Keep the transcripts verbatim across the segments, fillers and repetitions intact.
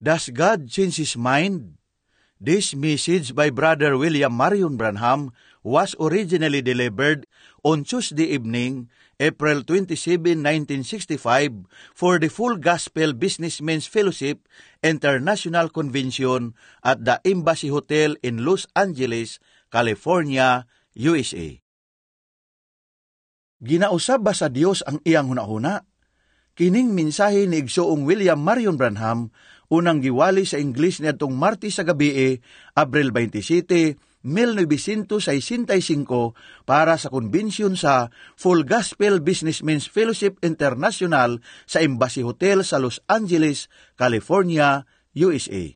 Does God change His mind? This message by Brother William Marion Branham was originally delivered on Tuesday evening, April twenty-seventh, nineteen sixty-five, for the Full Gospel Businessmen's Fellowship International Convention at the Embassy Hotel in Los Angeles, California, U S A. Ginausab ba sa Dios ang iyang hunahuna? Kining mensahe ni Igsoong William Marion Branham unang giwali sa English niadtong Martes sa gabi, Abril twenty-seven, nineteen sixty-five para sa konbensyon sa Full Gospel Businessmen's Fellowship International sa Embassy Hotel sa Los Angeles, California, U S A.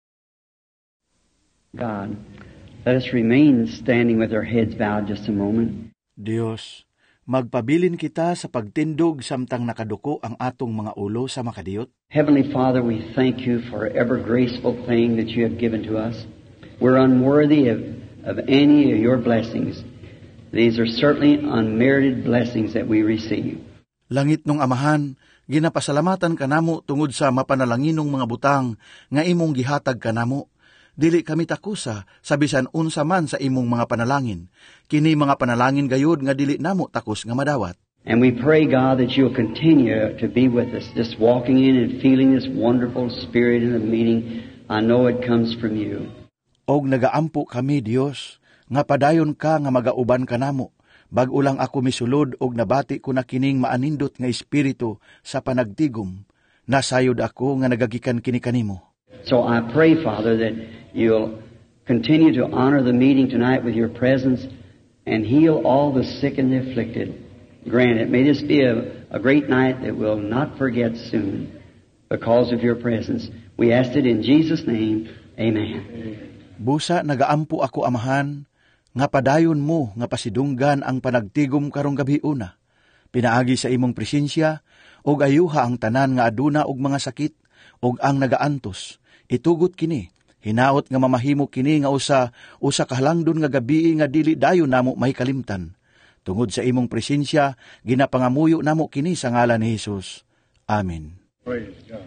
God, let us remain standing with our heads bowed just a moment. Dios, magpabilin kita sa pagtindog samtang nakaduko ang atong mga ulo sa makadiyot. Heavenly Father, we thank you for every graceful thing that you have given to us. We're unworthy of, of any of your blessings. These are certainly unmerited blessings that we receive. Langit nung Amahan, ginapasalamatan kanamo tungod sa mapanalanginong mga butang nga imong gihatag kanamo. Dili kami takusa sa bisan unsa man sa imong mga panalangin. Kini mga panalangin gayud nga dili namo takos nga madawat. And we pray, God, that you'll continue to be with us, just walking in and feeling this wonderful spirit in the meeting. I know it comes from you. Og nagaampo kami, Dios, nga padayon ka nga magauban kanamo. Bag-o lang ako misulod og nabati ko na kining maanindot nga espiritu sa panagtigom. Nasayod ako nga nagagikan kini kanimo. So I pray, Father, that you'll continue to honor the meeting tonight with your presence and heal all the sick and the afflicted. Grant it. May this be a, a great night that we'll not forget soon because of your presence. We ask it in Jesus' name. Amen. Busa nagaampo ako, Amahan, nga padayon mo nga pasidunggan ang panagtigom karong gabi una. Pinaagi sa imong presensya og ayuha ang tanan nga aduna og mga sakit og ang nagaantos. Itugot kini, hinaot nga mamahimo kini nga usa usa ka halangdon nga gabi nga dili dayon namo mahikalimtan. Tungod sa imong presensya, ginapangamuyo namo kini sa ngalan ni Jesus. Amen. Praise God.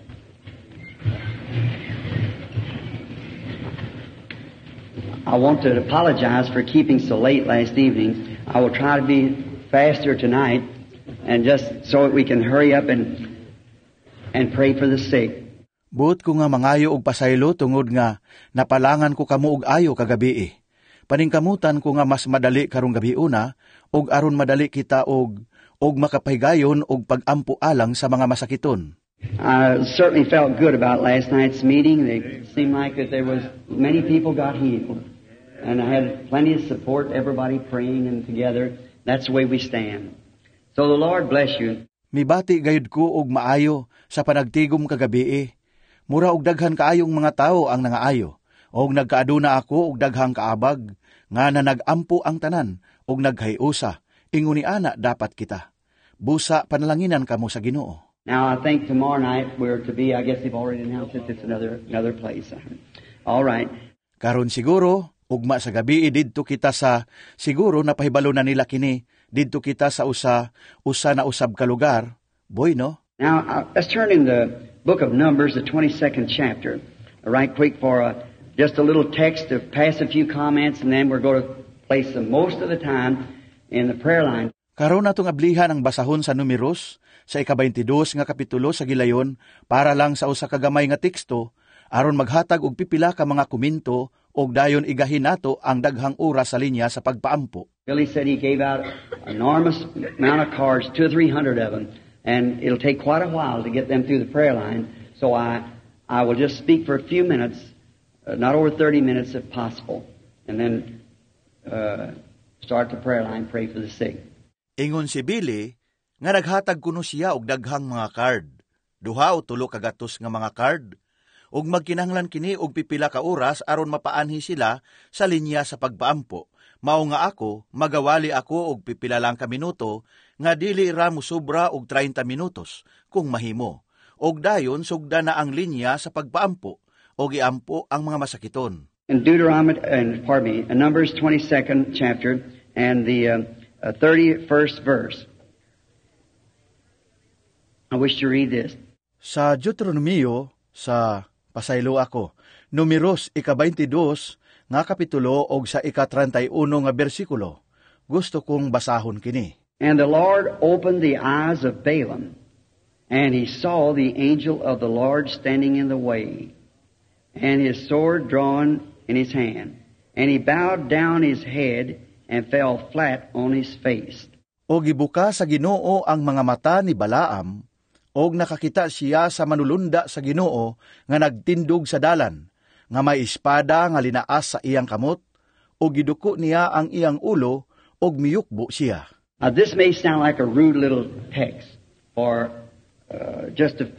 I want to apologize for keeping so late last evening. I will try to be faster tonight, and just so that we can hurry up and and pray for the sick. Buot ko nga mangayo og pasaylo tungod nga napalangan ko kamo og ayo kagabi. Paningkamutan ko nga mas madali karong gabi una og aron madali kita og og makapahigayon og pagampo alang sa mga masakiton. I certainly felt good about last night's meeting. It seemed like that there was many people got healed, and I had plenty of support. Everybody praying and together. That's the way we stand. So the Lord bless you. Mibati gayud ko og maayo sa panagtigom kagabi. Mura og daghan kaayong mga tao ang nangaayo. Og nagkaaduna ako og daghang kaabag, nga na nagampo ang tanan, og naghiusa, inguni ana dapat kita. Busa panalanginan kamo sa Ginoo. Now I think tomorrow night we're to be, I guess they've already announced it, it's another another place. All right. Karon siguro, ugma sa gabi didto kita sa, siguro napahibalo na nila kini, didto kita sa usa, usa na usab ka lugar. Boy, no? Now uh, let's turn in the book of Numbers, the twenty-second chapter, right quick for a just a little text to pass a few comments, and then we're going to place the most of the time in the prayer line. Karon natong ablihan ang basahon sa Numeros sa ika-twenty-two nga kapitulo sa gilayon para lang sa usa ka gamay nga teksto aron maghatag og pipila ka mga komento og dayon igahin nato ang daghang oras sa linya sa pagpaampo. Billy said he gave out an enormous amount of cards, two or three hundred of them, and it'll take quite a while to get them through the prayer line. So I I will just speak for a few minutes. Uh, not over thirty minutes if possible, and then uh, start the prayer line, pray for the sick. Ingon si Billy, nga naghatag kuno siya og daghang mga card, duha o tulo ka gatos nga mga card, ug magkinahanglan kini og pipila ka oras aron mapaanhi sila sa linya sa pagpaampo. Mao nga ako, magawali ako og pipila lang ka minuto, nga dili ra mosobra og thirty minutos, kung mahimo. Og dayon sugda na ang linya sa pagpaampo, o giampo ang mga masakiton. In Deuteronomy, and pardon me, in Numbers twenty-second chapter and the uh, uh, thirty-first verse. I wish to read this. Sa Deuteronomio sa Pasaylo ako, Numeros ika-twenty-two nga kapitulo og sa ika-thirty-one nga bersikulo. Gusto kong basahon kini. And the Lord opened the eyes of Balaam, and he saw the angel of the Lord standing in the way, and his sword drawn in his hand. And he bowed down his head and fell flat on his face. O gibuka sa Ginoo ang mga mata ni Balaam, og nakakita siya sa manulunda sa Ginoo nga nagtindog sa dalan, nga may espada nga linaas sa iyang kamot, o giduko niya ang iyang ulo, og miyukbo siya. Now this may sound like a rude little text, or uh, just to,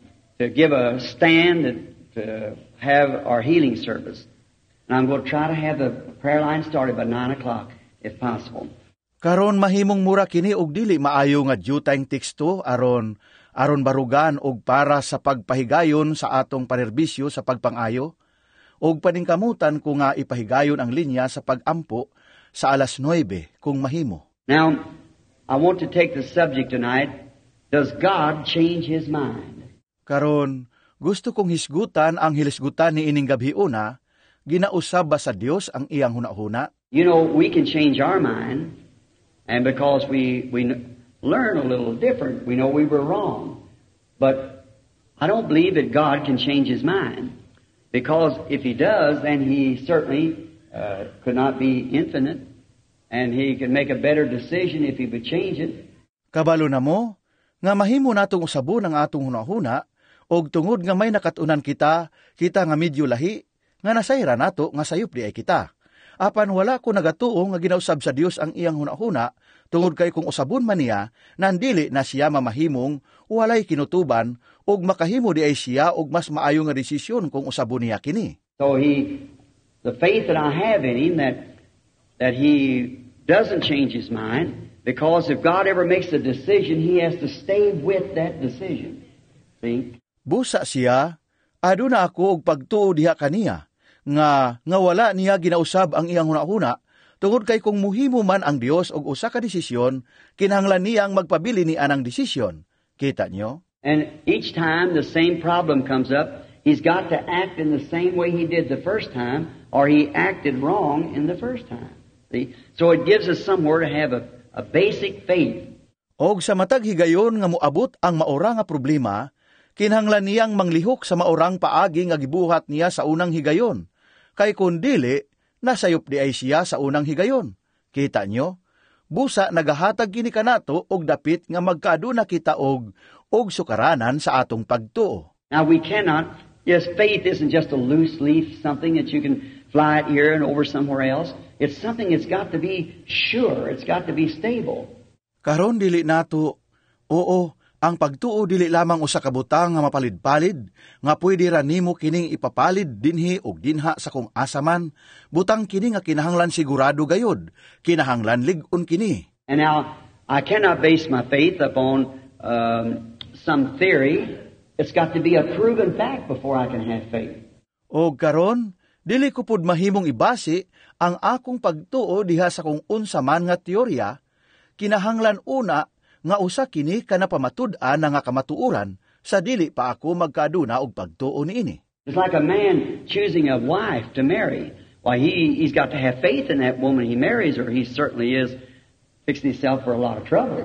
to give a stand and to have our healing service. And I'm going to try to have the prayer line started by nine o'clock, if possible. Karon mahimong mura kini og dili maayo nga diyutayng teksto aron aron barugan og para sa pagpahigayon sa atong panerbisyo sa pagpangayo, og paningkamutan ko nga ipahigayon ang linya sa pagampo sa alas nuwebe kung mahimo. Now, I want to take the subject tonight, does God change His mind? Karon, gusto kong hisgutan ang hilisgutan ni ining gabhiuna, ginausab ba sa Dios ang iyang hunahuna? You know, we can change our mind, and because we, we learn a little different, we know we were wrong. But I don't believe that God can change His mind, because if He does, then He certainly uh, could not be infinite, and He can make a better decision if He would change it. Kabalo na mo, nga mahimo natong usabon ang atong hunahuna, og tungod nga may nakatunan kita, kita nga medyo lahi, nga nasayra nato nga sayop di ay kita. Apan wala ko nagatuo nga ginausab sa Dios ang iyang hunahuna, tungod kay kung usabon man niya, nandili na siya mamahimong, walay kinutuban, og makahimo di ay siya og mas maayo nga desisyon kung usabon niya kini. So he, the faith that I have in Him, that that He doesn't change His mind, because if God ever makes a decision, He has to stay with that decision. See? Busa siya, aduna ako og pagtuo diha kaniya, nga nga wala niya ginausab ang iyang hunahuna, tungod kay kung muhimo man ang Dios og usa ka desisyon, kinahanglan niyang magpabili ni anang desisyon. Kita nyo? And each time the same problem comes up, He's got to act in the same way He did the first time, or He acted wrong in the first time. See? So it gives us somewhere to have a, a basic faith. Og sa matag higayon nga moabot ang maora nga problema, kinahanglan niyang manglihok sa maorang paagi nga gibuhat niya sa unang higayon. Kay kun dili, nasayop di ay siya sa unang higayon. Kita nyo? Busa nagahatag kini kanato og dapit nga magkaaduna kita og og sukaranan sa atong pagtuo. Now we cannot, yes, faith isn't just a loose leaf, something that you can fly it here and over somewhere else. It's something that's got to be sure, it's got to be stable. Karon dili nato, oo, ang pagtuo dili lamang usa ka butang nga mapalid-palid, nga pwede ra nimo kining ipapalid dinhi og dinha sa kung asa man, butang kini nga kinahanglan sigurado gayod, kinahanglan lig-on kini. And now, I cannot base my faith upon um, some theory. It's got to be a proven fact before I can have faith. Og karon, dili ko pud mahimong ibase ang akong pagtuo diha sa kung unsa man nga teorya, kinahanglan una nga usa kini kana pamatud-an nga kamatuoran sa dili pa ako magkaaduna og pagtuo niini. It's like a man choosing a wife to marry. Why, he, he's got to have faith in that woman he marries, or he certainly is fixing himself for a lot of trouble.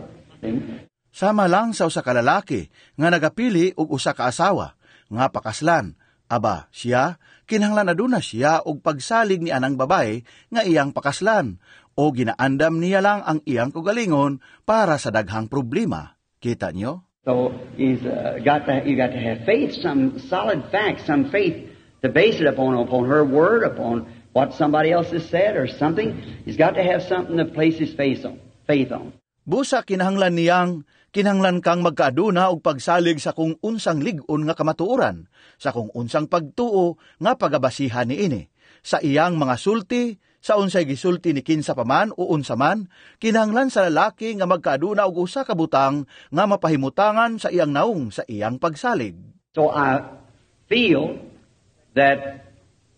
Sama lang sa usa ka lalaki nga nagapili og usa ka asawa nga pakaslan. Aba, siya kinahanglan aduna siya og pagsalig ni anang babae nga iyang pakaslan, o ginaandam niya lang ang iyang kagalingon para sa daghang problema. Kita niyo? So he's uh, got to, you got to have faith, some solid facts, some faith to base it upon, upon her word, upon what somebody else has said or something. He's got to have something to place his faith on. Faith on. Busa kinahanglan niyang kinahanglan kang magkaaduna og pagsalig sa kung unsang lig-on nga kamatuoran, sa kung unsang pagtuo nga pagabasihan niini, sa iyang mga sulti, sa unsay gisulti ni kinsa paman o unsa man, kinahanglan sa lalaki nga magkaaduna og usa ka butang nga mapahimutangan sa iyang naong sa iyang pagsalig. So I feel that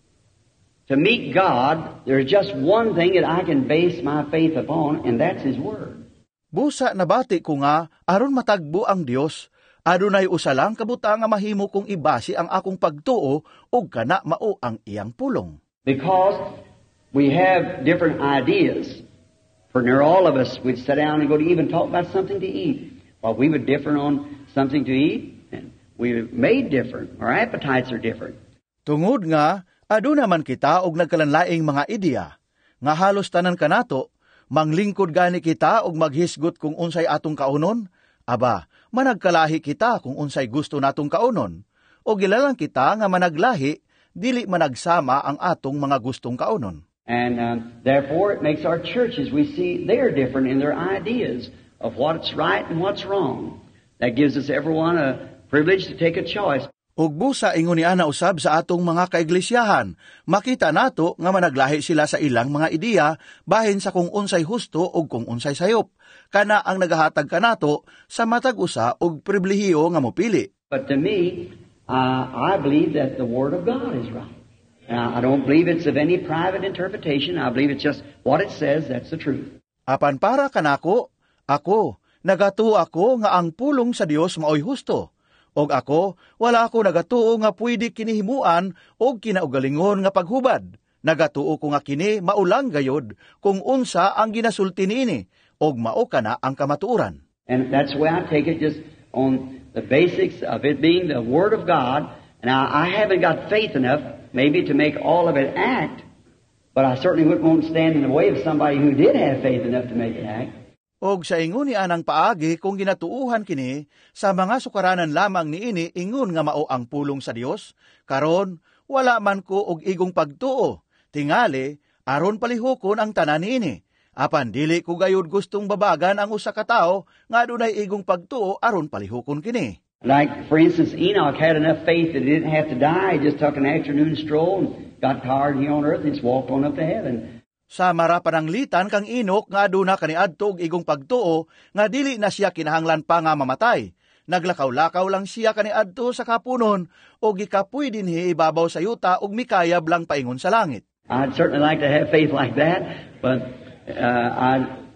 to meet God, there's just one thing that I can base my faith upon, and that's His Word. Busa nabati ko nga aron matagbo ang Dios, Adunay usa lang kabutang nga mahimo kong ibasi ang akong pagtuo ug kana mao ang iyang pulong. Because we have different ideas. For near all of us, we'd sit down and go to even talk about something to eat. While we were different on something to eat, and we were made different. Our appetites are different. Tungod nga, aduna man kita og nagkalanlaing mga ideya, nga halos tanan kanato, manglingkod gani kita og maghisgot kung unsay atong kaunon, aba, managkalahi kita kung unsay gusto natong kaunon, o gilalang kita nga managlahi, dili managsama ang atong mga gustong kaunon. And um, therefore it makes our churches, we see they're different in their ideas of what's right and what's wrong. That gives us everyone a privilege to take a choice. Ug busa ingon ni ana usab sa atong mga kaiglesiyahan, makita nato nga managlahi sila sa ilang mga ideya bahin sa kung unsay husto ug kung unsay sayop. Kana ang nagahatag kanato sa matag usa og pribilehiyo nga mopili. But to me, uh, I believe that the Word of God is right. Uh, I don't believe it's of any private interpretation. I believe it's just what it says, that's the truth. Apan para kanako, ako, nagatuo ako nga ang pulong sa Dios maoy husto. Og ako, wala ako nagatuo nga pwede kinihimuan o kinaugalingon nga paghubad. Nagatuo ko nga kini maulang gayod kung unsa ang ginasulti niini, og mao kana ang kamatuoran. And that's the way I take it, just on the basics of it being the Word of God. Now, I haven't got faith enough maybe to make all of it act, but I certainly wouldn't stand in the way of somebody who did have faith enough to make it act. Og sa ingon ni anang paagi kung ginatuuhan kini, sa mga sukaranan lamang niini ingon nga mao ang pulong sa Dios, karon wala man ko og igong pagtuo, tingali aron palihokon ang tanan niini. Apan dili ko gayud gustong babagan ang usa ka tawo nga adunay igong pagtuo aron palihokon kini. Like, for instance, Enoch had enough faith that he didn't have to die. He just took an afternoon stroll and got tired here on earth and just walked on up to heaven. Sa marapananglitan kang Enoch nga aduna kaniadto og igong pagtuo nga dili na siya kinahanglan pa nga mamatay. Naglakaw-lakaw lang siya kaniadto sa kapunon og gikapoy dinhi ibabaw sa yuta og mikayab lang paingon sa langit. I'd certainly like to have faith like that, but uh, I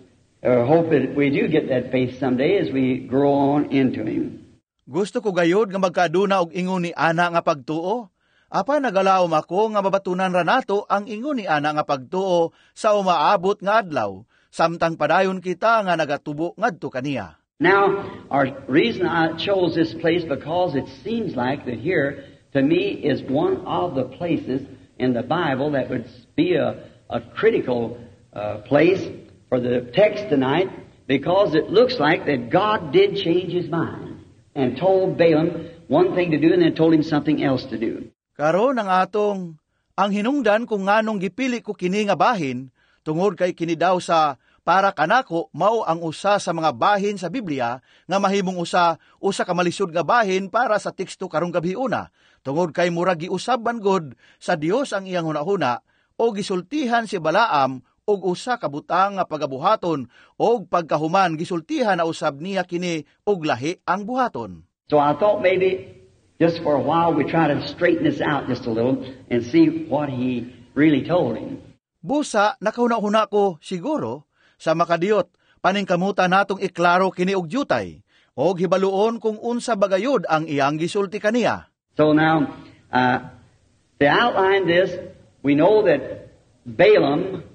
uh, hope that we do get that faith someday as we grow on into Him. Gusto ko gayod nga magkaaduna og ingon ni ana nga pagtuo. Apa nagalawom ako nga mabatunan ra nato ang ingon ni ana nga pagtuo sa umaabot nga adlaw, samtang padayon kita nga nagatubo ngadto kaniya. Now, our reason I chose this place because it seems like that here, to me, is one of the places in the Bible that would be a, a critical uh, place for the text tonight, because it looks like that God did change His mind and told Balaam one thing to do and then told him something else to do. Karon ang atong ang hinungdan kung nganong gipili ko kini nga bahin tungod kay kini daw sa para kanako mao ang usa sa mga bahin sa Biblia nga mahimong usa usa ka malisud nga bahin para sa teksto karong gabiuna tungod kay murag giusab man gud sa Dios ang iyang hunahuna o gisultihan si Balaam og usa ka butang nga pagabuhaton og pagkahuman gisultihan na usab niya kini og lahi ang buhaton. So I thought maybe just for a while, we try to straighten this out just a little and see what he really told him. Busa, nakahuna-huna ko siguro sa makadiyot, paningkamutan natong iklaro kini og jutay, o hibaluon kung unsa bagayod ang iyang gisulti kaniya. So now, uh, to outline this, we know that Balaam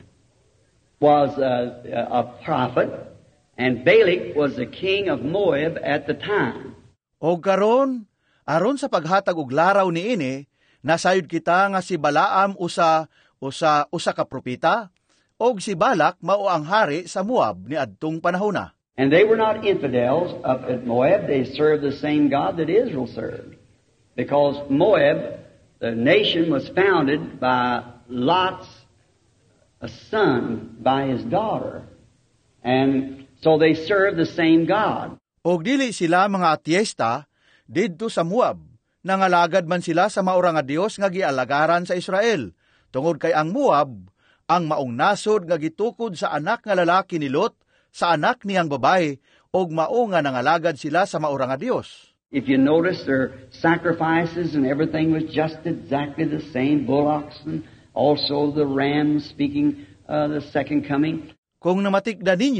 was uh, a prophet, and Balak was the king of Moab at the time. O karon, aron sa paghatag og laraw niini, nasayod kita nga si Balaam usa usa usa ka propeta, og si Balak mao ang hari sa Moab ni adtong panahona. And they were not infidels up at Moab. They served the same God that Israel served. Because Moab, the nation, was founded by Lot's a son by his daughter. And so they served the same God. Og dili sila mga atyesta didto sa Moab, nangalagad man sila sa maura nga Dios nga gialagaran sa Israel, tungod kay ang Moab, ang maong nasod nga gitukod sa anak nga lalaki ni Lot, sa anak niyang babae, og mao nga nangalagad sila sa maura nga Dios. If you notice, their sacrifices and everything was just exactly the same, bullocks and also the rams, speaking uh, the second coming. Kung namatikda ninyo,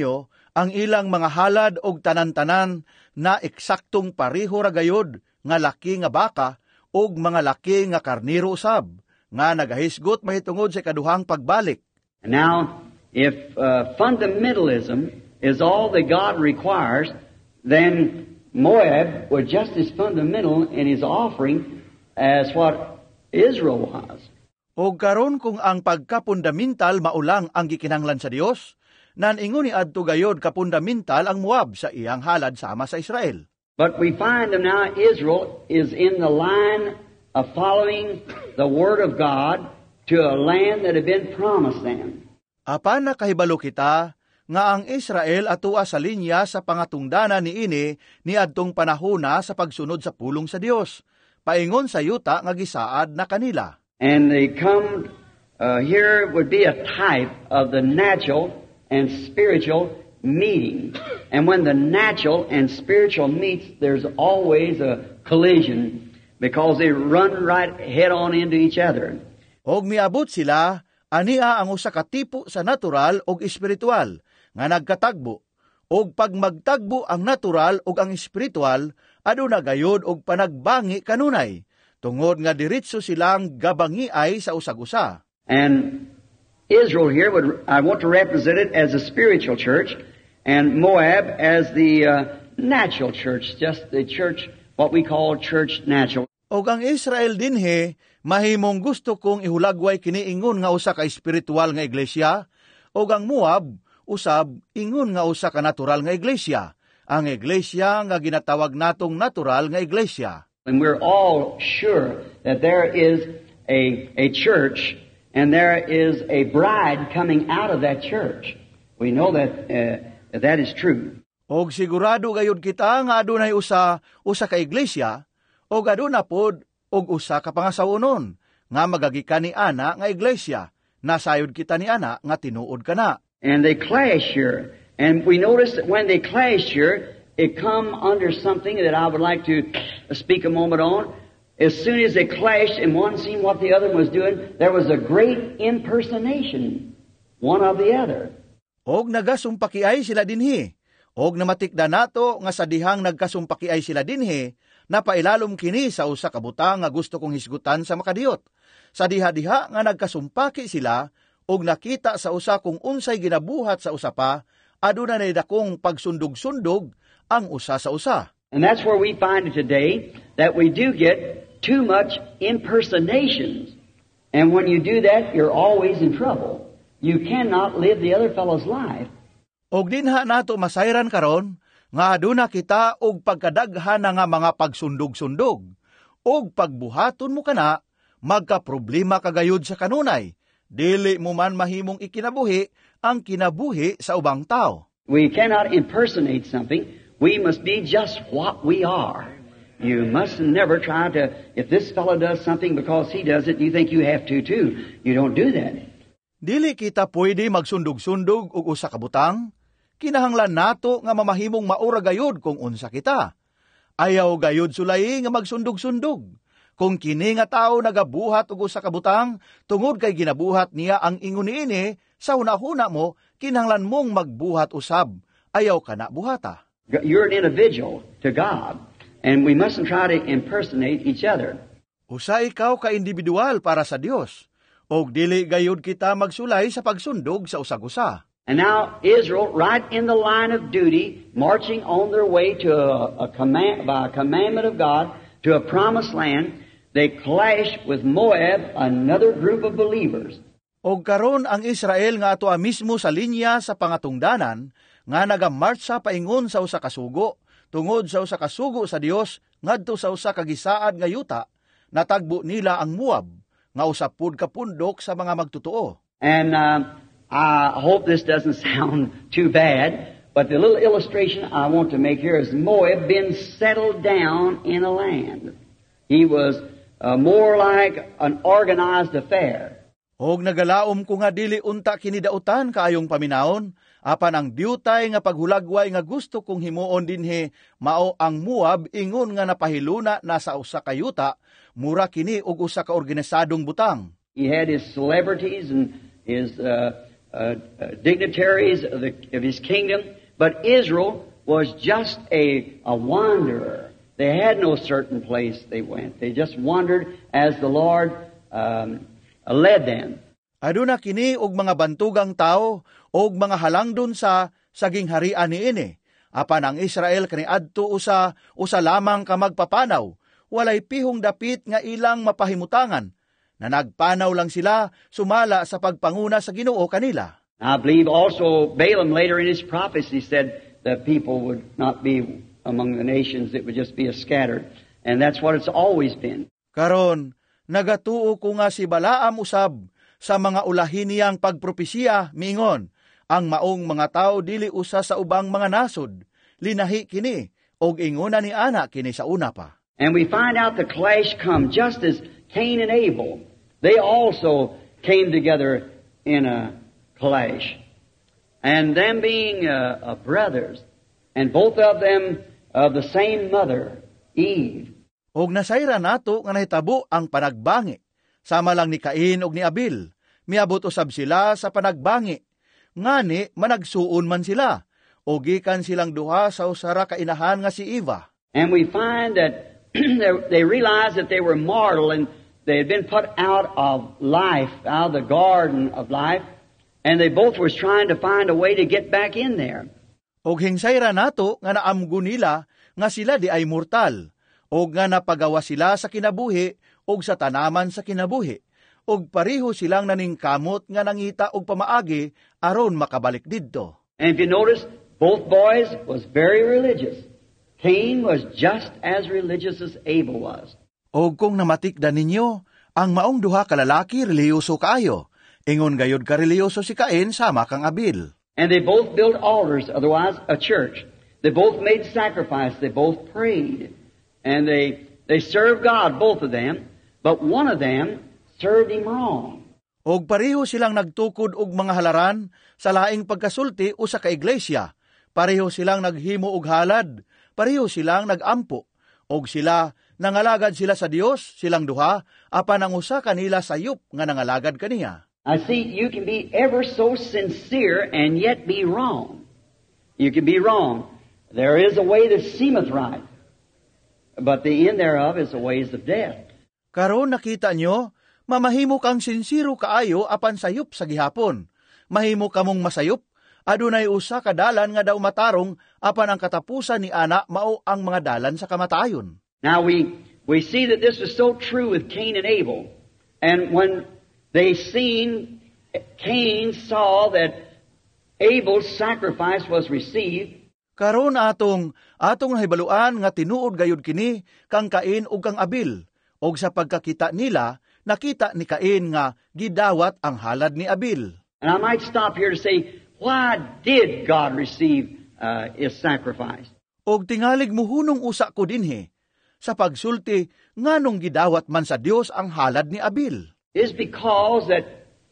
ang ilang mga halad og tanan-tanan na eksaktong pareho ra gayud nga laki nga baka og mga laki nga karniro usab nga nagahisgot mahitungod sa kaduhang pagbalik. And now, if uh, fundamentalism is all that God requires, then Moab was just as fundamental in his offering as what Israel was. O karon kung ang pagkapundamental maulang ang gikinahanglan sa Dios, nan ingon ni adto gayod kapundamental ang Moab sa iyang halad sama sa Israel. But we find that now Israel is in the line of following the Word of God to a land that had been promised them. Apan nakahibalo kita nga ang Israel atua sa linya sa pangatungdanan ni ini ni adtong panahona sa pagsunod sa pulong sa Dios, paingon sa yuta nga gisaad na kanila. And they come uh, here would be a type of the natural and spiritual meeting. And when the natural and spiritual meets, there's always a collision because they run right head on into each other. Og miabot sila, ania ang usa ka tipo sa natural og espiritual nga nagkatagbo. Og pag magtagbo ang natural og ang espiritual, aduna gayod og panagbangi kanunay, tungod nga diretso silang gabangiay sa usag-usa. And Israel here, would I want to represent it as a spiritual church, and Moab as the uh, natural church, just the church, what we call church natural. Og ang Israel dinhi, mahimong gusto kong ihulagway kini ingon nga usa ka espiritual nga iglesia, og ang Moab, usab, ingon nga usa ka natural nga iglesia, ang iglesia nga ginatawag natong natural nga iglesia. And we're all sure that there is a, a church and there is a bride coming out of that church. We know that uh, that is true. Og sigurado gayud kita nga adunay usa usa ka iglesia og aduna pod og usa ka pangasawunon nga magagikan ni ana nga iglesia. Nasayod kita ni ana nga tinuod kana. And they clash here. And we notice that when they clash here, it come under something that I would like to speak a moment on. As soon as they clashed and one seen what the other was doing, there was a great impersonation, one of the other. Og nagasumpakiay sila dinhi. Og namatikda nato nga sa dihang nagkasumpakiay sila dinhi, napailalom kini sa usa ka butang nga gusto kong hisgutan sa makadiyot. Sa diha-diha nga nagkasumpaki sila, og nakita sa usa kung unsay ginabuhat sa usa pa, aduna nay dakong pagsundog-sundog ang usa sa usa. And that's where we find it today, that we do get too much impersonations. And when you do that, you're always in trouble. You cannot live the other fellow's life. Og dinha nato masayran karon nga aduna kita og pagkadaghan nga mga pagsundog-sundog. Og pagbuhaton mo kana, magka-problema kagayod sa kanunay. Dili mo man mahimong ikinabuhi ang kinabuhi sa ubang tao. We cannot impersonate something. We must be just what we are. You must never try to, if this fellow does something because he does it, you think you have to too. You don't do that. Dili kita pwede magsundog-sundog og usa ka butang. Kinahanglan nato nga mamahimong maura gayud kung unsa kita. Ayaw gayud sulay nga magsundog-sundog. Kung kini nga tao nagabuhat og usa ka butang, tungod kay ginabuhat niya ang ingon niini, sa hunahuna mo, kinahanglan mong magbuhat usab. Ayaw ka na buhata. You're an individual to God, and we mustn't try to impersonate each other. Usa ikaw ka individual para sa Dios, og dili gayud kita magsulay sa pagsundog sa usag-usa. And now Israel, right in the line of duty, marching on their way to a, a command by a commandment of God to a promised land, they clash with Moab, another group of believers. Og karon ang Israel nga atoa mismo sa linya sa pangatungdanan nga nagamarcha paingon sa usa ka sugo, tungod sa usa ka sugo sa Dios ngadto sa usa ka gisaad nga yuta, natagbo nila ang Moab nga usa pud ka pundok sa mga magtotoo. And uh, I hope this doesn't sound too bad, but the little illustration I want to make here is Moab been settled down in a land. He was uh, more like an organized affair. Og nagalaom ko nga dili unta kinidautan kaayong paminaon, apan ang diutay nga paghulagway nga gusto kong himuon dinhi, mao ang Moab ingon nga napahiluna na sa usa ka yuta, mura kini og usa ka organisadong butang. He had his celebrities and his uh, uh, uh, dignitaries of, the, of his kingdom But Israel was just a, a wanderer. They had no certain place they went. They just wandered as the Lord um, led them. Aduna kini og mga bantugang tao og mga halangdon sa saging harian niini. Apan ang Israel kaniadto usa usa lamang ka magpapanaw, walay pihong dapit nga ilang mapahimutangan, na nagpanaw lang sila sumala sa pagpanguna sa Ginoo kanila. I believe also Balaam later in his prophecy said that people would not be among the nations, it would just be a scattered. And that's what it's always been. Karon, nagatuo ko nga si Balaam usab sa mga ulahin niyang pagpropesiya miingon, ang maong mga tao dili usa sa ubang mga nasod, linahi kini, og inguna ni ana kini sa una pa. And we find out the clash come just as Cain and Abel, they also came together in a clash. And them being uh, uh, brothers, and both of them of the same mother, Eve. Og nasayra nato nga nahitabo ang panagbangi, sama lang ni Cain og ni Abel, miabot usab sila sa panagbangi, ngani managsuon man sila, o gikan silang duha sa usara ka inahan nga si Eva. And we find that they realized that they were mortal and they had been put out of life, out of the garden of life, and they both were trying to find a way to get back in there. Og hingsayra nato nga naamgo nila nga sila di ay mortal, og nga napagawa sila sa kinabuhi og sa tanaman sa kinabuhi, og pareho silang naningkamot nga nangita og pamaagi aron makabalik didto. And if you notice, both boys was very religious. Cain was just as religious as Abel was. Og kung namatikdan ninyo, ang maong duha ka lalaki reliyoso kaayo, ingon gayud ka reliyoso si Cain sama kang Abel. And they both built altars, otherwise a church. They both made sacrifice. They both prayed. And they they served God, both of them, but one of them served him wrong. Og pareho silang nagtukod og mga halaran sa laing pagkasulti o sa kaiglesia. Pareho silang naghimo og halad, pareho silang nagampo, og sila nangalagad sila sa Dios, silang duha, apan ang usa kanila sayop nga nangalagad kaniya. I see you can be ever so sincere and yet be wrong. You can be wrong. There is a way that seemeth right, but the end thereof is the ways of death. Karon nakita nyo, mamahimo kang sinsiro kaayo apan sayop sa gihapon. Mahimo kamong masayop, adunay usa ka dalan nga daw matarong apan ang katapusan ni ana mao ang mga dalan sa kamatayon. Now we we see that this was so true with Cain and Abel. And when they seen, Cain saw that Abel's sacrifice was received. Karon atong atong nahibaluan nga tinuod gayud kini kang Cain ug kang Abel. Og sa pagkakita nila, nakita ni Cain nga gidawat ang halad ni Abel. And I might stop here to say, why did God receive uh, his sacrifice? Og tingalig muhunong usa ko dinhi, sa pagsulti nganong gidawat man sa Dios ang halad ni Abel. Is because that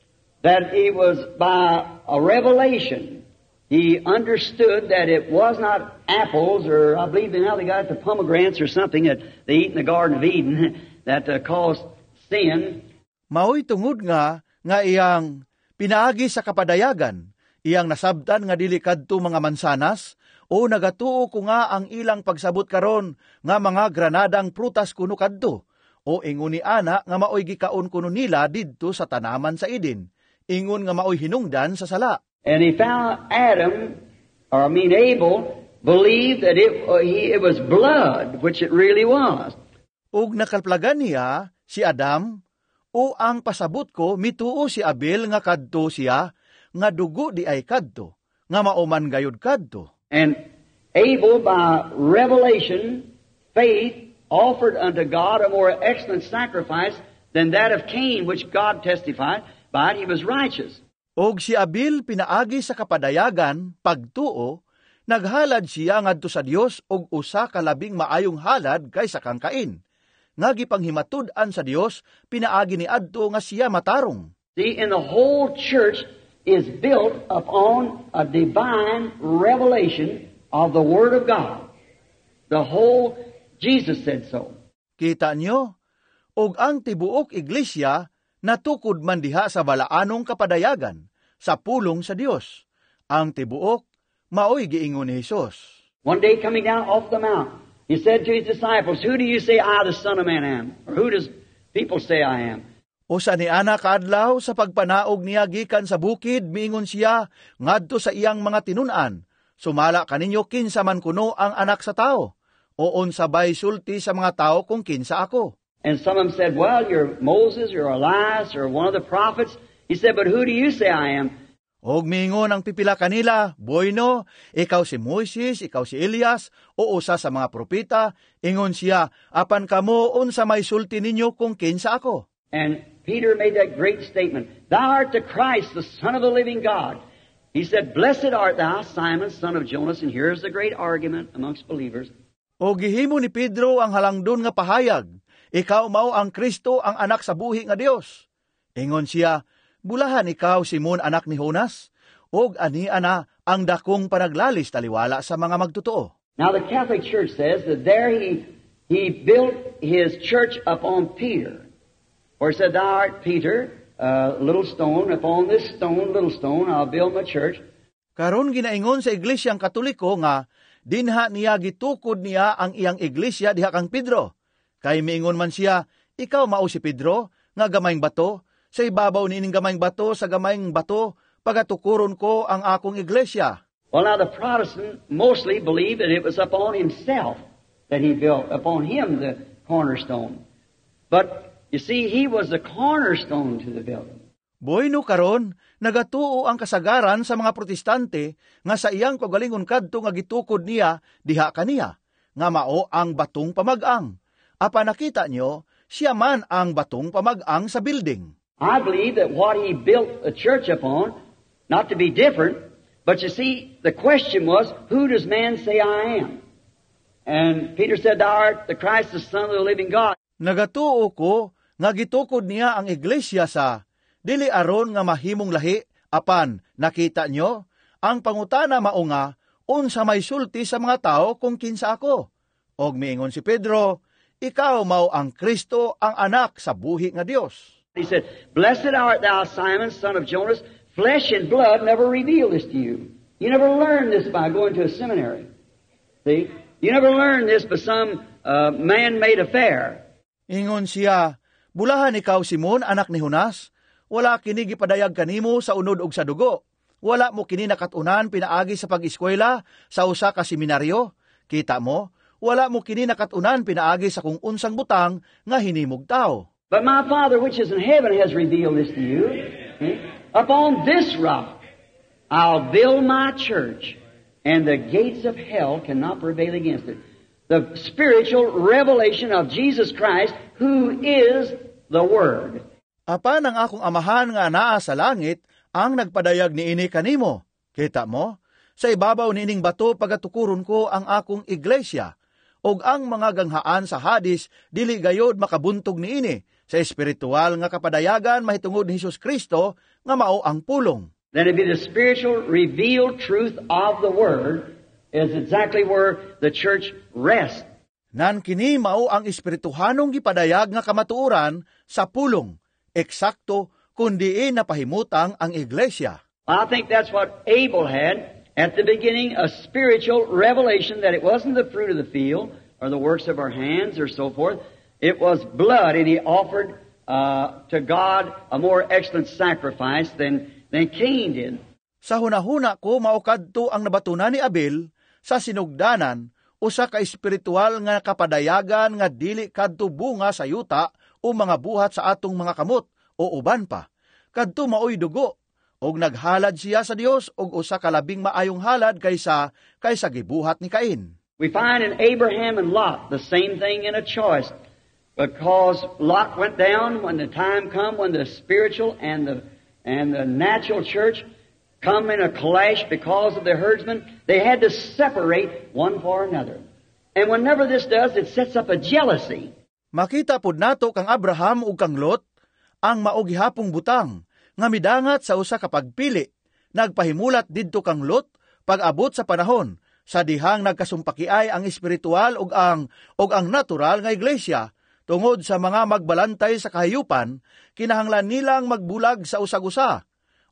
that it was by a revelation. He understood that it was not apples, or I believe now they got the pomegranates or something that they eat in the Garden of Eden that uh, caused sin. Maoy tungod nga nga iyang pinaagi sa kapadayagan, iyang nasabtan nga dili kadto mga mansanas, o nagatuo ko nga ang ilang pagsabot karon nga mga granadang prutas kuno kadto, o ingon ni ana nga maoy gikaon kuno nila didto sa tanaman sa Eden, ingon nga maoy hinungdan sa sala. And he found Adam, or I mean Abel, believed that it, uh, he, it was blood, which it really was. Ug nakalplagan niya si Adam, o ang pasabot ko mituo si Abel nga kadto siya, nga dugo di ay kadto, nga mauman gayud kadto. And Abel, by revelation, faith, offered unto God a more excellent sacrifice than that of Cain, which God testified by it, he was righteous. Og si Abel pinaagi sa kapadayagan, pagtuo, naghalad siya ngadto sa Dios og usa ka labing maayong halad kaysa kang Cain. Nga gipanghimatud-an sa Dios, pinaagi ni adto nga siya matarong. See, in the whole church is built upon a divine revelation of the Word of God. The whole, Jesus said so. Kita nyo, og ang tibuok iglesia natukod man diha sa balaanong kapadayagan, sa pulong sa Dios. Ang tibuok, Maoy giingon ni Jesus. One day coming down off the mount, he said to his disciples, "Who do you say I, the Son of Man, am? Or who does people say I am?" O sa ni ana kaadlaw sa pagpanaog niya gikan sa bukid, miingon siya ngadto sa iyang mga tinun-an, sumala kaninyo kinsa man kuno ang anak sa tao, o unsabay sulti sa mga tao kung kinsa ako. And some of them said, "Well, you're Moses, you're Elias, or one of the prophets." He said, "But who do you say I am?" Og miingon ang pipila kanila, "Bueno, ikaw si Moises, ikaw si Elias, o usa sa mga propeta." Ingon siya, "Apan kamo unsa may sulti ninyo kung kinsa ako?" And Peter made that great statement, "Thou art the Christ, the Son of the living God." He said, "Blessed art thou, Simon, son of Jonas." And here's the great argument amongst believers. O gihimo ni Pedro ang halangdon nga pahayag, "Ikaw mao ang Kristo, ang anak sa buhi nga Dios." Ingon siya, "Bulahan ikaw, Simon, anak ni Jonas, og ani ana ang dakong panaglalis taliwala sa mga magtotoo." Now the Catholic Church says that there he he built his church upon Peter. For he said, "Thou art Peter, a uh, little stone, upon this stone, little stone, I'll build my church." Karon ginaingon sa Iglesyang Katoliko nga dinha niya gitukod niya ang iyang iglesia diha kang Pedro. Kay miingon man siya, "Ikaw mao si Pedro nga gamayng bato, sa ibabaw niining gamayng bato sa gamayng bato pagatukuron ko ang akong iglesia." Well, now the Protestant mostly believed that it was upon himself that he built, upon him the cornerstone. But you see, he was the cornerstone to the building. Bueno karon, nagatuo ang kasagaran sa mga Protestante nga sa iyang kagalingon kadto nga gitukod niya diha kaniya, nga mao ang batong pamag-ang. Apa nakita nyo, siya man ang batong pamag-ang sa building. I believe that what he built the church upon, not to be different, but you see, the question was, who does man say I am? And Peter said, "Thou art the Christ, the Son of the living God." Nagatuo ko nga gitukod niya ang iglesia sa dili aron nga mahimong lahi, apan nakita nyo, ang pangutana mao nga unsa may sulti sa mga tao kung kinsa ako. Og miingon si Pedro, "Ikaw mao ang Kristo, ang anak sa buhi nga Dios." He said, "Blessed art thou, Simon, son of Jonas. Flesh and blood never revealed this to you. You never learned this by going to a seminary. See? You never learned this by some uh, man-made affair." Ingon siya, "Bulahan ikaw, Simon, anak ni Jonas. Wala kini gipadayag kanimo sa unod og sa dugo. Wala mo kini nakatunan pinaagi sa pag-eskwela sa usa ka seminaryo. Kita mo, wala mo kini nakatunan pinaagi sa kung unsang butang nga hinimog tao. But my Father which is in heaven has revealed this to you. See? Upon this rock I'll build my church, and the gates of hell cannot prevail against it." The spiritual revelation of Jesus Christ, who is the Word. Apan ang akong amahan nga naa sa langit ang nagpadayag niini kanimo. Kita mo, sa ibabaw niining bato pagatukuron ko ang akong iglesia, og ang mga ganghaan sa Hadis dili gayod makabuntog niini sa espiritual nga kapadayagan mahitungod ni Hesus Kristo nga mao ang pulong. Then it be the spiritual revealed truth of the Word is exactly where the church rests. Nan kini mao ang espirituhanong gipadayag nga kamatuoran sa pulong, eksakto kundi napahimutang ang iglesia. I think that's what Abel had at the beginning, a spiritual revelation that it wasn't the fruit of the field or the works of our hands or so forth. It was blood, and he offered uh, to God a more excellent sacrifice than, than Cain did. Sa hunahuna ko mao kadto ang nabatunan ni Abel sa sinugdanan, usa ka espiritual nga kapadayagan nga dili kadto bunga sa yuta o mga buhat sa atong mga kamot o uban pa. Kadto maoy dugo, og naghalad siya sa Dios og usa ka labing maayong halad kaysa kaysa gibuhat ni Cain. We find in Abraham and Lot the same thing in a choice, because Lot went down when the time come when the spiritual and the and the natural church come in a clash because of the herdsmen. They had to separate one for another. And whenever this does, it sets up a jealousy. Makita pud nato kang Abraham ug kang Lot ang maugihapong butang nga midangat sa usa ka pagpili. Nagpahimulat didto kang Lot pag-abot sa panahon sa dihang nagkasumpakiay ang espiritual ug ang ug ang natural nga iglesia tungod sa mga magbalantay sa kahayupan, kinahanglan nilang magbulag sa usag-usa.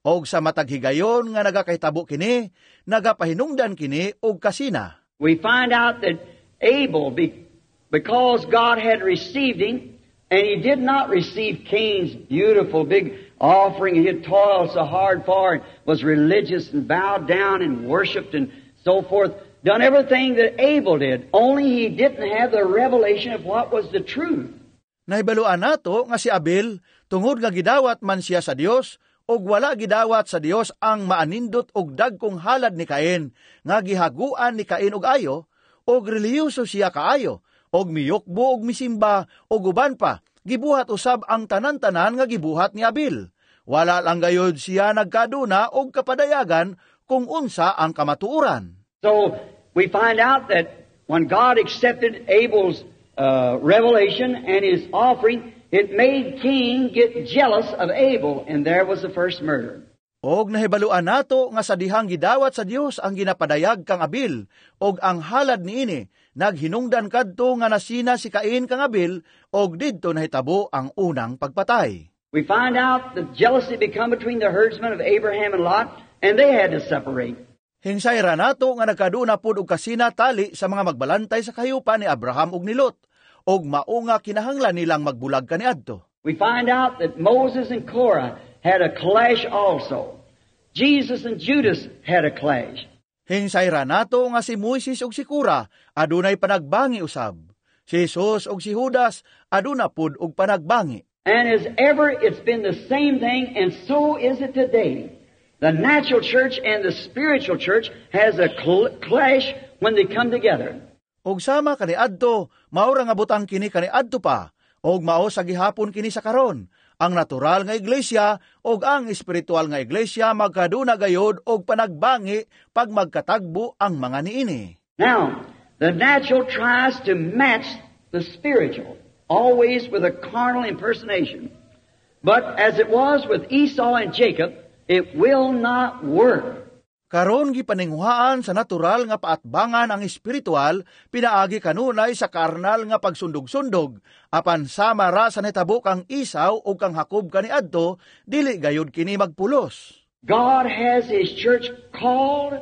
Og sa matag higayon nga nagakahitabo kini, nagapahinungdan kini og kasina. We find out that Abel, be- because God had received him, and he did not receive Cain's beautiful big offering he had toiled so hard for, and was religious and bowed down and worshipped and so forth, done everything that Abel did, only he didn't have the revelation of what was the truth. Nahibaluan nato nga si Abel, tungod nga gidawat man siya sa Dios, og wala gidawat sa Dios ang maanindot og dagkong halad ni Cain, nga gihaguan ni Cain og ayo, og relihiyoso siya kaayo, og miyokbo og misimba, og uban pa, gibuhat usab ang tanan-tanan nga gibuhat ni Abel. Wala lang gayod siya nagkaduna og kapadayagan kung unsa ang kamatuoran. So, we find out that when God accepted Abel's uh, revelation and his offering, it made Cain get jealous of Abel, and there was the first murder. Og nahibaluan nato nga sa dihang gidawat sa Dios ang ginapadayag kang Abel, og ang halad niini, naghinungdan kadto nga nasina si Cain kang Abel, og didto nahitabo ang unang pagpatay. We find out that jealousy become between the herdsmen of Abraham and Lot, and they had to separate. Hingsayra nato nga nagkaduna pud og kasina tali sa mga magbalantay sa kahayupan ni Abraham ug ni Lot, og maunga kinahanglan nilang magbulag kaniadto. We find out that Moses and Korah had a clash also. Jesus and Judas had a clash. Hingsayra nato nga si Moises ug si Kora adunay panagbangi usab. Si Jesus ug si Judas aduna pud og panagbangi. And as ever, it's been the same thing, and so is it today. The natural church and the spiritual church has a cl- clash when they come together. Og sama kaniadto, maura nga butang kini kaniadto pa, og mao sa gihapon kini sa karon. Ang natural nga iglesia og ang espiritual nga iglesia magkaduna gayod og panagbangi pag magkatagbo ang mga niini. Now, the natural tries to match the spiritual, always with a carnal impersonation. But as it was with Esau and Jacob, it will not work. Karon gipaninghuhaan sa natural nga paatbangan ang espiritual, pinaagi kanunay sa karnal nga pagsundog-sundog, apan sama ra sa nitabo kang Esau o kang Jacob kaniadto, dili gayud kini magpulos. God has His church called,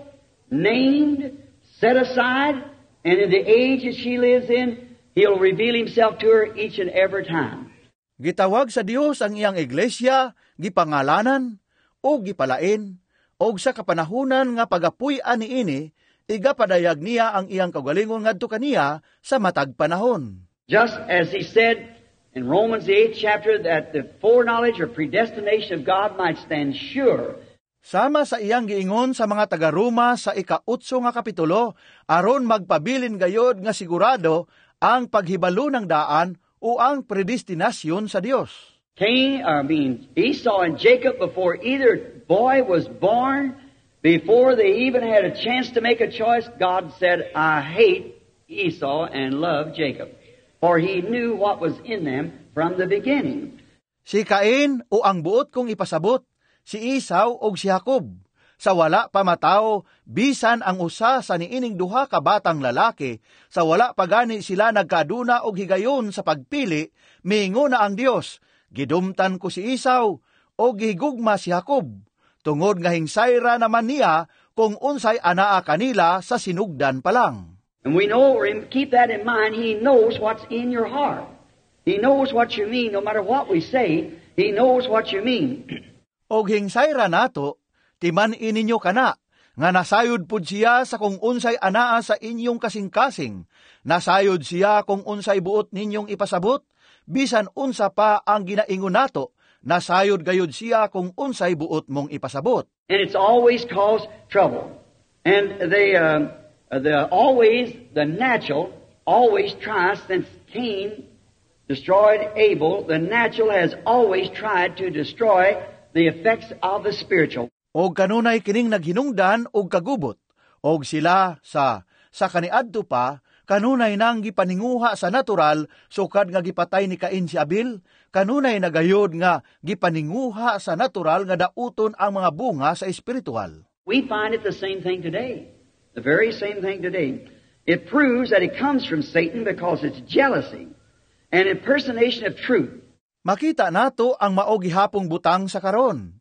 named, set aside, and in the age that she lives in, He'll reveal Himself to her each and every time. Gitawag sa Dios ang iyang iglesia, gipangalanan, o gipalain, og sa kapanahunan nga pagapuy-an niini, igapadayag niya ang iyang kaugalingon ngadto kaniya sa matag panahon. Just as he said in Romans the eighth chapter that the foreknowledge or predestination of God might stand sure. Sama sa iyang giingon sa mga taga-Roma sa ika-utso nga kapitulo, aron magpabilin gayod nga sigurado ang paghibalo ng daan o ang predestinasyon sa Dios. Cain, I mean, Esau and Jacob, before either boy was born, before they even had a chance to make a choice, God said, I hate Esau and love Jacob. For He knew what was in them from the beginning. Si Cain o ang buot kong ipasabot, si Esau o si Jacob. Sa wala pa matao, bisan ang usa sa niining duha ka batang lalaki, sa wala pagani sila nagkaduna og higayon sa pagpili, miingon na ang Dios, gidumtan ko si Esau o gihigugma si Jacob, tungod nga hingsayra naman niya kung unsay anaa kanila sa sinugdan pa lang. And we know, keep that in mind, He knows what's in your heart. He knows what you mean, no matter what we say, He knows what you mean. Og hingsayra nato, timan ininyo kana, nga nasayod pud siya sa kung unsay anaa sa inyong kasing-kasing, nasayod siya kung unsay buot ninyong ipasabot, bisan unsa pa ang ginaingon nato, nasayod gayud siya kung unsay buot mong ipasabot. And it's always caused trouble. And they, uh, the always, the natural, always tries, since Cain destroyed Abel, the natural has always tried to destroy the effects of the spiritual. Og kanunay kining naghinungdan og kagubot, og sila sa sa kaniadto pa, kanunay nang gipaninguha sa natural, sukad nga gipatay ni Cain si Abel, kanunay nagayod nga gipaninguha sa natural nga dauton ang mga bunga sa espiritual. We find it the same thing today. The very same thing today. It proves that it comes from Satan because it's jealousy and impersonation of truth. Makita nato ang mao gihapong butang sa karon.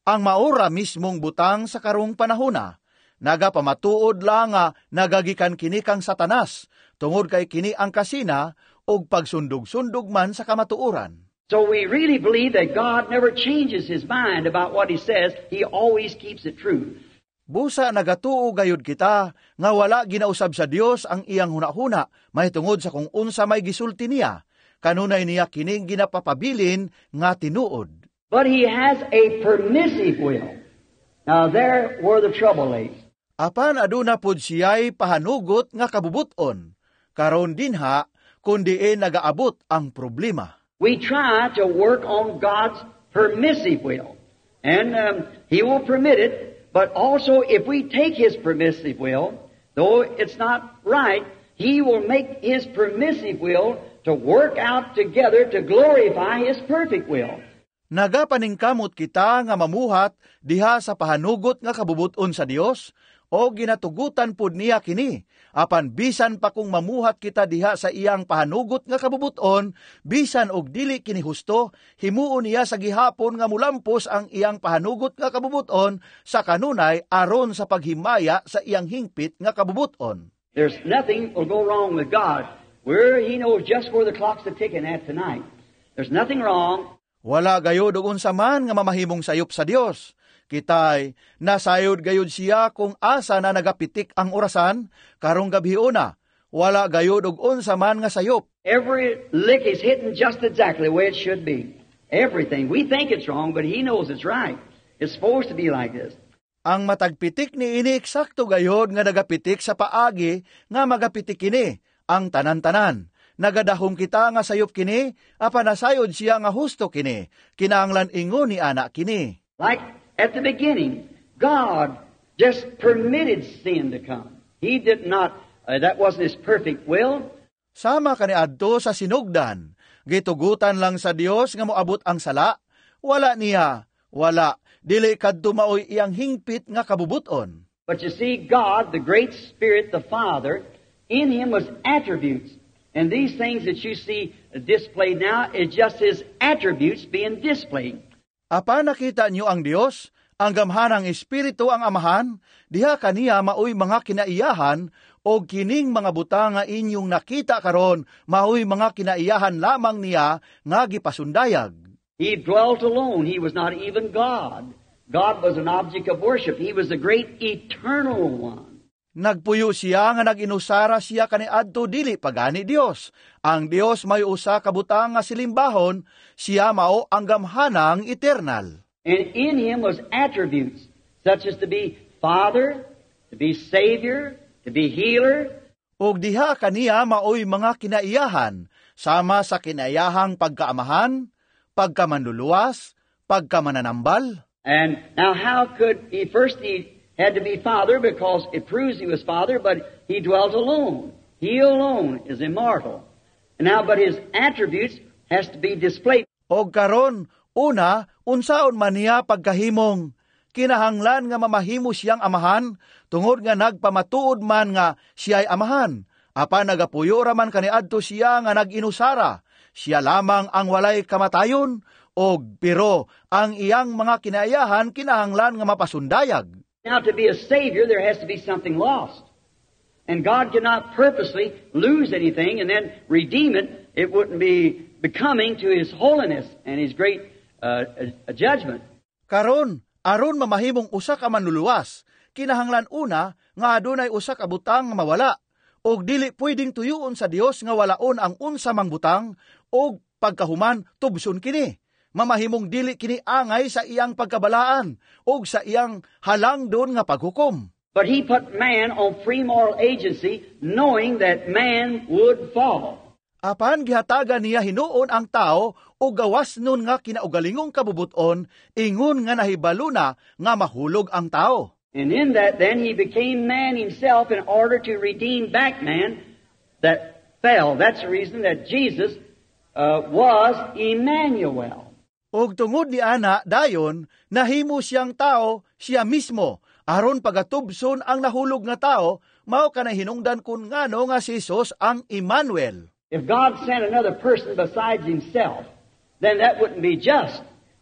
ang maura mismong butang sa karong panahona. Nagapamatuod lang nga nagagikan kini kang Satanas, tungod kay kini ang kasina og pagsundog-sundog man sa kamatuoran. So we really believe that God never changes His mind about what He says. He always keeps it true. Busa nagatuo gayud kita nga wala ginausab sa Dios ang iyang hunahuna mahitungod sa kung unsa may gisulti niya, kanunay niya kining ginapapabilin nga tinuod. But He has a permissive will. Now there where the trouble lays. Apan aduna pud siya'y pahanugot nga kabubuton, karon dinha kundi e nagaabot ang problema. We try to work on God's permissive will, and um, He will permit it. But also, if we take His permissive will, though it's not right, He will make His permissive will to work out together to glorify His perfect will. Nagapaningkamot kita nga mamuhat diha sa pahanugot nga kabubuton sa Dios, o ginatugutan pud niya kini, apan bisan pa kung mamuhat kita diha sa iyang pahanugot nga kabubuton, bisan og dili kini husto, himuon niya sa gihapon nga mulampos ang iyang pahanugot nga kabubuton sa kanunay aron sa paghimaya sa iyang hingpit nga kabubuton. There's nothing will go wrong with God. Where He knows just where the clock's ticking at tonight. There's nothing wrong. Wala gayod og unsa man nga mamahimong sayop sa Dios. Kitay, nasayod gayod siya kung asa na nagapitik ang orasan, karong gabhiuna, wala gayod og unsa man nga sayop. Every lick is hitting just exactly the way it should be. Everything. We think it's wrong, but He knows it's right. It's supposed to be like this. Ang matagpitik ni ini eksakto gayod nga nagapitik sa paagi nga magapitik kini, ang tanan-tanan. Nagadahom kita nga sayop kini, apan nasayod siya nga husto kini, kinahanglan ingon ni anak kini. Like at the beginning, God just permitted sin to come. He did not, uh, that wasn't His perfect will. Sama kaniadto sa sinugdan, gitugutan lang sa Dios nga moabot ang sala, wala niya, wala, dili kadto maoy iyang hingpit nga kabubuton. But you see, God, the great Spirit, the Father, in Him was attributes. And these things that you see displayed now is just His attributes being displayed. Apan nakita niyo ang Dios, ang gamhanang Espiritu ang Amahan, diha kaniya maoy mga kinaiyahan, o kining mga butang nga inyong nakita karon, maoy mga kinaiyahan lamang niya nga gipasundayag. He dwelt alone. He was not even God. God was an object of worship. He was the great eternal one. Nagpuyo siya nga naginusara siya kaniadto dili pagani Dios. Ang Dios may usa ka butang nga silimbahon, siya mao ang gamhanang eternal. And in Him was attributes such as to be Father, to be Savior, to be Healer. Og diha kaniya maoy mga kinaiyahan, sama sa kinayahang pagkaamahan, pagkamanluluwas, pagkamananambal. And now how could He, first He had to be Father because it proves He was Father, but He dwelt alone. He alone is immortal. And now, but His attributes has to be displayed. Og karon, una, unsaon man niya pagkahimong, kinahanglan nga mamahimo siyang amahan, tungod nga nagpamatuod man nga siya'y amahan. Apa nagapuyo raman kaniadto siya nga naginusara, siya lamang ang walay kamatayon, og pero ang iyang mga kinaayahan kinahanglan nga mapasundayag. Now, to be a Savior, there has to be something lost. And God cannot purposely lose anything and then redeem it. It wouldn't be becoming to His holiness and His great uh, uh, judgment. Karon, aron mamahimong usa ka manluluwas, kinahanglan una nga adunay usa ka butang nga mawala, og dili pwedeng tuyuon sa Dios nga walaon ang unsa mang butang, og pagkahuman tubson kini. Mamahimong dili kini angay sa iyang pagkabalaan o sa iyang halangdon nga paghukom. But He put man on free moral agency knowing that man would fall. Apan gihatagan niya hinuon ang tao o gawas nun nga kinaugalingong kabubuton, ingon nga nahibalo na nga mahulog ang tao. And in that then He became man Himself in order to redeem back man that fell. That's the reason that Jesus uh, was Emmanuel. Og tungod ni ana dayon, nahimo siyang tao, siya mismo, aron pagatubson ang nahulog nga tao, mao kana hinungdan kun ngano nga si Jesus ang Emmanuel. If God sent another person besides Himself, then that wouldn't be just.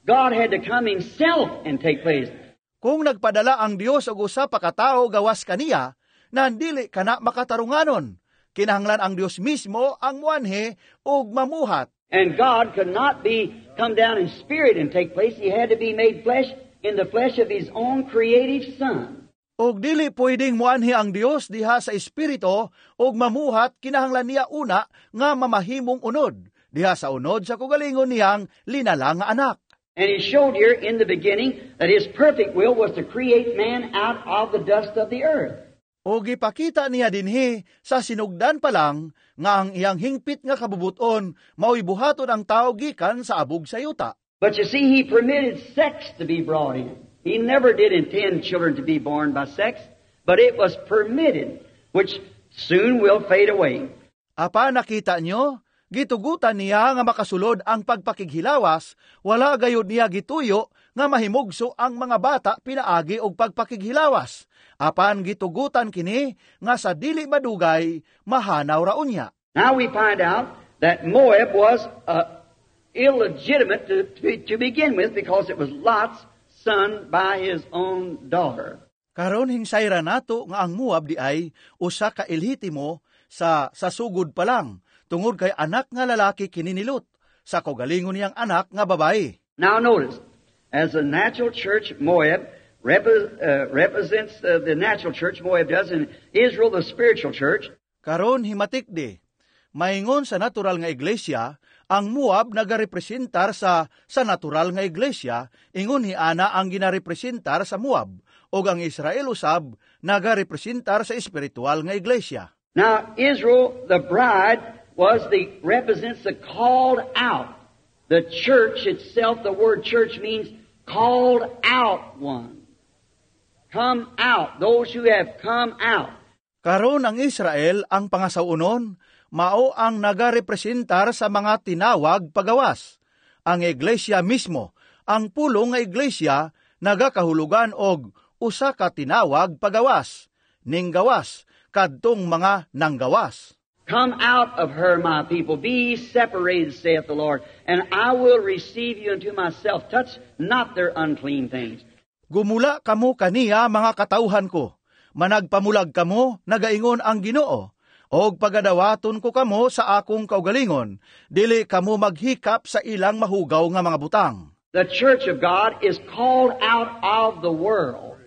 God had to come Himself and take place. Kung nagpadala ang Dios og usa pa ka tawo gawas kaniya, nandili kana makatarunganon. Kinahanglan ang Dios mismo ang muanhi ug mamuhat. And God could not be come down in spirit and take place. He had to be made flesh in the flesh of His own creative Son. Og dili pwedeng muanhi ang Dios diha sa espiritu og mamuhat, kinahanglan niya una nga mamahimong unod diha sa unod sa kugalingon niyang linalang nga anak. And He showed here in the beginning that His perfect will was to create man out of the dust of the earth. O gipakita niya dinhi sa sinugdan pa lang nga ang iyang hingpit nga kabubuton mao'y buhaton ang tao gikan sa abog sa yuta. But you see, He permitted sex to be brought in. He never did intend children to be born by sex, but it was permitted, which soon will fade away. Apa nakita nyo? Gitugutan niya nga makasulod ang pagpakighilawas, wala gayud niya gituyo nga mahimugso ang mga bata pinaagi og pagpakighilawas. Apan gitugutan kini nga sa dili madugay mahanaw raon niya. Now we find out that Moab was uh, illegitimate to, to, to begin with because it was Lot's son by his own daughter. Karon hinsayra nato nga ang Moab di ay usa ka ilhitimo sa sa sugod pa lang. Tungod kay anak nga lalaki kininilot, sa kaugalingon niyang anak nga babae. Now notice, as a natural church, Moab rep- uh, represents uh, the natural church, Moab does, and Israel the spiritual church. Karon himatik di, maingon sa natural nga iglesia, ang Moab nagarepresentar sa sa natural nga iglesia, ingon hi ana ang ginarepresentar sa Moab, ug ang Israel usab nagarepresentar sa espiritual nga iglesia. Now Israel, the bride, was the represents the called out. The church itself, the word church means called out one. Come out, those who have come out. Karon ang Israel ang pangasaunon, mao ang nagarepresentar sa mga tinawag pagawas. Ang iglesia mismo, ang pulong nga iglesia, nagakahulugan og usa ka tinawag pagawas, ninggawas, kadtong mga nanggawas. Come out of her, my people. Be ye separated, saith the Lord, and I will receive you unto myself. Touch not their unclean things. Gumula kamo kaniya, mga katauhan ko. Managpamulag kamo, nagaingon ang Ginoo. Og pagadawaton ko kamo sa akong kaugalingon, dili kamo maghikap sa ilang mahugaw nga mga butang. The church of God is called out of the world,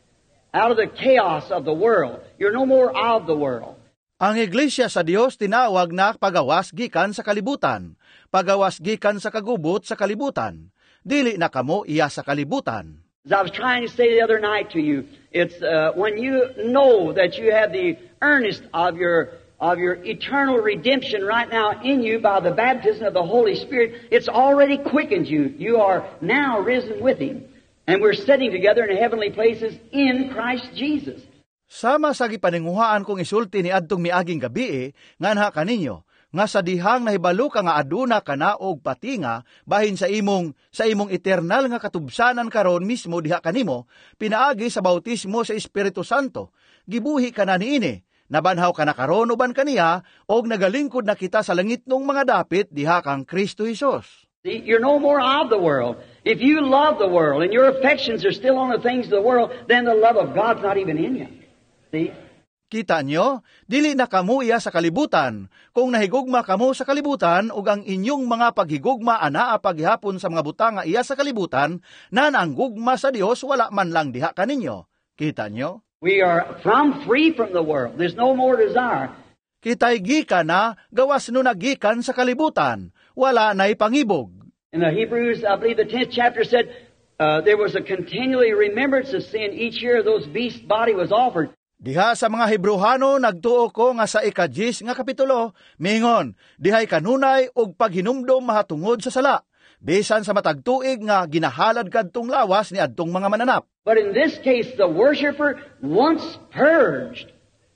out of the chaos of the world. You're no more of the world. Ang iglesia sa Dios tinawag na pagawas gikan sa kalibutan, pagawas gikan sa kagubot sa kalibutan. Dili na kamo iya sa kalibutan. As I was trying to say the other night to you, it's uh, when you know that you have the earnest of your of your eternal redemption right now in you by the baptism of the Holy Spirit, it's already quickened you. You are now risen with Him, and we're sitting together in heavenly places in Christ Jesus. Sama sa gipaninguhaan kong isulti ni adtong miaging gabi, nganha kaninyo, nga sa dihang nahibalo ka nga aduna kana og patinga, bahin sa imong sa imong eternal nga katubsanan karon mismo diha kanimo, pinaagi sa bautismo sa Espiritu Santo. Gibuhi ka na niini, nabanhaw ka na karon uban kaniya, og nagalingkod na kita sa langit nung mga dapit diha kang Kristo Jesus. See, you're no more of the world. If you love the world and your affections are still on the things of the world, then the love of God's not even in you. See? Kita nyo, dili na kamo iya sa kalibutan. Kung nahigugma kamo sa kalibutan, ug ang inyong mga paghigugma anaa paghihapon sa mga butang nga iya sa kalibutan, na nanggugma sa Dios wala man lang diha kaninyo. Kita nyo? We are from free from the world. There's no more desire. Kita'y gikan na, gawas no nagikan sa kalibutan. Wala na'y pangibog. In the Hebrews, I believe the tenth chapter said, uh, there was a continually remembrance of sin. Each year those beast body was offered. Diha sa mga Hebreohano, nagtuo ko nga sa ikadjis nga kapitulo, mingon, dihay kanunay og paghinumdom mahatungod sa sala, bisan sa matagtuig nga ginahalad kadtong lawas ni adtong mga mananap. But in this case, the worshiper, once purged,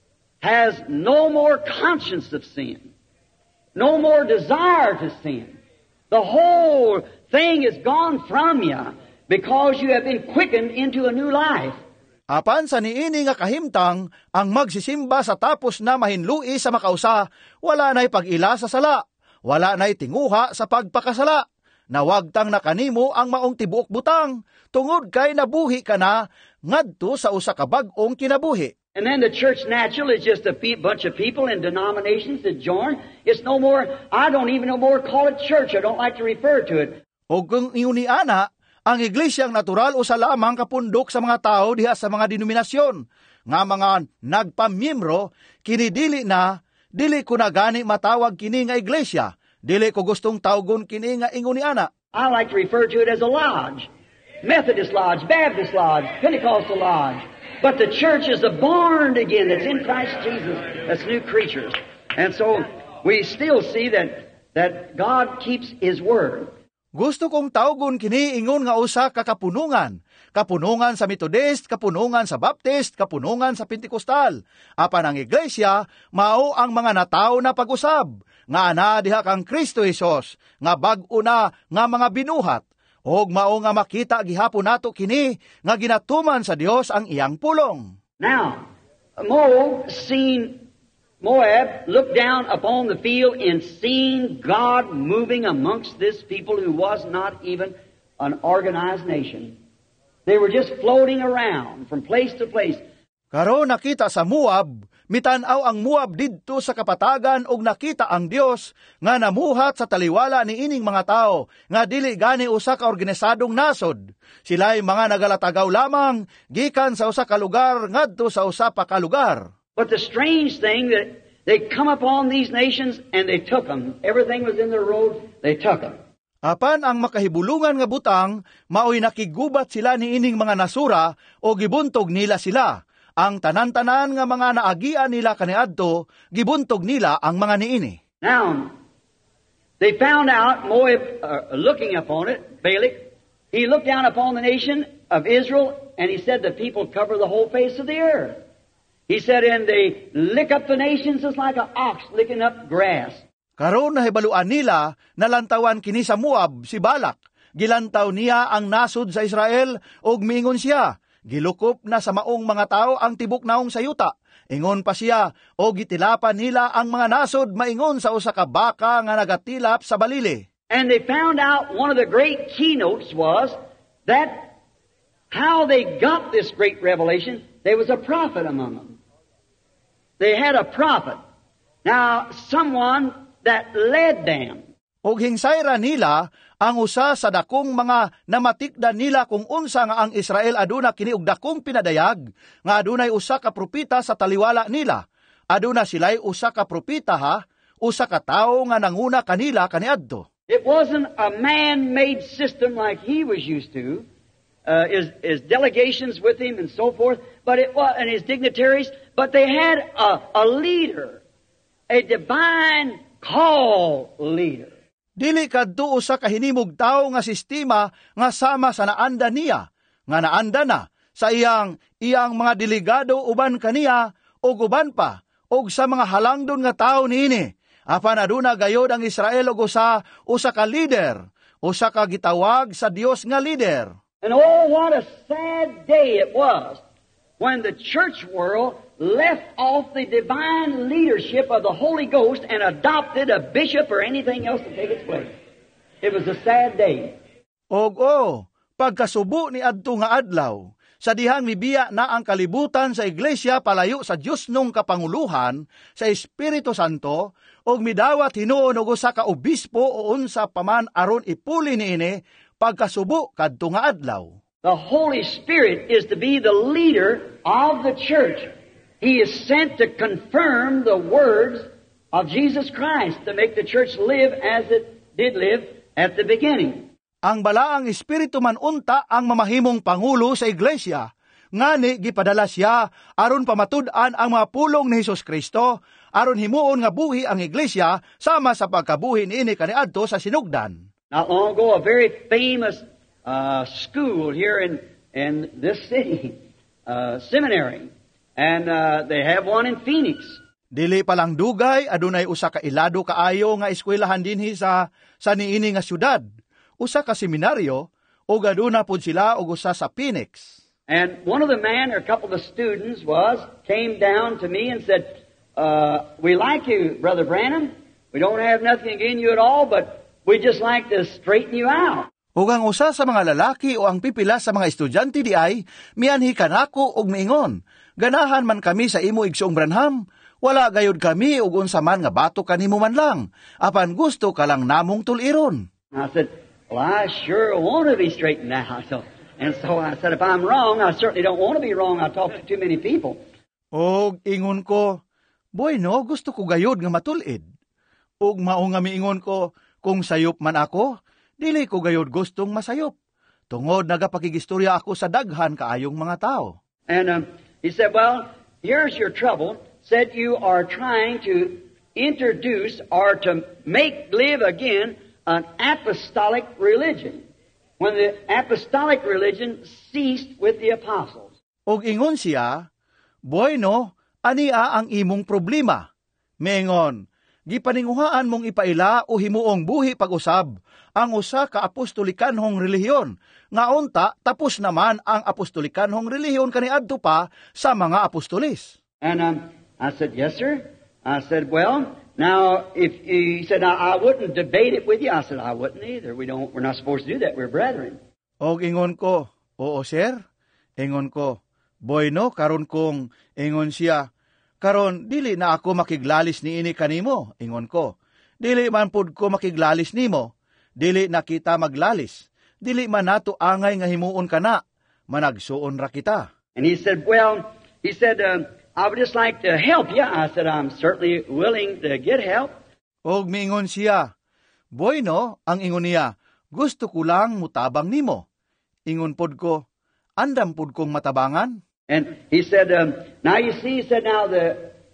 has no more conscience of sin, no more desire to sin. The whole thing is gone from you because you have been quickened into a new life. Apan sa niini nga kahimtang, ang magsisimba sa tapos na mahinlui sa makausa, wala na'y pag-ila sa sala, wala na'y tinguha sa pagpakasala. nawagtang na kanimo ang maong tibuok butang, tungod kay nabuhi ka na, ngadto sa usa ka bag-ong kinabuhi. And then the church natural is just a pe- bunch of people in denominations that join. It's no more, I don't even no more call it church. I don't like to refer to it. O kung iuniana, ang iglesyang natural usa lamang kapundok sa mga tao diha sa mga denominasyon, nga mga nagpamiyembro, kini dili na, dili ko na gani matawag kini nga iglesia, dili ko gustong tawgon kini nga inguniana. I like to refer to it as a lodge. Methodist lodge, Baptist lodge, Pentecostal lodge. But the church is a born again that's in Christ Jesus, that's new creatures. And so we still see that that God keeps His word. Gusto kong tawgon kini ingon nga usa ka kapunungan. Kapunungan sa Methodist, kapunungan sa Baptist, kapunungan sa Pentecostal. Apan ang iglesia, mao ang mga natawo na pag-usab, nga ana diha kang Kristo Jesus, nga bag-o na nga mga binuhat. Og mao nga makita gihapon nato kini nga ginatuman sa Dios ang iyang pulong. Now, Moab seen Moab looked down upon the field and seen God moving amongst this people who was not even an organized nation. They were just floating around from place to place. Karon nakita sa Moab, mitan-aw ang Moab didto sa kapatagan og nakita ang Dios nga namuhat sa taliwala ni ining mga tao nga dili gani usa ka organisadong nasod. Sila'y mga nagalatagaw lamang gikan sa usa ka lugar ngadto sa usa pa ka lugar. But the strange thing that they come upon these nations and they took them. Everything was in their road, they took them. Apan ang makahibulungan nga butang, maoy nakigubat sila ni ining mga nasura o gibuntog nila sila. Ang tanan-tanan nga mga naagian nila kaniadto, gibuntog nila ang mga niini. Now, they found out, Moab, uh, looking upon it, Balak, he looked down upon the nation of Israel, and he said the people cover the whole face of the earth. He said, and they lick up the nations just like an ox licking up grass. Karon nahibaluan nila, nalantawan kini sa Moab, si Balak. Gilantaw niya ang nasod sa Israel, og miingon siya, gilukop na sa maong mga tao ang tibok naong sayuta. Ingon pa siya, o gitilapan nila ang mga nasod maingon sa usa ka baka nga nagatilap sa balili. And they found out one of the great keynotes was that how they got this great revelation, there was a prophet among them. They had a prophet. Now, someone that led them. Og hingsayra nila ang usa sa dakong mga namatikdan nila kung unsa nga ang Israel aduna kini og dakong pinadayag nga adunay usa ka propeta sa taliwala nila. Aduna sila'y usa ka propeta ha, usa ka tawo nga nanguna kanila kaniadto. It wasn't a man-made system like he was used to, uh, his, his delegations with him and so forth, but it was, and his dignitaries, but they had a, a leader, a divine call leader. Dili kadto usa ka hinimog tawo nga sistema nga sama sa naanda niya, nga naanda na sa iyang iyang mga delegado uban kaniya o uban pa og sa mga halangdon nga tawo niini. Apan aduna gayod ang Israel og usa usa ka leader, usa ka gitawag sa Dios nga leader. And oh, what a sad day it was when the church world left off the divine leadership of the Holy Ghost and adopted a bishop or anything else to take its place. It was a sad day. Og o, pagkasubo ni adto nga adlaw, sa dihang mibiya na ang kalibutan sa iglesia palayo sa Dios nung kapanguluhan, sa Espiritu Santo, og midawat hinuon og usa ka obispo o unsa paman aron ipuli niini, pagkasubo kadto nga adlaw. The Holy Spirit is to be the leader of the church. He is sent to confirm the words of Jesus Christ to make the church live as it did live at the beginning. Ang balaang espiritu man unta ang mamahimong pangulo sa iglesia, ngani gipadala siya aron pamatud-an ang mga pulong ni Hesus Kristo, aron himuon nga buhi ang iglesia sama sa pagkabuhi niini kaniadto sa sinugdan. Not long ago, a very famous uh, school here in in this city, uh, seminary. And uh, they have one in Phoenix. Dili palang dugay, adunay usa ka ilado kaayo nga eskwelahan dinhi sa sa niini nga syudad. Usa ka seminaryo o aduna pud sila og usa sa Phoenix. And one of the men or a couple of the students was came down to me and said, uh, "We like you, Brother Branham. We don't have nothing against you at all, but we'd just like to straighten you out. Ug ang usa sa mga lalaki o ang pipila sa mga estudyante di ay, mianhi kanako og miingon, ganahan man kami sa imo igsoong Branham, wala gayud kami ug unsa man nga bato kanimo man lang, apan gusto ka lang namong tuliron. I said, well, I sure want to be straightened out. So, and so I said, if I'm wrong, I certainly don't want to be wrong. I talk to too many people. Og ingon ko, boy no, gusto ko gayud nga matulid. Og mao nga miingon ko, kung sayop man ako, dili ko gayud gustong masayop. Tungod nagapakigistorya ako sa daghan kaayong mga tao. And um, he said, well, here's your trouble. Said you are trying to introduce or to make live again an apostolic religion, when the apostolic religion ceased with the apostles. Og ingon siya, bueno, ania ang imong problema. Mengon, gipaninguhaan mong ipaila o himuong buhi pag-usab ang usa ka apostolikanhong relihiyon, nga unta tapos naman ang apostolikanhong relihiyon kaniadto pa sa mga apostolis. And um, I said, yes, sir. I said, well, now, if he said, I, I wouldn't debate it with you. I said, I wouldn't either. We don't, we're not supposed to do that. We're brethren. Og ingon ko, oo, sir. Ingon ko, boy no, karon kong, ingon siya, karon dili na ako makiglalis ni ini kanimo, ingon ko. Dili man pud ko makiglalis nimo, dili na kita maglalis. Dili man nato angay nga himuon kana, managsuon ra kita. And he said, well, he said, um, I would just like to help you. I said, I'm certainly willing to get help. Og miingon siya, boy no, ang ingon niya, gusto ko lang mutabang nimo. Ingon pod ko, andam pod kong matabangan. And he said, um, now you see, he said, now the,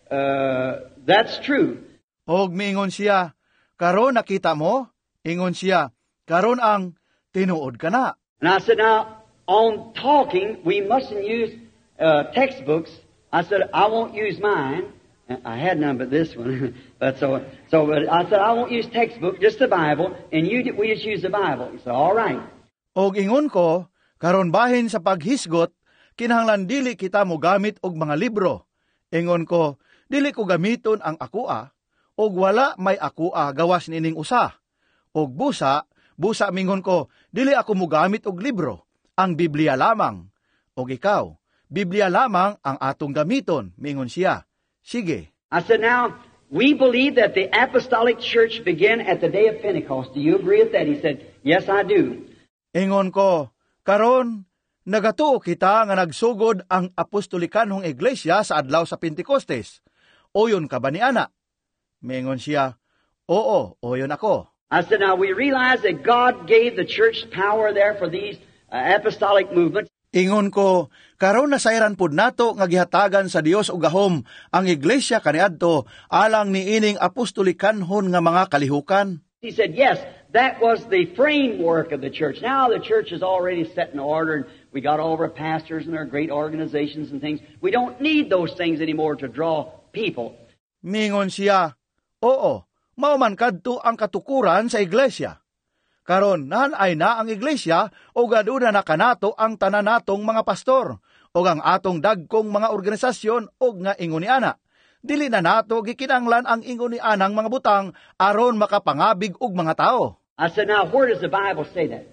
uh, that's true. Og miingon siya, karon nakita mo? Ingon siya, karon ang tinuod ka na. And I said, now, on talking, we mustn't use uh, textbooks. I said, I won't use mine. I had none but this one. but so, so but I said, I won't use textbook, just the Bible, and you, we just use the Bible. He said, all right. Og ingon ko, karon bahin sa paghisgot, kinahanglan dili kita mo gamit og mga libro. Ingon ko, dili ko gamiton ang akua, og wala may akua gawas nining usa. Og busa, busa mingon ko, dili ako mo gamit og libro, ang Biblia lamang. Og ikaw, Biblia lamang ang atong gamiton, mingon siya. Sige. I said, now, we believe that the apostolic church began at the day of Pentecost. Do you agree with that? He said, yes, I do. Ingon ko, karon, nagatuo kita nga nagsugod ang apostolikanhong iglesia sa adlaw sa Pentecostes. Oyon ka ba ni ana? Mingon siya, oo, oyon ako. I said, now we realize that God gave the church power there for these uh, apostolic movements. Ingon ko, karon nasayran pud nato nga gihatagan sa Dios og gahom ang iglesia kaniadto alang ni ining apostolikanhon nga mga kalihukan. He said, yes, that was the framework of the church. Now the church is already set in order, and we got all of our pastors and our great organizations and things. We don't need those things anymore to draw people. Mingon siya, oo, mauman kadto ang katukuran sa iglesia. Karon nahanay na ang iglesia o gaduna na kanato ang tanan natong mga pastor o ang atong dagkong mga organisasyon o nga ingon ni ana. Dili na nato gikinanglan ang ingon ni anang mga butang aron makapangabig og mga tao. I said, now where does the Bible say that?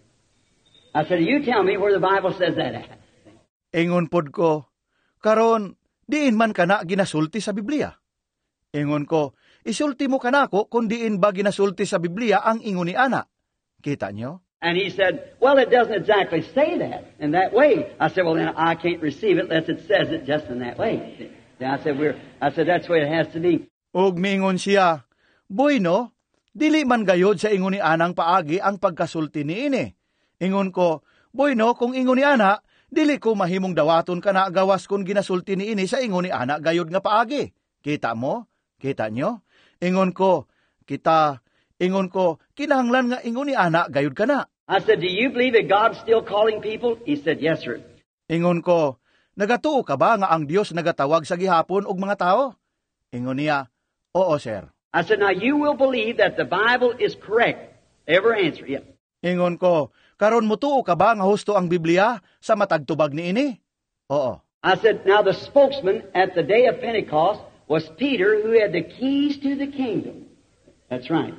I said, you tell me where the Bible says that at. Ingon pod ko, karon diin man kana ginasulti sa Biblia. Ingon ko, isulti mo kanako kung diin ba ginasulti sa Biblia ang ingon ni ana. Kita nyo? And he said, well, it doesn't exactly say that in that way. I said, well, then I can't receive it unless it says it just in that way. Then I said, we're, I said, that's the way it has to be. Og mingon siya, boy no, dili man gayod sa ingon ni anang paagi ang pagkasulti ni ini. Ingon ko, boy no, kung ingon ni ana, dili ko mahimong dawaton ka na gawas kung ginasulti ni ini sa ingon ni ana gayod nga paagi. Kita mo? Kita nyo? Ingon ko, kita... Ingon ko, kinahanglan nga ingon ni ana gayud ka na. I said, do you believe that God's still calling people? He said, yes, sir. Ingon ko, nagatuo ka ba nga ang Dios nagatawag sa gihapon og mga tao? Ingon niya, oo, sir. I said, now you will believe that the Bible is correct. Every answer, yeah. Ingon ko, karon mutuo ka ba nga husto ang Biblia sa matagtubag ni ini? Oo. I said, now the spokesman at the day of Pentecost was Peter, who had the keys to the kingdom. That's right.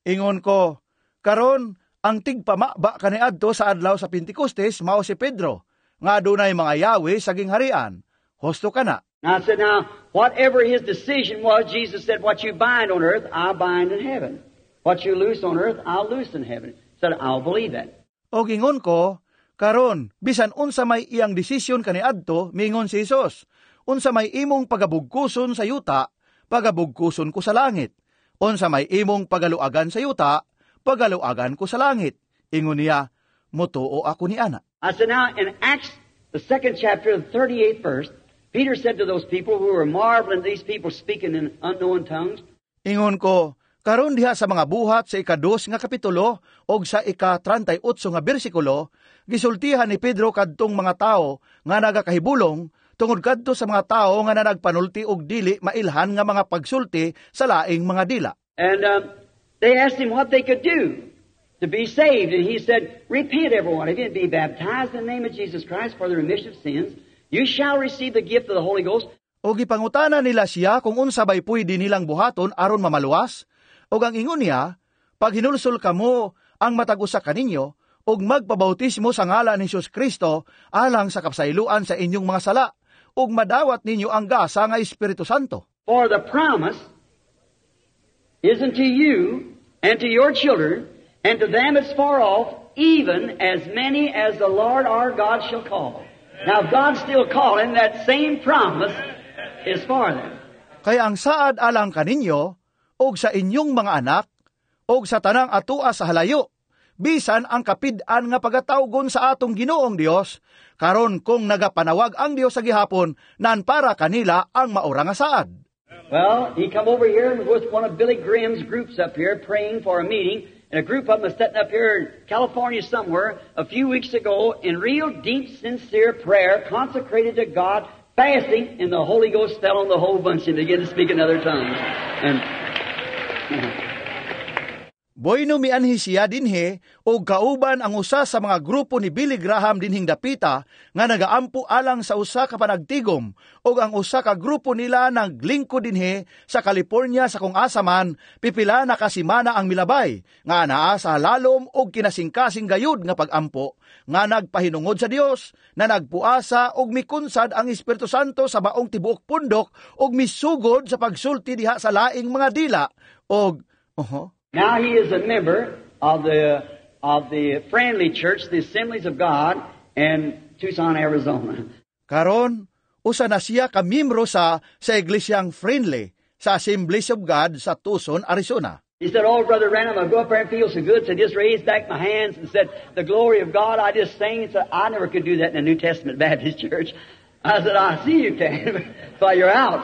Ingon ko, karon ang tigpamaba kaniadto sa adlaw sa Pentecostes mao si Pedro, nga adunay mga yawi sa gingharian. Husto kana. Now I said, now, whatever his decision was, Jesus said, what you bind on earth, I'll bind in heaven. What you loose on earth, I'll loose in heaven. Said, I'll believe that. O gingon ko, karon, bisan unsa may iyang desisyon kaniadto, mingon si Jesus, unsa may imong pagabugkuson sa yuta, pagabugkuson ko sa langit. Unsa may imong pagaluagan sa yuta, pagaluagan ko sa langit. Ingon niya, mutuo ako ni ana. I said, now, in Acts, the second chapter, the thirty-eighth verse, Peter said to those people who were marveling, these people speaking in unknown tongues, ingon ko, karon diha sa mga buhat sa ikados nga kapitulo og sa ika-trentayotso nga bersikulo, gisultihan ni Pedro kadtong mga tao nga nagakahibulong tungod kadto sa mga tao nga nanagpanulti og dili mailhan nga mga pagsulti sa laing mga dila. And um, they asked him what they could do to be saved, and he said, repent every one of you and be baptized in the name of Jesus Christ for the remission of sins. You shall receive the gift of the Holy Ghost. O gipangutana nila siya kung unsa bay pwede nilang buhaton aron mamaluwas. O ang ingon niya, pag hinulsol kamo ang matag-usa kaninyo, og magpabautismo sa ngalan ni Jesus Kristo alang sa kapsayloan sa inyong mga sala, og madawat ninyo ang gasa nga Espiritu Santo. For the promise is unto you and to your children and to them as far off, even as many as the Lord our God shall call. Now, God's still calling, that same promise is for them. Kaya ang saad alang kaninyo, og sa inyong mga anak, og sa tanang atua sa halayo, bisan ang kapid-an nga pagatawgon sa atong Ginoong Dios, karon kung nagapanawag ang Dios sa gihapon, nan para kanila ang maura nga saad. Well, he come over here and was with one of Billy Graham's groups up here praying for a meeting. And a group of them was sitting up here in California somewhere a few weeks ago in real deep, sincere prayer, consecrated to God, fasting, and the Holy Ghost fell on the whole bunch and began to speak in other tongues. And Boy no mianhi siya dinhe o kauban ang usa sa mga grupo ni Billy Graham dinhing dapita nga nagaampo alang sa usa ka panagtigom o ang usa ka grupo nila naglingkod dinhe sa California sa kung asaman pipila na kasimana ang milabay nga anaa sa lalom og kinasingkasing gayud nga pagampo nga nagpahinungod sa Dios na nagpuasa og mikunsad ang Espiritu Santo sa baong tibuok pundok og misugod sa pagsulti diha sa laing mga dila og oho. Now he is a member of the of the Friendly Church, the Assemblies of God, in Tucson, Arizona. Karon, usa na siya ka miyembro sa sa Iglesyang Friendly sa Assemblies of God sa Tucson, Arizona. He said, "Oh, Brother Branham, I go up there and feel so good." So I just raised back my hands and said, "The glory of God." I just sang and said, "I never could do that in a New Testament Baptist church." I said, "I see you can, but you're out."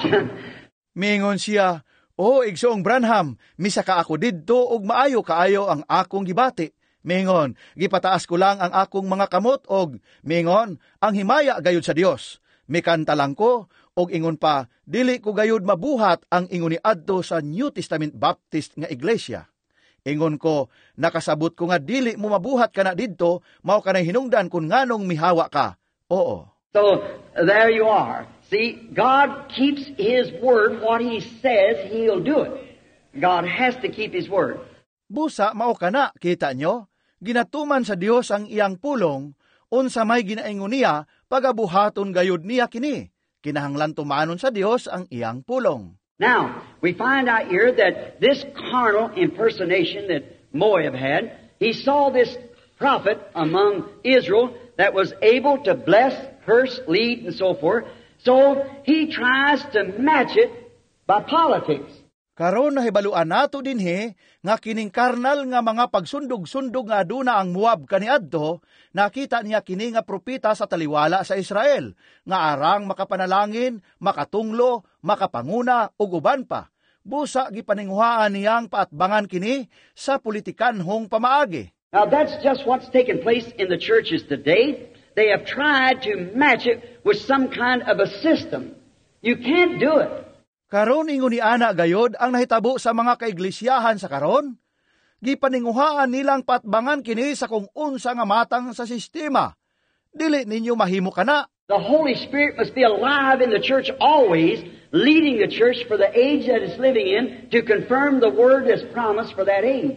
Mingon siya, "O igsoong Branham, misa ka ako didto og maayo kaayo ang akong gibati." Mingon, gipataas ko lang ang akong mga kamot og mingon, ang himaya gayud sa Dios. Mikanta lang ko og ingon pa, dili ko gayud mabuhat ang ingon ni adto sa New Testament Baptist nga iglesia. Ingon ko, nakasabot ko nga dili mo mabuhat kana didto, mao kanay hinungdan kun nganong mihawa ka. Oo. So there you are. See, God keeps His word. What He says, He'll do it. God has to keep His word. Busa, mao kana, kita nyo? Ginatuman sa Dios ang iyang pulong, unsa may ginaingon niya, pagabuhaton gayud niya kini. Kinahanglan tumanon sa Dios ang iyang pulong. Now, we find out here that this carnal impersonation that Moab had, he saw this prophet among Israel that was able to bless, curse, lead, and so forth. So, he tries to match it by politics. Karon nahibaluan nato dinhi nga kining karnal nga mga pagsundog-sundog nga aduna ang Moab kaniadto, nakita niya kini nga propeta sa taliwala sa Israel nga arang makapanalangin, makatunglo, makapanguna ug uban pa. Busa gipaninguhaan niyang paatbangan kini sa politikanhong pamaagi. Now that's just what's taken place in the churches today. They have tried to match it with some kind of a system. You can't do it. Karon ingon ni ana gayod ang nahitabo sa mga kaiglesiyahan sa karon. Gipaninguhaan nilang patbangan kini sa kung unsa nga matang sa sistema. Dili ninyo mahimo kana. The Holy Spirit must be alive in the church always, leading the church for the age that it's living in to confirm the word that's promised for that age.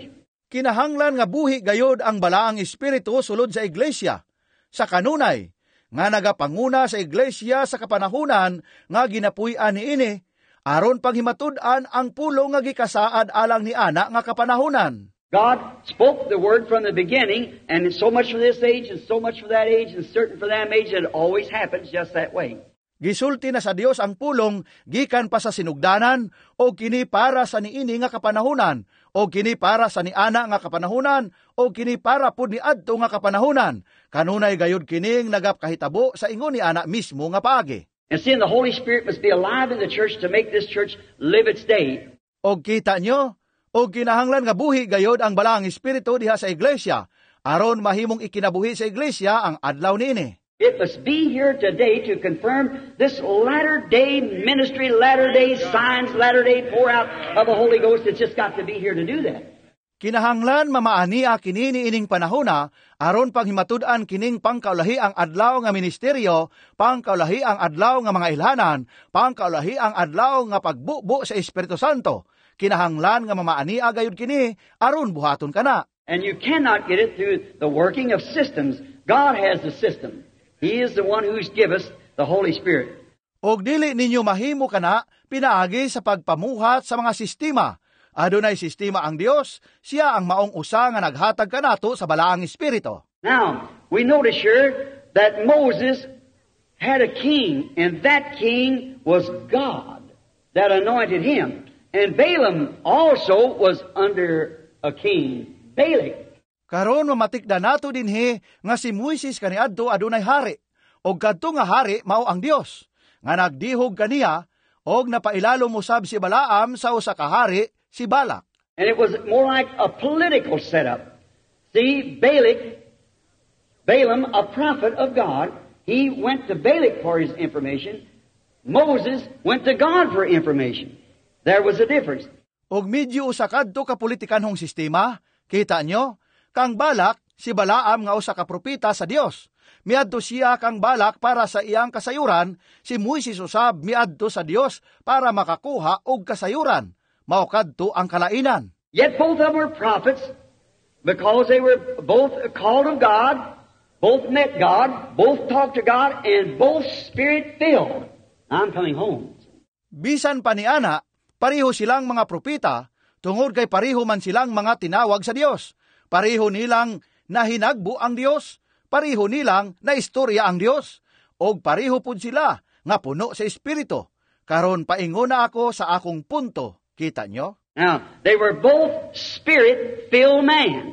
Kinahanglan nga buhi gayod ang balaang espiritu sulod sa iglesia. Sa kanunay, nga nagapanguna sa iglesia sa kapanahunan nga ginapuy-an niini, aron panghimatud-an ang pulong nga gikasaad alang ni ana nga kapanahunan. God spoke the word from the beginning, and it's so much for this age, and so much for that age, and certain for that age, and it always happens just that way. Gisulti na sa Dios ang pulong, gikan pa sa sinugdanan, o kini para sa niini nga kapanahunan, o kini para sa niana nga kapanahunan, o kini para pud ni adto nga kapanahunan. Kanunay gayud kining nagapkahitabo sa ingon ni ana mismo nga paagi. And seeing the Holy Spirit must be alive in the church to make this church live its day. O kita nyo, o kinahanglan nga buhi gayod ang balaang espiritu diha sa iglesia, aron mahimong ikinabuhi sa iglesia ang adlaw niini. It must be here today to confirm this latter-day ministry, latter-day signs, latter-day pour-out of the Holy Ghost. It's just got to be here to do that. Kinahanglan mamaania kini niining panahona, aron panghimatud-an kining pangkaulahi ang adlaw nga ministeryo, pangkaulahi ang adlaw nga mga ilhanan, pangkaulahi ang adlaw nga pagbubo sa Espiritu Santo. Kinahanglan nga mamaania gayud kini, aron buhaton kana. And you cannot get it through the working of systems. God has the system. He is the one who's give us the Holy Spirit. Og dili ninyo mahimo kana pinaagi sa pagpamuhat sa mga sistema. Adunay sistema ang Dios, siya ang maong usa nga naghatag kanato sa balaang espiritu. Now, we notice here that Moses had a king, and that king was God that anointed him. And Balaam also was under a king, Balak. Karon mamatikda nato dinhi nga si Moises kaniadto adunay hari, og kadto nga hari mao ang Dios, nga nagdihog kaniya og napailalo musab si Balaam sa usa ka hari, si Balak. And it was more like a political setup. See, Balak, Balaam, a prophet of God, he went to Balak for his information. Moses went to God for information. There was a difference. Og medyo usa kadto ka politikanhong sistema, kita nyo, kang Balak, si Balaam nga usa ka propeta sa Dios. Miadto siya kang Balak para sa iyang kasayuran, si Moises usab miadto sa Dios para makakuha og kasayuran. Mao kadto ang kalainan. Yet both of them were prophets because they were both called of God, both met God, both talked to God, and both spirit-filled. I'm coming home. Bisan pa ni ana, pareho silang mga propeta, tungod kay pareho man silang mga tinawag sa Dios. Pareho nilang nahinagbo ang Dios, pareho nilang naistorya ang Dios, og pareho pud sila nga puno sa espiritu. Karon paingona ako sa akong punto. Kita nyo? Now, they were both spirit-filled man.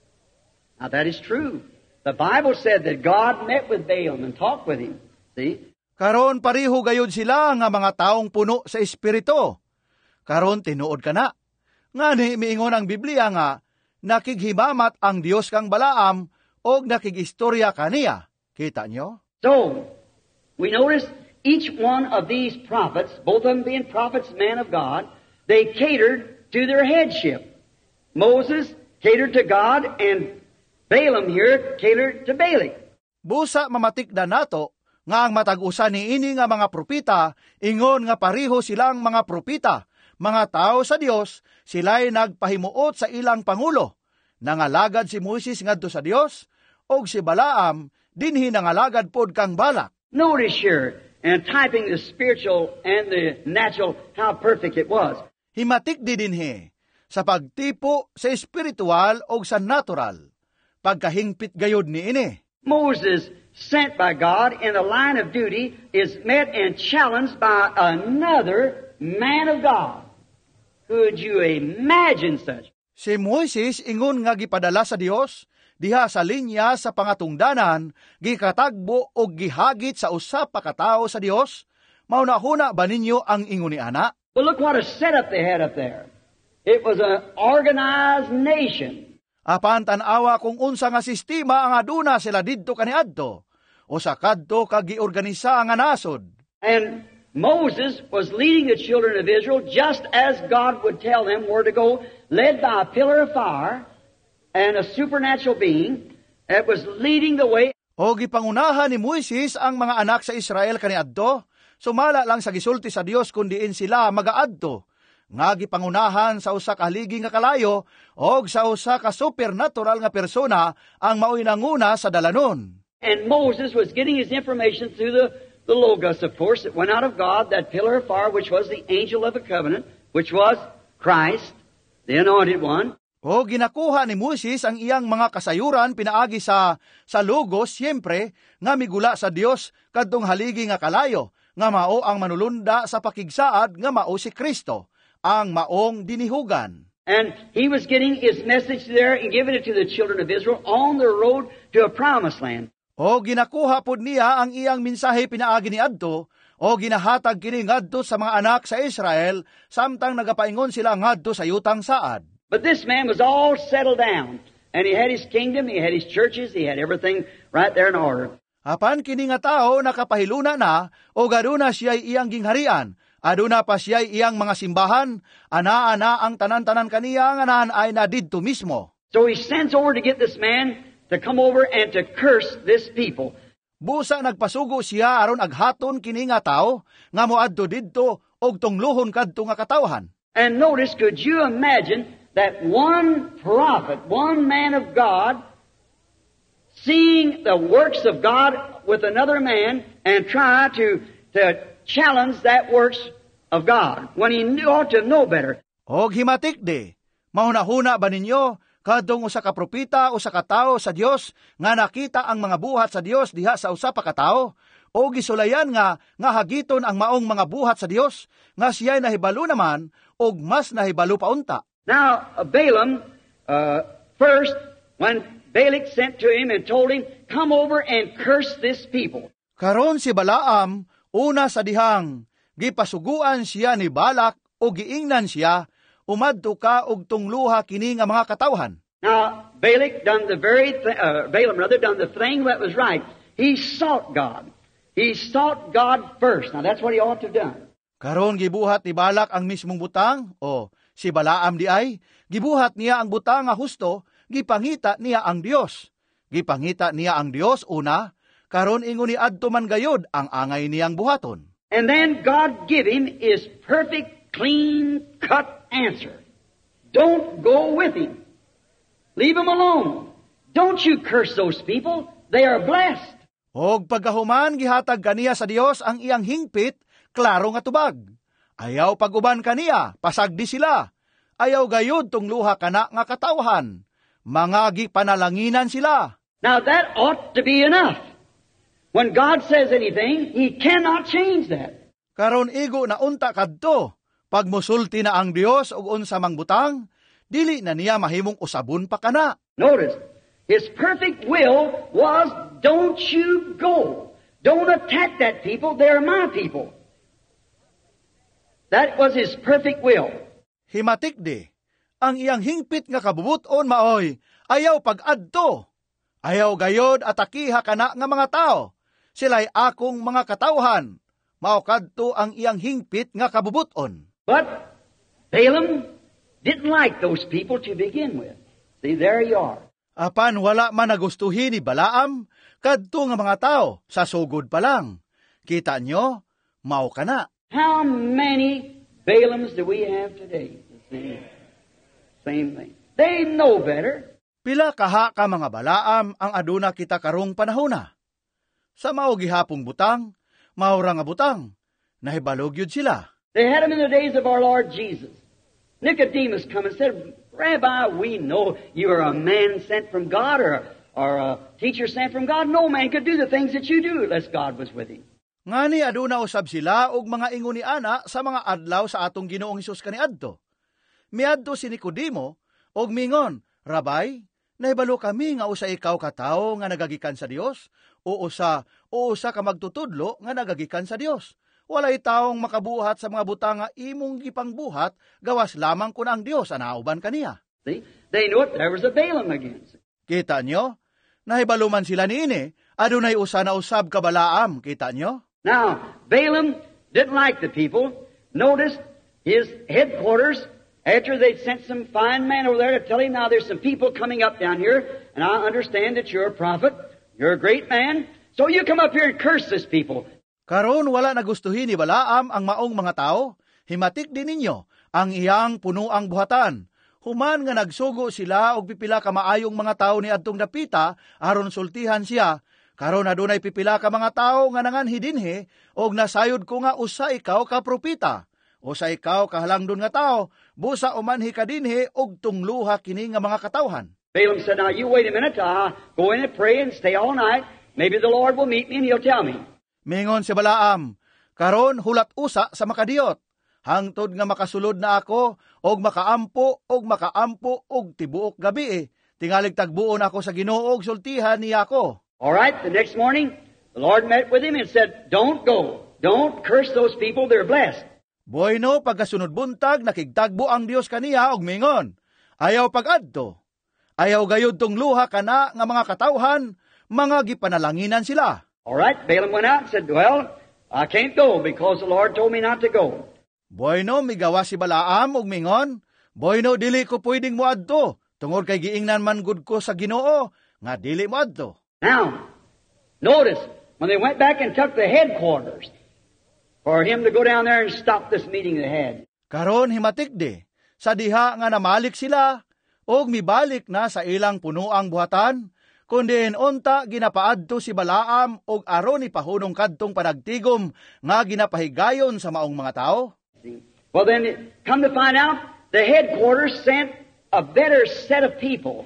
Now, that is true. The Bible said that God met with Balaam and talked with him. See? Karon pareho gayud sila nga mga taong puno sa espiritu. Karon tinuod ka na. Ngani miingon ang Biblia nga, nakighimamat ang Dios kang Balaam og nakigistorya kaniya. Kita nyo? So, we notice each one of these prophets, both of them being prophets, men of God, they catered to their headship. Moses catered to God, and Balaam here catered to Balak. Busa mamatikda nato nga ang matag-usa niini nga mga propita, ingon nga pareho silang mga propita, mga tao sa Dios, sila'y nagpahimuot sa ilang pangulo. Nangalagad si Moises ngadto sa Dios, og si Balaam dinhi nangalagad pod kang Balak. Notice here, and typing the spiritual and the natural, how perfect it was. Himatik di dinhi sa pagtipo sa espiritual o sa natural, pagkahingpit gayod ni ini. Moses, sent by God in the line of duty, is met and challenged by another man of God. Could you imagine such? Si Moises ingon nga gipadala sa Dios diha sa linya sa pangatungdanan, gikatagbo o gihagit sa usa pa ka tawo sa Dios. Maunahuna ba ninyo ang ingon ni ana? Well, look what a setup they had up there. It was an organized nation. Apan tan-awa kung unsa nga sistema ang aduna sila didto kaniadto, o sa kadto kag giorganisa nga nasod. And Moses was leading the children of Israel just as God would tell them where to go, led by a pillar of fire and a supernatural being that was leading the way. O gipangunahan ni Moises ang mga anak sa Israel kaniadto, sumala lang sa gisulti sa Dios kundiin sila magaadto. nga gipangunahan sa usa ka haligi nga kalayo og sa usa ka supernatural nga persona ang mao'y nanguna sa dalanon. And Moses was getting his information through the, the Logos, of course, that went out of God, that pillar of fire, which was the angel of the covenant, which was Christ, the anointed one. O ginakuha ni Moses ang iyang mga kasayuran pinaagi sa sa Logos, siyempre, nga migula sa Dios kadtong haligi nga kalayo, nga mao ang manulunda sa pakigsaad nga mao si Kristo, ang maong dinihugan. And he was getting his message there and giving it to the children of Israel on the road to a promised land. O ginakuha pod niya ang iyang mensahe pinaagi ni adto, o ginahatag kini ngadto sa mga anak sa Israel samtang nagapaingon sila ngadto sa yutang saad. But this man was all settled down, and he had his kingdom, he had his churches, he had everything right there in order. Apan kini nga tao nakapahiluna na o gaduna siya'y iyang gingharian, aduna pa siya'y iyang mga simbahan, ana-ana ang tanan-tanan kaniya nga naan ay na didto mismo. So he sends over to get this man to come over and to curse this people. Busa nagpasugo siya aron aghaton kini nga tao nga moadto didto og tungluhon kadto nga katawhan. And notice, could you imagine that one prophet, one man of God, seeing the works of God with another man and try to, to challenge that works of God when he knew, ought to know better. Og himatik de, mahuna-huna ba ninyo kadtong usa ka propeta o sa katao sa Dios nga nakita ang mga buhat sa Dios diha sa usa pa ka tao o gisulayan nga nga hagiton ang maong mga buhat sa Dios nga siya'y nahibalo naman og mas nahibalo pa unta. Now, uh, Balaam, uh, first, when Balak sent to him and told him, come over and curse this people. Karon si Balaam, una sa dihang, gipasuguan siya ni Balak o giingnan siya, umadto ka og tungluha kini nga mga katawhan. Now, Balak done the very, th- uh, Balaam rather, done the thing that was right. He sought God. He sought God first. Now, that's what he ought to have done. Karon gibuhat ni Balak ang mismong butang, o si Balaam di ay, gibuhat niya ang butang nga husto, gipangita niya ang Dios. Gipangita niya ang Dios una, karon ingon ni adto man gayod ang angay niyang buhaton. And then God give him his perfect, clean-cut answer. Don't go with him. Leave him alone. Don't you curse those people. They are blessed. Og pagkahuman gihatag kaniya sa Dios ang iyang hingpit, klaro nga tubag. Ayaw paguban kaniya, pasagdi sila. Ayaw gayud tungluha kana nga katawhan. Mga gipanalanginan sila. Now that ought to be enough. When God says anything, He cannot change that. Karon igo na unta kadto, pag musulti na ang Dios og unsa mang butang, dili na niya mahimong usabon pa kana. Notice, His perfect will was, don't you go. Don't attack that people, they're my people. That was His perfect will. Himatik di, ang iyang hingpit nga kabubuton maoy, ayaw pag-adto. Ayaw gayod atakiha kana nga mga tao. Sila'y akong mga katawhan. Mao kadto ang iyang hingpit nga kabubuton. But Balaam didn't like those people to begin with. See, there you are. Apan wala man nagustuhin ni Balaam, kadto nga mga tao, sa sugod pa lang. Kita nyo, mao kana. How many Balaams do we have today? The same, same thing. They know better. Pila kaha ka mga Balaam ang aduna kita karong panahona. Sa mao gihapong butang, maura nga butang, nahibalog yun sila. They had them in the days of our Lord Jesus. Nicodemus come and said, Rabbi, we know you are a man sent from God or, or a teacher sent from God. No man could do the things that you do unless God was with him. Ngani aduna usab sila og mga ingon ni ana sa mga adlaw sa atong Ginoong Hesus kaniadto. Miadto si Nicodemo og mingon, Rabay, nahibalo kami nga usa ikaw ka tawo nga nagagikan sa Dios o usa o usa ka magtutudlo nga nagagikan sa Dios. Walay taong makabuhat sa mga butang nga imong gipangbuhat gawas lamang kun ang Dios anauban kaniya. See? They knew it. There was a Balaam against it. Kita nyo? Nahibalo man sila niini, adunay usa na usab ka Balaam, kita nyo? Now, Balaam didn't like the people. Notice his headquarters, after they'd sent some fine men over there to tell him, now there's some people coming up down here, and I understand that you're a prophet, you're a great man, so you come up here and curse this people. Karon wala nagustuhin ni Balaam ang maong mga tao. Himatik din ninyo ang iyang punuang buhatan. Human nga nagsugo sila og pipila ka maayong mga tao ni adtong dapita aron sultihan siya, karon adunay pipila ka mga tao nga nanganhi dinhi og nasayod ko nga usa ikaw ka propeta. O sa ikaw kahalangdon nga tao, busa umanhi ka dinhi og tungluha kini nga mga katawhan. Balaam said, now you wait a minute, I'll go in and pray and stay all night. Maybe the Lord will meet me and He'll tell me. Mingon si Balaam, karon hulat usa sa makadiyot. Hangtod nga makasulod na ako, og makaampo, og makaampo, og tibuok gabi eh. Tingalig tagbuon ako sa Ginoo og sultihan niya ako. All right, the next morning, the Lord met with him and said, don't go. Don't curse those people, they're blessed. Bueno, pagkasunod buntag, nakigtagbo ang Dios kaniya og mingon, ayaw pag-adto. Ayaw gayud tong luha kana nga mga katawhan, mga gipanalanginan sila. All right, Balaam went out and said, well, I can't go because the Lord told me not to go. Bueno, migawa si Balaam og mingon, bueno, dili ko pwedeng moadto, tungod kay giingnan man gud ko sa Ginoo, nga dili moadto. Now, notice, when they went back and took the headquarters, for him to go down there and stop this meeting they had. Karon himatik de, sa diha nga namalik sila, og mibalik na sa ilang punuang buhatan, kundi unta ginapaadto si Balaam og aron ipahunong kadtong panagtigom nga ginapahigayon sa maong mga tao. Well then, come to find out, the headquarters sent a better set of people,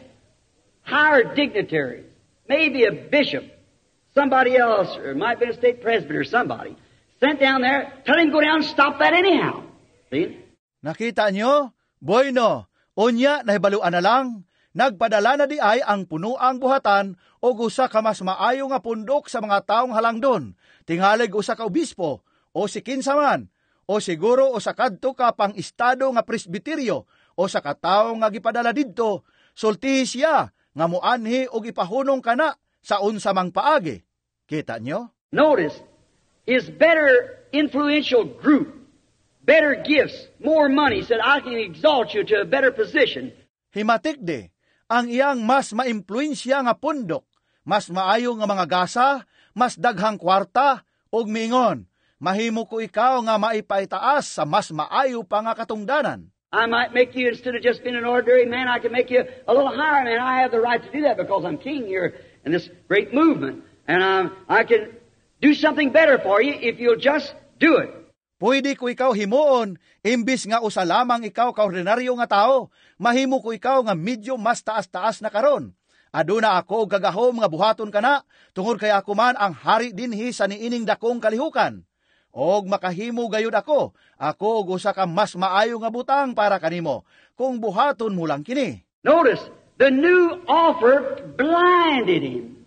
higher dignitaries, maybe a bishop, somebody else, or it might be a state president or somebody, sent down there, tell him to go down and stop that anyhow. See? Nakita nyo? Bueno, unya nahibaluan na lang, nagpadala na di ay ang punuang buhatan o usa ka mas maayo nga pundok sa mga taong halangdon, tingalig usa ka obispo, o si kinsaman, o siguro o sa kadto ka pang estado nga presbiteryo, o sa katawo nga gipadala didto, sulti siya nga muanhi og ipahunong kana sa unsa mang paagi. Kita nyo? Notice, his better influential group, better gifts, more money, said, I can exalt you to a better position. Himatik de, ang iyang mas maimpluensya nga pundok, mas maayo nga mga gasa, mas daghang kwarta, og mingon, mahimo ko ikaw nga maipaitaas sa mas maayo pa nga katungdanan. I might make you, instead of just being an ordinary man, I can make you a little higher man. I have the right to do that because I'm king here in this great movement. And um, I can do something better for you if you'll just do it. Pwede ko ikaw himuon, imbis nga usa lamang ikaw kaordinaryo nga tao, mahimo ko ikaw nga medyo mas taas-taas na karon. Aduna ako gagahom nga buhaton kana, tungod kay ako man ang hari dinhi sa niining dakong kalihukan. Og makahimo gayud ako, ako og usa ka mas maayo nga butang para kanimo, kung buhaton mo lang kini. Notice, the new offer blinded him.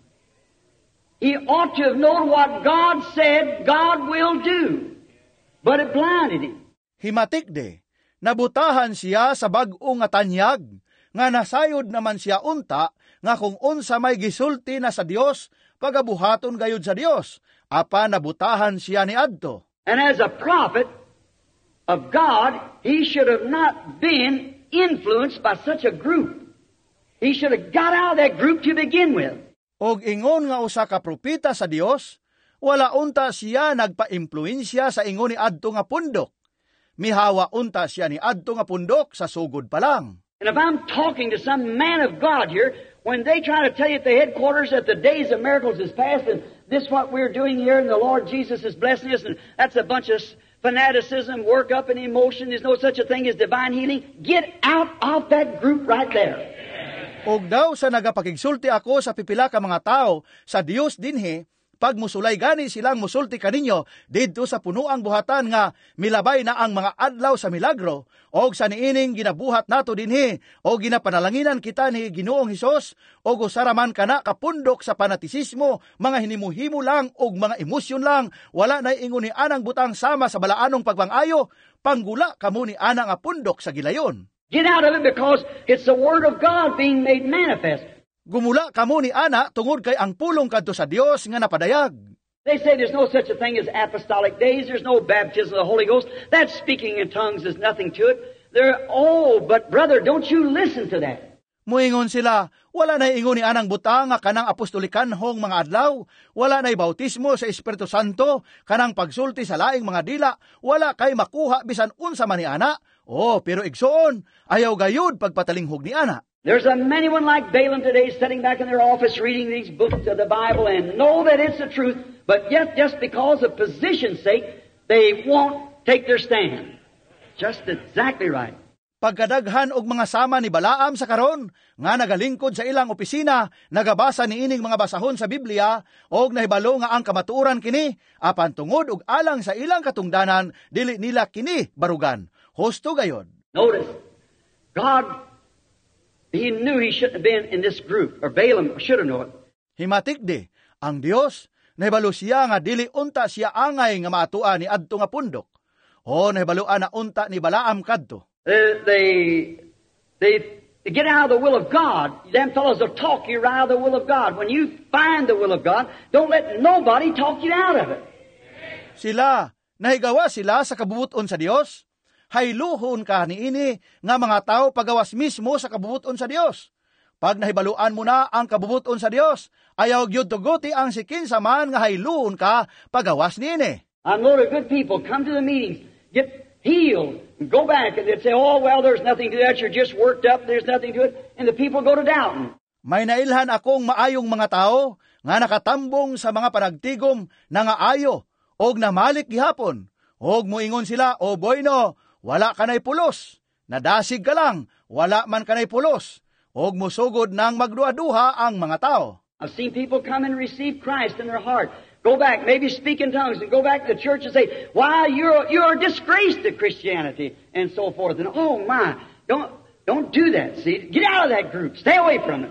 He ought to have known what God said God will do. But it blinded him. Himatik de, nabutahan siya sa bag-o nga tanyag, nga nasayod naman siya unta, nga kung unsa may gisulti na sa Dios, pagabuhaton gayud sa Dios, apa nabutahan siya ni adto. And as a prophet of God, he should have not been influenced by such a group. He should have got out of that group to begin with. Og ingon nga usa ka propeta sa Dios, wala unta siya nagpa-impluensya sa ingon ni adto nga pundok. Mihawa unta siya ni adto nga pundok sa sugod pa lang. And if I'm talking to some man of God here, when they try to tell you at the headquarters that the days of miracles is past and this what we're doing here and the Lord Jesus is blessing us and that's a bunch of fanaticism, work up and emotion, there's no such a thing as divine healing, get out of that group right there. Og daw sa nagapakigsulti ako sa pipila ka mga tao sa Dios dinhi, pag musulay gani silang musulti kaninyo didto sa punuang buhatan nga milabay na ang mga adlaw sa milagro og sa niining ginabuhat nato dinhi o ginapanalanginan kita ni Ginoong Hesus og usaraman kana kapundok sa fanatisismo, mga hinimuhimo lang og mga emosyon lang, wala na ingon ni anang butang sama sa balaanong pagbangayo, panggula kamo ni anang nga pundok sa gilayon. Get out of it because it's the Word of God being made manifest. Gumula kamo ni ana tungod kay ang pulong kadto sa Dios nga napadayag. They say there's no such a thing as apostolic days. There's no baptism of the Holy Ghost. That speaking in tongues is nothing to it. They're, oh, but brother, don't you listen to that. Muingon sila, wala na ingon ni anang butang nga kanang apostolikanhong mga adlaw, wala na bautismo sa Espiritu Santo, kanang pagsulti sa laing mga dila, wala kay makuha bisan unsa man ni ana. Oh, pero igsoon, ayaw gayud pagpatalinghog ni ana. There's a many one like Balaam today sitting back in their office reading these books of the Bible and know that it's the truth, but yet just because of position's sake, they won't take their stand. Just exactly right. Pagkadaghan og mga sama ni Balaam sa karon nga nagalingkod sa ilang opisina, nagabasa ni ining mga basahon sa Biblia og nahibalo nga ang kamatuoran kini apan tungod og alang sa ilang katungdanan dili nila kini barugan. Husto gayod. Notice, God, He knew he shouldn't have been in this group, or Balaam should have known it. Himatikdi, ang Dios nahibalo siya nga dili unta siya angay nga maatuan ni adto nga pundok. O nahibaluan na unta ni Balaam kadto. Uh, they, they, they get out of the will of God. Them fellows will talk you right out of the will of God. When you find the will of God, don't let nobody talk you out of it. Sila, nahigawa sila sa kabubuton sa Dios. Hayluhon ka ni ini nga mga tao pagawas mismo sa kabubuton sa Dios. Pag nahibaluan mo na ang kabubuton sa Dios, ayaw gyud tuguti ang sikin sa man nga hayluhon ka pagawas ni ini. I know the good people come to the meetings, get healed, and go back, and they'd say, oh, well, there's nothing to that, you're just worked up, there's nothing to it, and the people go to doubting. May nailhan akong maayong mga tao nga nakatambong sa mga panagtigom na nga ayo, og namalik gihapon, og muingon sila, o boyno, wala kanay pulos, nadasig ka lang, wala man kanay pulos, og musugod nang magduha-duha ang mga tao. I've seen people come and receive Christ in their heart, go back, maybe speak in tongues, and go back to the church and say, why, you're, you're a disgrace to Christianity, and so forth. And oh my, don't, don't do that, see? Get out of that group. Stay away from it.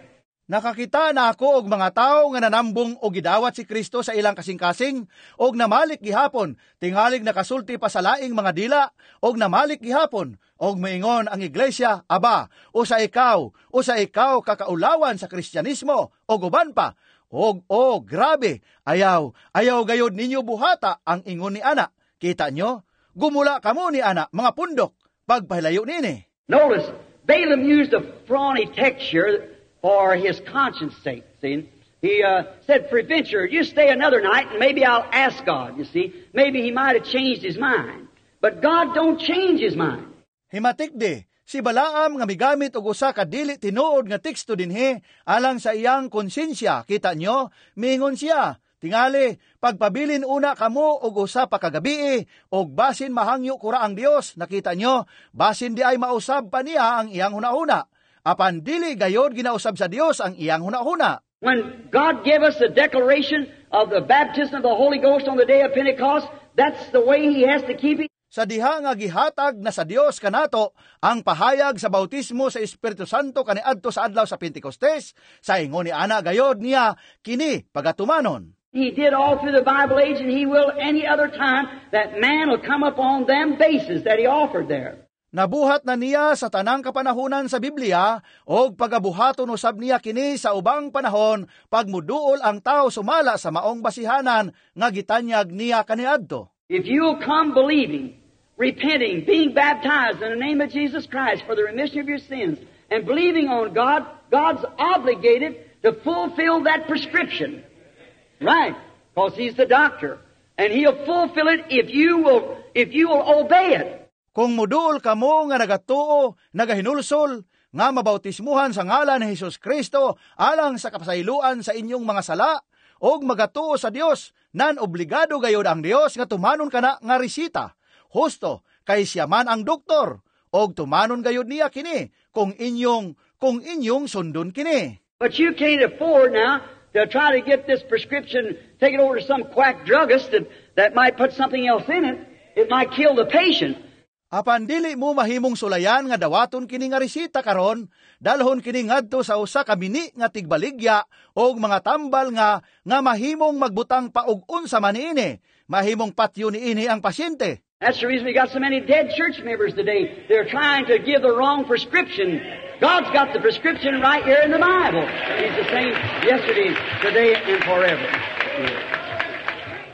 Nakakita na ako og mga tao nga nanambong og gidawat si Kristo sa ilang kasing-kasing, og namalik gihapon, tingalig nakasulti pa sa laing mga dila, og namalik gihapon, og maingon ang iglesia, aba, o sa ikaw, o sa ikaw kakaulawan sa Kristyanismo, og uban pa, og oh, grabe, ayaw, ayaw gayod ninyo buhata ang ingon ni ana. Kita nyo? Gumula kamo ni ana, mga pundok, pagpahilayo nini. Notice, Balaam used a brawny texture for his conscience sake, see? He uh, said, peradventure, you stay another night and maybe I'll ask God, you see. Maybe he might have changed his mind. But God don't change his mind. Himatikdi, si Balaam nga migamit og usa ka dili tinuod nga teksto dinhi alang sa iyang konsensya. Kita nyo, mingon siya, tingali, pagpabilin una kamo og usa pa kagabi og basin mahangyo kura ang Dios. Nakita nyo, basin di ay mausab pa niya ang iyang hunahuna. Apan dili gayod ginausab sa Dios ang iyang hunahuna. When God gave us the declaration of the baptism of the Holy Ghost on the day of Pentecost, that's the way He has to keep it. Sa diha nga gihatag na sa Dios kanato ang pahayag sa bautismo sa Espiritu Santo kaniadto sa adlaw sa Pentecostes, sa ingon ni ana gayod niya kini pagatumanon. He did all through the Bible age, and He will any other time that man will come upon them bases that He offered there. Nabuhat na niya sa tanang kapanahunan sa Biblia og pagabuhaton usab niya kini sa ubang panahon pagmuduol ang tao sumala sa maong basihanan nga gitanyag niya kaniadto. If you will come believing, repenting, being baptized in the name of Jesus Christ for the remission of your sins, and believing on God, God's obligated to fulfill that prescription. Right? Because He's the doctor. And He'll fulfill it if you will, if you will obey it. Kung muduol kamo nga nagatuo, nagahinulsol, nga mabautismuhan sa ngalan ni Hesus Kristo alang sa kapasayloan sa inyong mga sala, og magatuo sa Dios, nan obligado gayod ang Dios nga tumanon kana nga resita. Husto, kay siya man ang doktor, og tumanon gayod niya kini, kung inyong, kung inyong sundon kini. But you can't afford now to try to get this prescription, take it over to some quack druggist that, that might put something else in it. It might kill the patient. Apan dili mo mahimong sulayan nga dawaton kini nga resita karon, dalhon kini ngadto sa usa ka bini nga tigbaligya og mga tambal nga nga mahimong magbutang pa og unsa man niini, mahimong patyo niini ang pasyente. That's the reason we got so many dead church members today. They're trying to give the wrong prescription. God's got the prescription right here in the Bible. He's the same yesterday, today, and forever.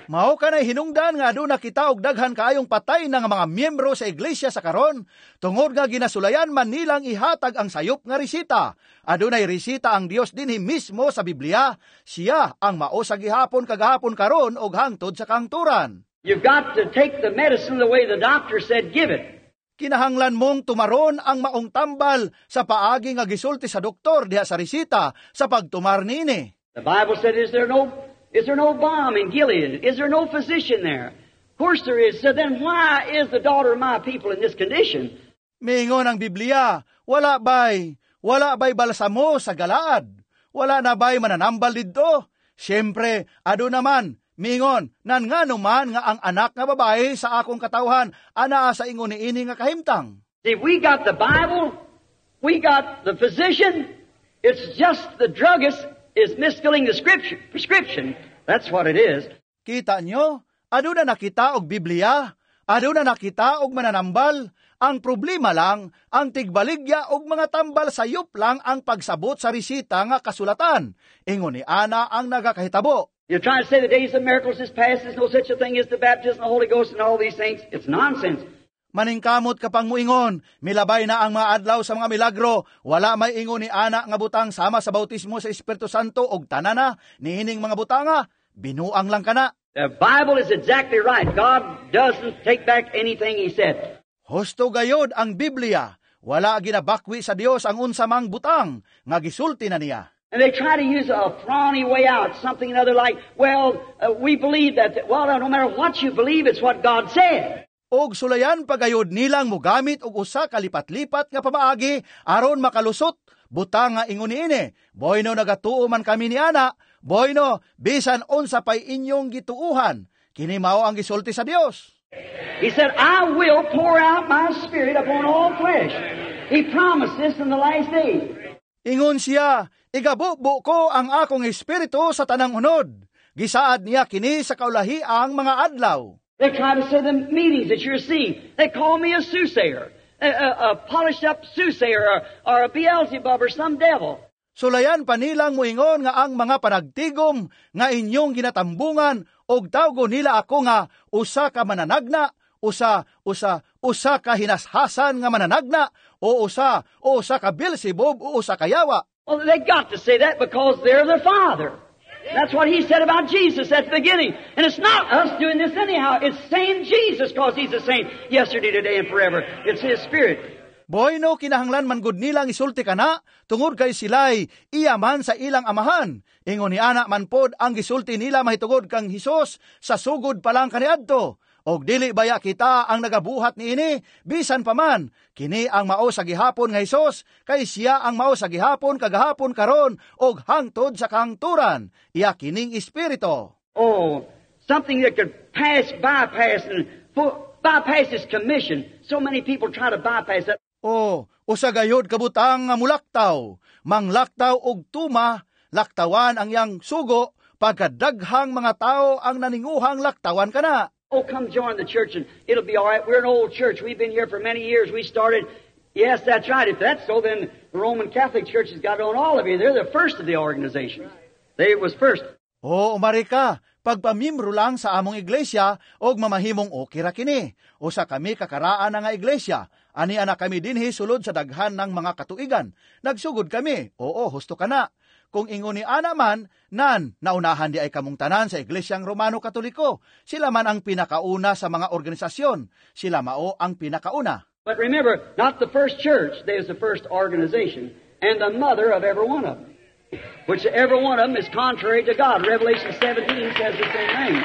Mao kanay hinungdan nga aduna kita og daghan kaayong patay na nga mga miyembro sa iglesia sa karon, tungod nga ginasulayan man nilang ihatag ang sayop nga resita. Adunay resita ang Dios dinhi mismo sa Biblia, siya ang mao sa gihapon kagahapon karon og hangtod sa kangturan. You've got to take the medicine the way the doctor said give it. Kinahanglan mong tumaron ang maong tambal sa paagi nga gisulti sa doktor diha sa resita sa pagtumar niini. The Bible said, is there no is there no balm in Gilead? Is there no physician there? Of course there is. So then why is the daughter of my people in this condition? Miingon ang Biblia, wala bay, wala bay balsamo sa Galaad. Wala na bay mananambal didto. Siyempre, ado naman, miingon, nan nga numan nga ang anak nga babae sa akong katawhan, ana sa ingon ni ini nga kahimtang. See, we got the Bible, we got the physician, it's just the druggist is misfilling the scripture, prescription. That's what it is. Kita nyo, ado na nakita og Biblia, ado na nakita og mananambal. Ang problema lang, ang tigbaligya og mga tambal sayop lang ang pagsabot sa resita nga kasulatan. Ingon ni ana ang nagakahitabo. You're trying to say the days of miracles is past, there's no such a thing as the baptism of the Holy Ghost and all these things. It's nonsense. Maningkamot kapang muingon, milabay na ang mga adlaw sa mga milagro, wala may ingon ni ana nga butang sama sa bautismo sa Espiritu Santo og tanana, niining mga butanga, binuang lang kana. The Bible is exactly right. God doesn't take back anything He said. Husto gayod ang Biblia, wala ginabakwi sa Dios ang unsa mang butang, nga gisulti na niya. And they try to use a prawny way out, something another like, well, uh, we believe that, well, no matter what you believe, it's what God said. Og sulayan pagayod nilang mogamit og usa ka lipat-lipat nga pamaagi aron makalusot, butang nga ingon niini, boyno nagatuo man kami ni ana, boyno bisan unsa pay inyong gituuhan, kini mao ang gisulti sa Dios. He said, I will pour out my spirit upon all flesh. He promised this in the last days. Ingon siya, igabubo ko ang akong espiritu sa tanang unod. Gisaad niya kini sa kaulahiang mga adlaw. They try to say the meetings that you're seeing. They call me a soothsayer, a, a, a polished-up soothsayer, or, or a Beelzebub, or some devil. Sulayan pa nilang muingon nga ang mga panagtigom nga inyong ginatambungan og tawgo nila ako nga usa ka mananagna, usa, usa, usa ka hinashasan nga mananagna, o usa, o usa ka Beelzebub, o usa ka yawa. Well, they got to say that because they're their father. That's what he said about Jesus at the beginning. And it's not us doing this anyhow. It's saying Jesus because he's the same yesterday, today, and forever. It's his spirit. Boy no, kinahanglan man gud nilang isulti kana, tungod kay sila'y iyaman sa ilang amahan. Ingon ni ana man pod ang gisulti nila mahitungod kang Hesus sa sugod pa lang kaniadto. Og dili baya kita ang nagabuhat niini, bisan pa man, kini ang mao sa gihapon nga Hesus, kay siya ang mao sa gihapon kagahapon karon og hangtod sa kahangturan, iya kining espiritu. Oh, something that could pass, bypass, and bypass his commission. So many people try to bypass that. Oh, usa gayod kabutang nga mulaktaw, manglaktaw og tuma, laktawan ang iyang sugo, pagkadaghang mga tao ang naninguhang laktawan kana. Oh, come join the church and it'll be all right. We're an old church. We've been here for many years. We started. Yes, that's right. If that's so, then the Roman Catholic Church has got on all of you. They're the first of the organizations. They was first. Oh, Marika, pagpamimro lang sa among iglesia og mamahimong okay ra kini. O sa kami kakaraan na nga iglesia, ani ana kami dinhi sulod sa daghan ng mga katuigan. Nagsugod kami. Oo, husto kana. Kung ingon ni ana man, nan, naunahan di ay kamong tanan sa Iglesyang Romano Katoliko. Sila man ang pinakauna sa mga organisasyon. Sila mao ang pinakauna. But remember, not the first church, there's the first organization, and the mother of every one of them. Which every one of them is contrary to God. Revelation seventeen says the same thing.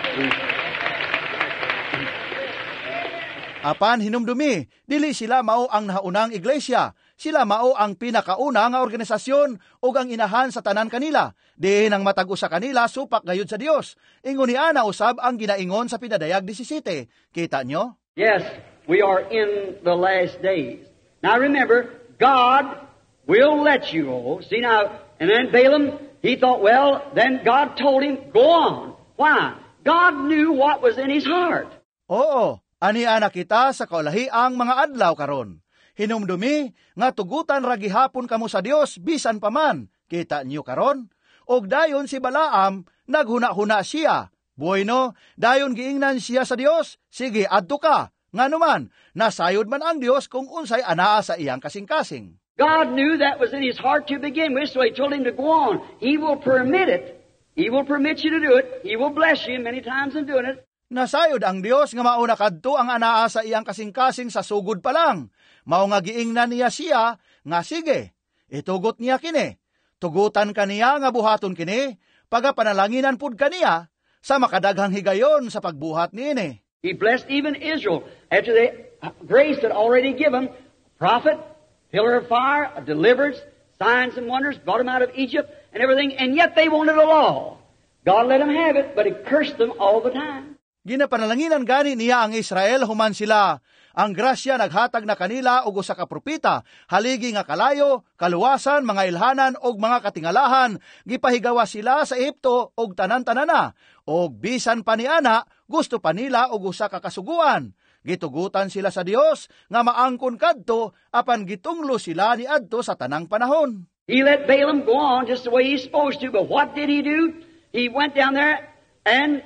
Apan hinumdumi, dili sila mao ang nahaunang iglesia. Sila mao ang pinakauna nga organisasyon ug ang inahan sa tanan kanila. Diin ang matag-o sa kanila supak gayud sa Dios. Ingon ni ana usab ang ginaingon sa pinadayag seventeen. Kita nyo? Yes, we are in the last days. Now remember, God will let you go. See now, and then Balaam, he thought, well, then God told him, go on. Why? God knew what was in his heart. Oo, ani ana kita sa kaulahiang mga adlaw karon. Hinumdumi nga tugutan ra gihapon kamo sa Dios bisan pa man. Kita niyo karon? Og dayon si Balaam naghuna-huna siya. Bueno, dayon giingnan siya sa Dios, sige, adto ka. Nganuman, nasayod man ang Dios kung unsay anaa sa iyang kasing-kasing. God knew that was in his heart to begin with, so he told him to go on. He will permit it. He will permit you to do it. He will bless you many times in doing it. Nasayod ang Dios nga mauna kadto ang anaa sa iyang kasing-kasing sa sugod pa lang. Mao nga giingnan niya siya nga sige, itugot niya kini. Tugutan kaniya nga buhaton kini, pagapanalaginan pud kaniya sa makadaghang higayon sa pagbuhat niini. He blessed even Israel after the grace had already given prophet, pillar of fire, a deliverance, signs and wonders, brought them out of Egypt and everything, and yet they wanted a law. God let them have it, but He cursed them all the time. Ginapanalanginan gani niya ang Israel human sila. Ang grasya naghatag na kanila og usa ka propeta, haligi nga kalayo, kaluwasan, mga ilhanan og mga katingalahan, gipahigawa sila sa Ehipto og tanan-tanana, og bisan pa niana, gusto pa nila og usa ka kasuguan. Gitugutan sila sa Dios nga maangkon kadto apan gitunglo sila ni adto sa tanang panahon. He let Balaam go on just the way he's supposed to, but what did he do? He went down there and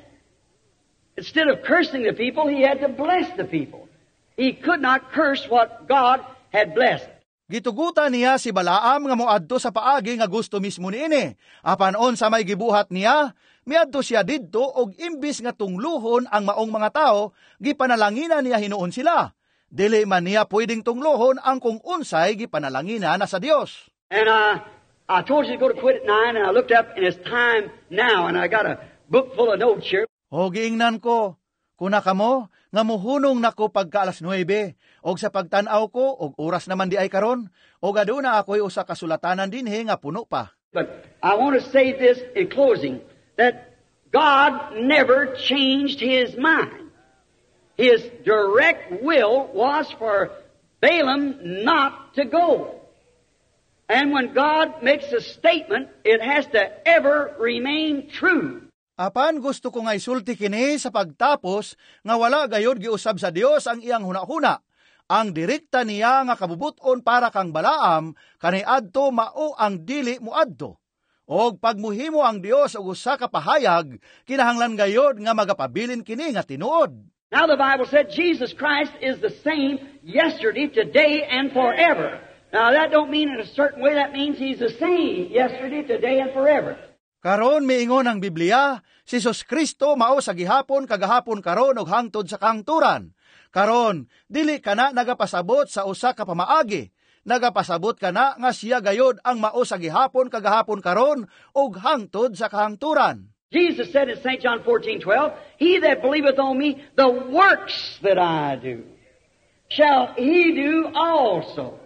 instead of cursing the people, he had to bless the people. He could not curse what God had blessed. Gitugutan niya si Balaam nga moadto sa paagi nga gusto mismo niini. Apan on sa may gibuhat niya, miadto siya didto og imbis nga tungluhon ang maong mga tao, gipanalanginan niya hinuon sila. Dili man niya pwedeng tungluhon ang kung unsay gipanalanginan na sa Dios. And uh, I told you to go to quit at nine, and I looked up and it's time now, and I got a book full of notes here. O giingnan ko, kuna kamo, nga muhunong nako pagka alas nuwebe, og sa pagtanaw ko, og oras naman di ay karon, og aduna ako'y usa kasulatanan dinhi nga puno pa. But I want to say this in closing, that God never changed His mind. His direct will was for Balaam not to go. And when God makes a statement, it has to ever remain true. Apan gusto ko nga isulti kini sa pagtapos nga wala gayod giusab sa Dios ang iyang hunahuna. Ang direkta niya nga kabubuton para kang Balaam kaniadto mao ang dili moadto. Og pagmuhimo ang Dios og usa ka pahayag, kinahanglan gayod nga magapabilin kini nga tinuod. Now the Bible said Jesus Christ is the same yesterday, today, and forever. Now that don't mean in a certain way, that means He's the same yesterday, today, and forever. Karon miingon ang Biblia, si Jesus Kristo mao sa gihapon, kagahapon karon ug hangtod sa kahangturan. Karon, dili kana nagapasabot sa usa ka pamaagi. Nagapasabot kana nga siya gayod ang mao sa gihapon, kagahapon karon ug hangtod sa kahangturan. Jesus said in Saint John fourteen twelve, He that believeth on me, the works that I do, shall he do also.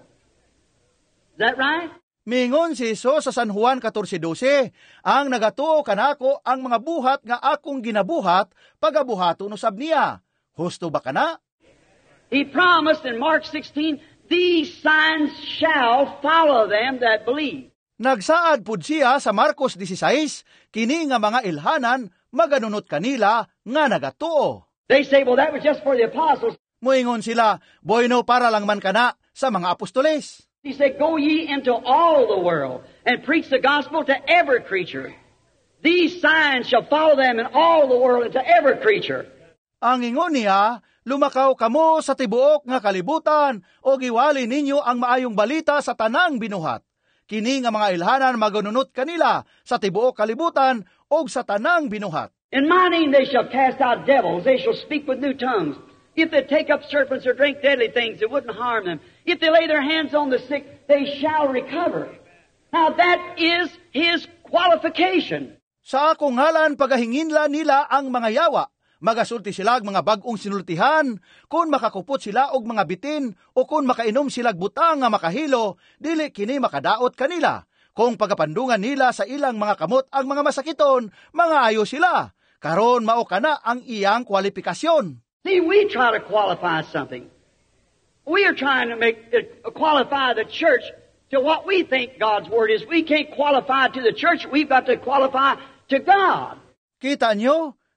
Is that right? Mingon si Jesus sa San Juan fourteen twelve, ang nagatuo kanako ang mga buhat nga akong ginabuhat, pagabuhaton usab niya. Husto ba kana? He promised in Mark sixteen, these signs shall follow them that believe. Nagsaad pud siya sa Marcos sixteen, kini nga mga ilhanan maganunot kanila nga nagatuo. They say, well, that was just for the apostles. Moingon sila, bueno para lang man kana sa mga apostoles. He said, go ye into all the world and preach the gospel to every creature. These signs shall follow them in all the world and to every creature. Ang ingon niya, lumakaw kamo sa tibuok nga kalibutan o giwali ninyo ang maayong balita sa tanang binuhat. Kini nga mga ilhanan maganunot kanila sa tibuok kalibutan o sa tanang binuhat. In my name they shall cast out devils, they shall speak with new tongues. If they take up serpents or drink deadly things, it wouldn't harm them. If they lay their hands on the sick, they shall recover. Now that is His qualification. Sa akong ngalan pagahinginla nila ang mga yawa. Magasulti sila ang mga bagong sinultihan, kung makakupot sila og mga bitin, o kung makainom sila butang nga makahilo, dili kini makadaot kanila. Kung pagapandungan nila sa ilang mga kamot ang mga masakiton, mga ayo sila. Karon mao kana ang iyang kwalifikasyon. See, we try to qualify something. We are trying to make uh, qualify the church to what we think God's Word is. We can't qualify to the church. We've got to qualify to God. Kita nyo,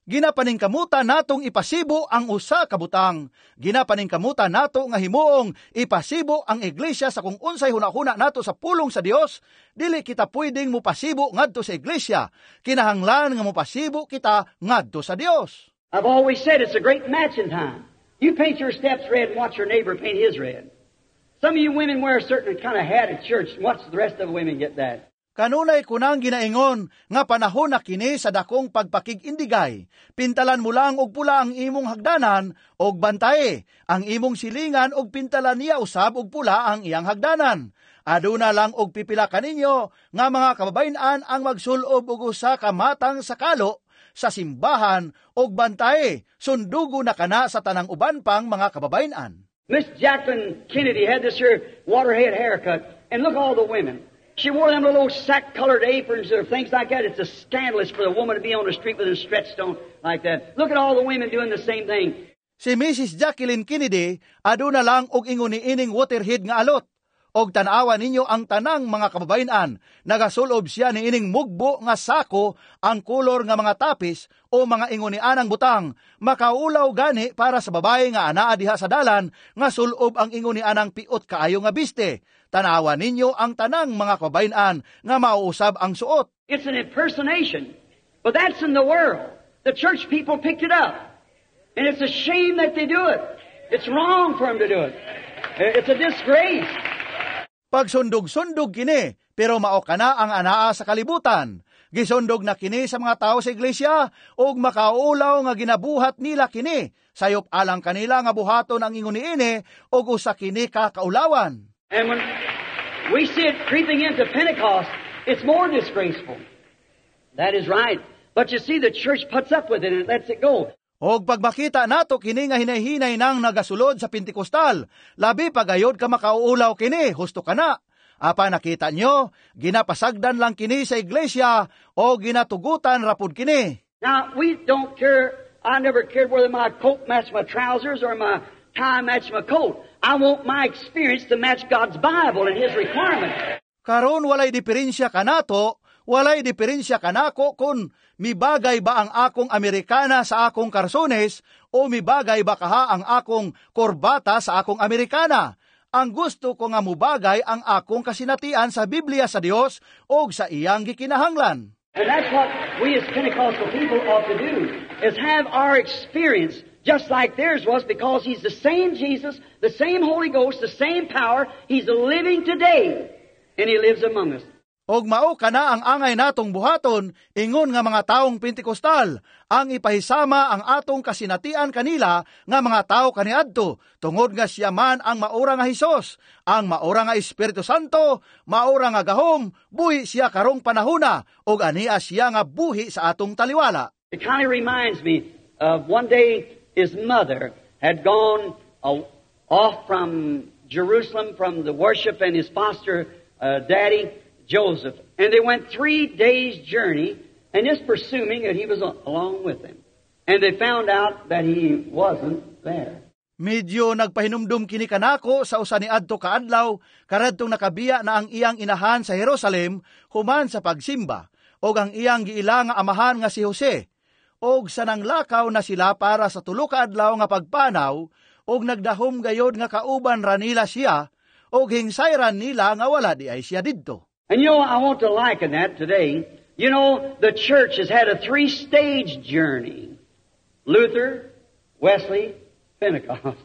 Ginapaningkamuta natong ipasibo ang usa ka butang. Ginapaningkamuta nato nga himuong ipasibo ang iglesia sa kung unsay hunahuna nato sa pulong sa Dios. Dili kita pwedeng mupasibo ngadto sa iglesia. Kinahanglan nga mupasibo kita ngadto sa Dios. I've always said it's a great matching time. You paint your steps red and watch your neighbor paint his red. Some of you women wear a certain kind of hat at church and watch the rest of the women get that. Kanunay kunang ginaingon nga panahon na kini sa dakong pagpakig-indigay. Pintalan mo lang og pula ang imong hagdanan og bantae. Ang imong silingan og pintalan niya usab og pula ang iyang hagdanan. Aduna lang og pipila kaninyo nga mga kababayan ang magsulob og usa ka matang sakalo sa simbahan og bantae. Sundugo na kana sa tanang uban pang mga kababayan. Miss Jacqueline Kennedy had this here waterhead haircut, and look all the women. She wore them little sack-colored aprons or things like that. It's a scandalous for a woman to be on the street with a stretched on like that. Look at all the women doing the same thing. Si Missus Jacqueline Kennedy, aduna lang og ingon ni ining waterhead nga alot. Og tanawa ninyo ang tanang mga kababayan, nagasulob siya ni ining mugbo nga sako ang kulor nga mga tapis o mga ingon ni anang butang. Makaulaw gani para sa babae nga anaa diha sa dalan nga sulob ang ingon ni anang piot kaayo nga biste. Tanawa ninyo ang tanang mga kababayan nga mauusab ang suot. It's an impersonation, but that's in the world. The church people picked it up, and it's a shame that they do it. It's wrong for them to do it. It's a disgrace. Pagsundog-sundog kini, pero mao kana ang anaa sa kalibutan. Gisundog na kini sa mga tao sa iglesia, og makaulaw nga ginabuhat nila kini. Sayop alang kanila nga buhaton ang ingon niini, og usa kini kakaulawan. And when we see it creeping into Pentecost, it's more disgraceful. That is right. But you see, the church puts up with it and lets it go. Og pagmakita nato kini nga hinay-hinay nang nagasulod sa Pentekostal, labi pagayod ka makauulaw kini, husto ka na. Apa nakita nyo, ginapasagdan lang kini sa iglesia o ginatugutan rapod kini. Now, we don't care, I never cared whether my coat matched my trousers or my tie matched my coat. I want my experience to match God's Bible and His requirements. Karon walay diferensya kanato, walay diferensya kanako kung mibagay ba ang akong Amerikana sa akong karsones o mibagay ba kaha ang akong korbata sa akong Amerikana. Ang gusto ko nga mubagay ang akong kasinatian sa Biblia sa Dios o sa iyang gikinahanglan. And that's what we as Pentecostal people ought to do, is have our experience just like theirs was, because He's the same Jesus, the same Holy Ghost, the same power. He's living today, and He lives among us. Og mao kana ang angay natong buhaton, ingon nga mga taong Pentekostal, ang ipahisama ang atong kasinatian kanila nga mga tao kaniadto, tungod nga siya man ang maura nga Hesus, ang maura nga Espiritu Santo, maura nga gahom, buhi siya karong panahuna, og ania siya nga buhi sa atong taliwala. It kind of reminds me of one day his mother had gone uh, off from Jerusalem from the worship, and his foster uh, daddy, Joseph, and they went three days' journey, and just presuming that he was along with them. And they found out that he wasn't there. Medyo nagpahinumdum kini kanako sa usa ni adto kaadlaw, karadtong nakabiya na ang iyang inahan sa Jerusalem human sa pagsimba, og ang iyang giila nga amahan nga si Jose, og sa nanglakaw na sila para sa tulo ka adlaw nga pagpanaw, og nagdahom gayod nga kauban ra nila siya, og hingsayran nila nga wala di ay siya didto. And you know, I want to liken that today. You know, the church has had a three-stage journey. Luther, Wesley, Pentecost.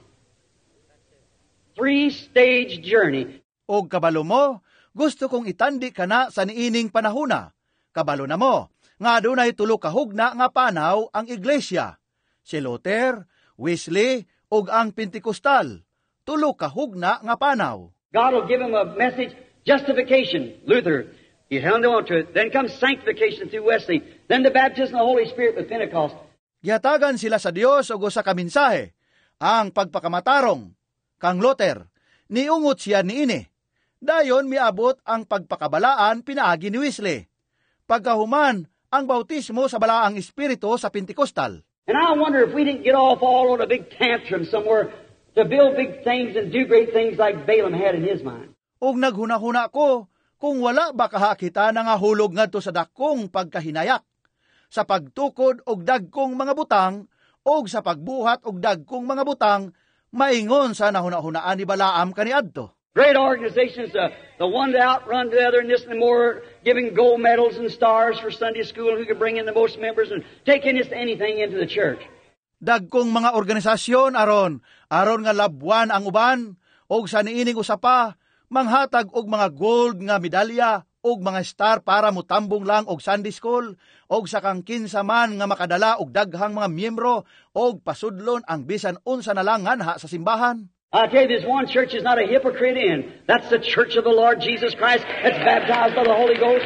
Three-stage journey. Og kabalo mo, gusto kong itandi ka na sa niining panahuna. Kabalo na mo, nga adunay tulo ka hugna nga panaw ang iglesia. Si Luther, Wesley, og ang Pentekostal. Tulo ka hugna nga panaw. God will give him a message. Justification, Luther, he held on to it. Then comes sanctification through Wesley. Then the baptism of the Holy Spirit with Pentecost. Gihatagan sila sa Dios og usa ka mensahe, ang pagpakamatarong kang Luther. Niungot siya niini. Dayon miabot ang pagpakabalaan pinaagi ni Wesley. Pagkahuman ang bautismo sa balaang espiritu sa Pentekostal. And I wonder if we didn't get off all on a big tantrum somewhere to build big things and do great things like Balaam had in his mind. Og naghuna-huna ko, kung wala ba kaha kita na nga hulog ngadto sa dakong pagkahinayak. sa pagtukod og dagkong mga butang og sa pagbuhat og dagkong mga butang maingon sa nahuna-hunaan ni Balaam kaniadto. Great organizations, uh, the one to outrun the other, and this and more, giving gold medals and stars for Sunday school, who could bring in the most members and taking this anything into the church. Dagkong mga organisasyon aron aron nga labwan ang uban og sa niining usapa manghatag og mga gold nga medalya og mga star para motambong lang og Sunday school og sa kang kinsa man nga makadala og daghang mga miyembro og pasudlon ang bisan unsa na lang nganha sa simbahan. I tell you, this one church is not a hypocrite in. That's the church of the Lord Jesus Christ that's baptized by the Holy Ghost.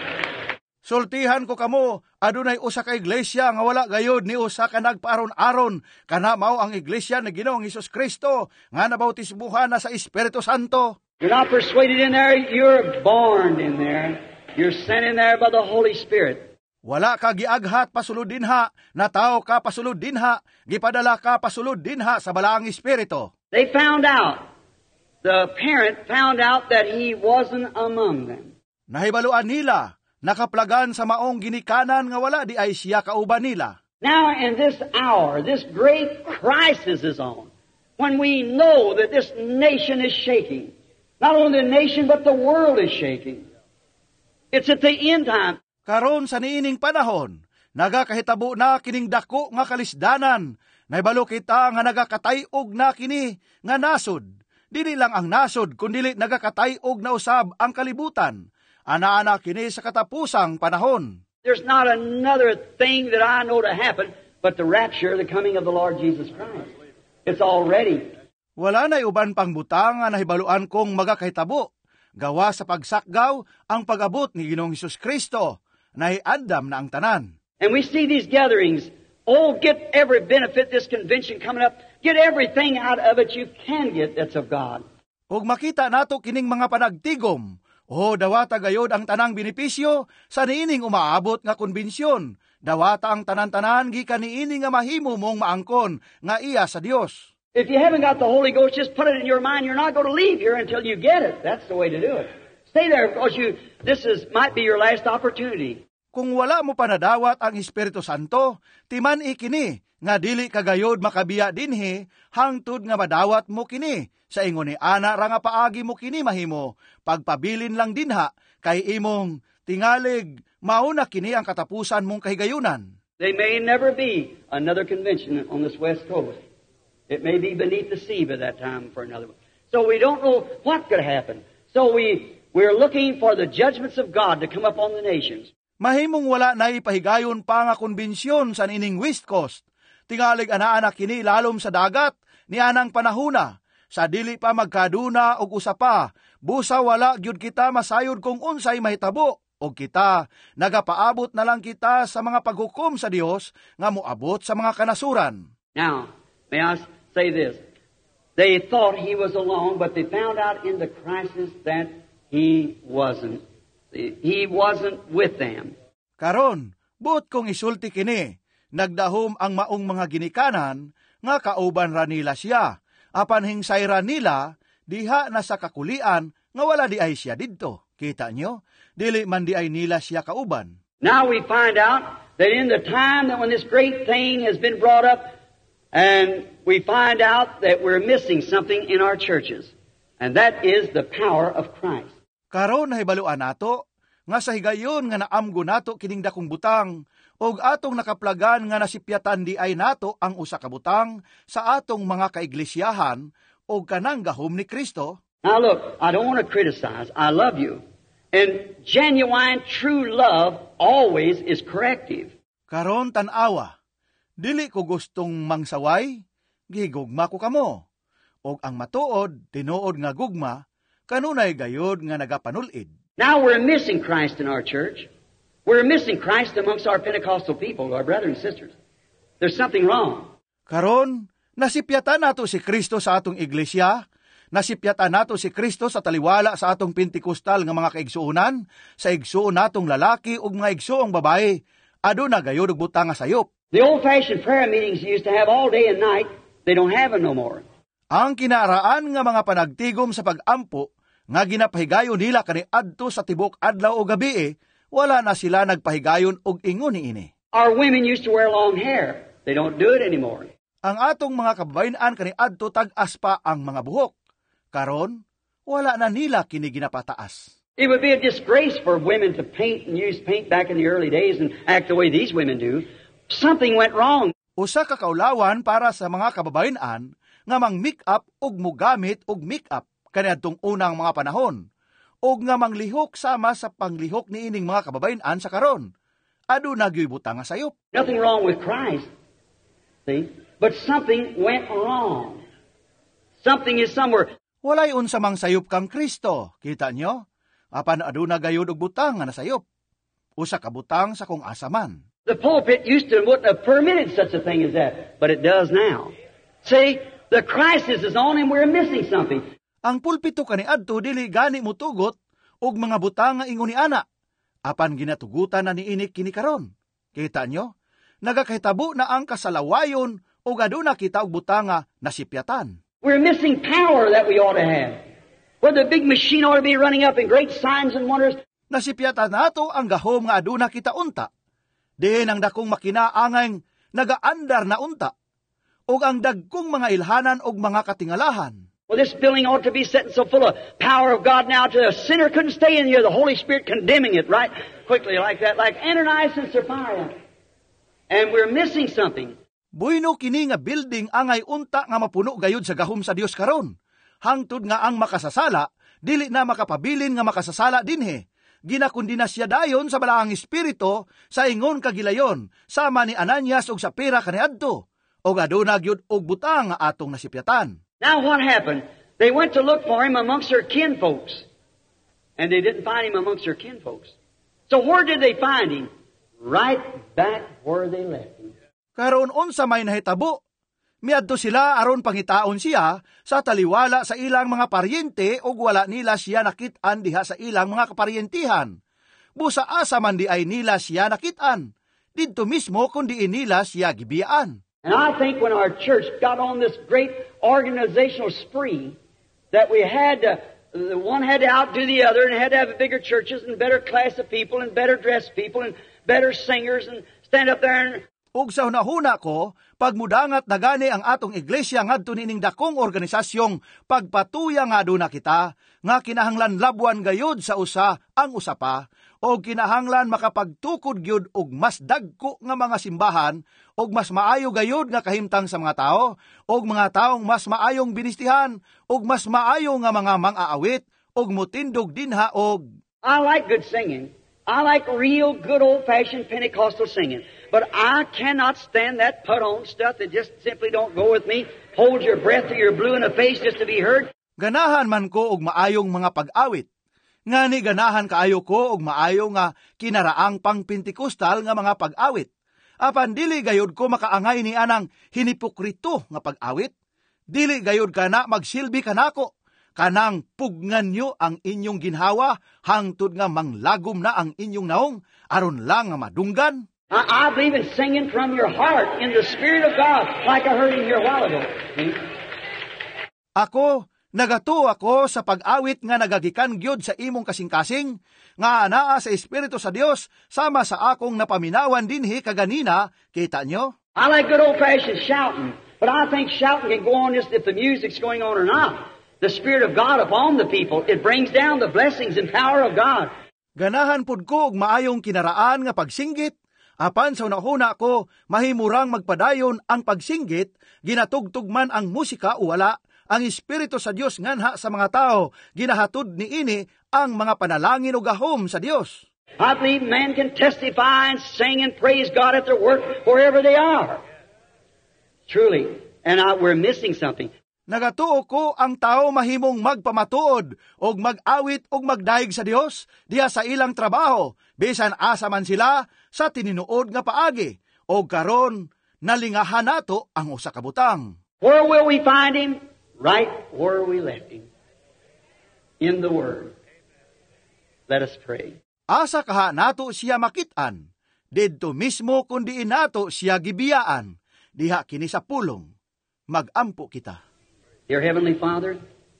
Sultihan ko kamo, adunay usa ka iglesia nga wala gayod ni usa ka nagpaaron-aron, kana mao ang iglesia ni Ginoong Hesus Kristo nga nabautismuhan na sa Espiritu Santo. You're not persuaded in there, you're born in there. You're sent in there by the Holy Spirit. Wala ka giaghat pasulod dinha, nataw ka pasulod dinha, gipadala ka pasulod dinha sa balaang Espiritu. They found out, the parent found out that he wasn't among them. Nahibaluan nila, nakaplagan sa maong ginikanan nga wala di ay siya kauban nila. Now in this hour, this great crisis is on, when we know that this nation is shaking. Not only the nation, but the world is shaking. It's at the end time. Karon sa niining panahon, nagakahitabo na kining dako nga kalisdanan. Naibalo kita nga nagakatayog na kini nga nasod. Dili lang ang nasod, kundi nagakatayog na usab ang kalibutan. Ana-ana kini sa katapusang panahon. There's not another thing that I know to happen but the rapture, the coming of the Lord Jesus Christ. It's already. Wala na'y uban pang butang nga nahibaluan kong magakahitabo. Gawa sa pagsakgaw ang pag-abot ni Ginoong Hesus Kristo. Nahiandam na ang tanan. And we see these gatherings. Oh, get every benefit this convention coming up. Get everything out of it you can get that's of God. Ug makita nato kining mga panagtigom. O dawata gayod ang tanang benepisyo sa niining umaabot nga konbensyon. Dawata ang tanan-tanan gikan niining nga mahimo mong maangkon nga iya sa Dios. If you haven't got the Holy Ghost, just put it in your mind. You're not going to leave here until you get it. That's the way to do it. Stay there because you. This is might be your last opportunity. Kung wala mo panadawat ang Espiritu Santo, timan ikini nga dili kagayod makabiya dinhi hangtod nga madawat mo kini. Sa ingon ni ana ra nga paagi mo kini mahimo, pagpabilin lang dinha kay imong tingalig mauna kini ang katapusan mong kahigayunan. There may never be another convention on this West Coast. It may be beneath the sea by that time for another one. So we don't know what could happen. So we we're looking for the judgments of God to come upon the nations. Mahimong wala na ipahigayon pa nga konbensyon sa nining West Coast. Tingalig ana-ana kini lalom sa dagat ni anang panahuna. Sa dili pa magkaduna og usapa, busa wala gyud kita masayod kung unsay mahitabo og kita nagapaabot na lang kita sa mga paghukom sa Dios nga moabot sa mga kanasuran. Now, may I say this? They thought he was alone, but they found out in the crisis that he wasn't. He wasn't with them. Karon, buot kong isulti kini, nagdahom ang maong mga ginikanan nga kauban ra nila siya. Apan hingsay ra nila, diha na sa kakulian, nga wala di ay siya didto. Kita nyo? Dili man di ay nila siya kauban. Now we find out that in the time that when this great thing has been brought up, and we find out that we're missing something in our churches, and that is the power of Christ. Karon nahibaluan nato, nga sa higayon nga naamgo nato kining dakong butang, og atong nakaplagan nga nasipyatan di ay nato ang usa ka butang sa atong mga kaiglesiyahan og kanang gahom ni Kristo. Now look, I don't want to criticize. I love you. And genuine, true love always is corrective. Karon tan-awa, dili ko gustong mangsaway, gigugma ko kamo. Og ang matuod, tinuod nga gugma, kanunay gayod nga nagapanulid. Now we're missing Christ in our church. We're missing Christ amongst our Pentecostal people, our brothers and sisters. There's something wrong. Karon, nasipyatan nato si Kristo sa atong iglesia, nasipyatan nato si Kristo sa taliwala sa atong Pentecostal nga mga kaigsuonan, sa igsuon natong lalaki ug mga igsuong babae, aduna gayud og butang nga sayop. The old-fashioned prayer meetings you used to have all day and night, they don't have it no more. Ang kinaaraan nga mga panagtigom sa pag-ampo, nga ginapahigayon nila kaniadto sa tibok adlaw o gabi, wala na sila nagpahigayon og ingon niini. Our women used to wear long hair. They don't do it anymore. Ang atong mga kababayan kaniadto tag-as pa ang mga buhok. Karon, wala na nila kini ginapataas. It would be a disgrace for women to paint and use paint back in the early days and act the way these women do. Something went wrong. Usa ka kaulawan para sa mga kababayan nga mang make-up ug mogamit og make-up kaniadtong unang mga panahon. Og nga manglihok sama sa panglihok niining mga kababayan sa karon. Aduna gyud butang nga sayop. Nothing wrong with Christ. See? But something went wrong. Something is somewhere. Walay unsa mang sayop kang Kristo. Kita nyo? Apan aduna gayud og butang nga nasayop. Usa ka butang sa kung asa man. The pulpit used to wouldn't have permitted such a thing as that, but it does now. See, the crisis is on and we're missing something. Ang pulpito kaniadto dili gani mutugot og mga butang nga ingon ni ana. Apan ginatugutan na niini kini karon. Kita nyo? Nagakahitabo na ang kasalawayon ug aduna kita og butang nga nasipyatan. We're missing power that we ought to have. Where the big machine ought to be running up in great signs and wonders. Nasipyatan nato ang gahom nga aduna kita unta. Diin ang dakong makina angay nagaandar na unta. Og ang dagkong mga ilhanan og mga katingalahan. Well, this building ought to be sitting so full of power of God now to a sinner couldn't stay in here. The Holy Spirit condemning it right quickly like that, like Ananias and Sapphira. And we're missing something. Buino kini nga building angay unta nga mapuno gayud sa gahom sa Dios karon. Hangtod nga ang makasasala, dili na makapabilin nga makasasala dinhi. Ginakundi na siya dayon sa balaang espiritu sa ingon kagilayon, sama ni Ananias ug Sapphira kaniadto. Og aduna gyud og butang nga atong nasipyatan. Now what happened? They went to look for him amongst their kinfolks. And they didn't find him amongst their kinfolks. So where did they find him? Right back where they left him. Karon unsa may nahitabo? Miadto sila aron pangitaon siya sa taliwala sa ilang mga paryente ug wala nila siya nakit-an diha sa ilang mga kaparyentihan. Busa asa man di ay nila siya nakit-an. Didto mismo kundi nila siya gibiyaan. And I think when our church got on this great organizational spree, that we had to, the one had to outdo the other and had to have bigger churches and better class of people and better dressed people and better singers and stand up there and... Ug sa hunahuna ko, pagmudangat na gani ang atong iglesia ngadto nining dakong organisasyong pagpatuya nga aduna kita, nga kinahanglan labwan gayud sa usa ang usapa, o kinahanglan makapagtukod gyud og mas dagko nga mga simbahan, og mas maayo gayud nga kahimtang sa mga tao, og mga taong mas maayong binistihan, og mas maayo nga mga mang-aawit, og mutindog dinha og... I like good singing. I like real good old-fashioned Pentecostal singing. But I cannot stand that put-on stuff that just simply don't go with me. Hold your breath till you're blue in the face just to be heard. Ganahan man ko og maayong mga pag-awit. Ngani ganahan kaayo ko og maayo nga kinaraang pang Pentecostal nga mga pag-awit. Apan dili gayud ko makaangay ni anang hinipokrito nga pag-awit. Dili gayud kana magsilbi kanako. Kanang pugnan nyo ang inyong ginhawa hangtod nga manglagom na ang inyong naong aron lang nga madunggan. I, I believe in singing from your heart in the Spirit of God like I heard in here a while ago. See? Ako, nagatuo ako sa pag-awit nga nagagikan gyud sa imong kasing-kasing nga anaa sa Espiritu sa Dios sama sa akong napaminawan dinhi kaganina, kita nyo? I like good old-fashioned shouting, but I think shouting can go on just if the music's going on or not. The Spirit of God upon the people, it brings down the blessings and power of God. Ganahan pud ko og maayong kinaraan nga pagsinggit, apan sa unahuna ko mahimurang magpadayon ang pagsinggit, ginatugtog man ang musika o wala, ang Espiritu sa Dios nganha sa mga tao, ginahatod niini ang mga panalangin o gahom sa Dios. I believe man can testify and sing and praise God at their work wherever they are. Truly, and I, we're missing something. Nagatuo ko ang tao mahimong magpamatuod og mag-awit og magdaig sa Dios diha sa ilang trabaho, bisan asa man sila sa tininuod nga paagi, og karon nalingahan nato ang usa ka butang. Where will we find him? Right where we left him. In the Word. Let us pray. Asa kaha nato siya makit-an, didto mismo kundi nato siya gibiyaan, diha kini sa pulong. Magampo kita. Dear Heavenly Father,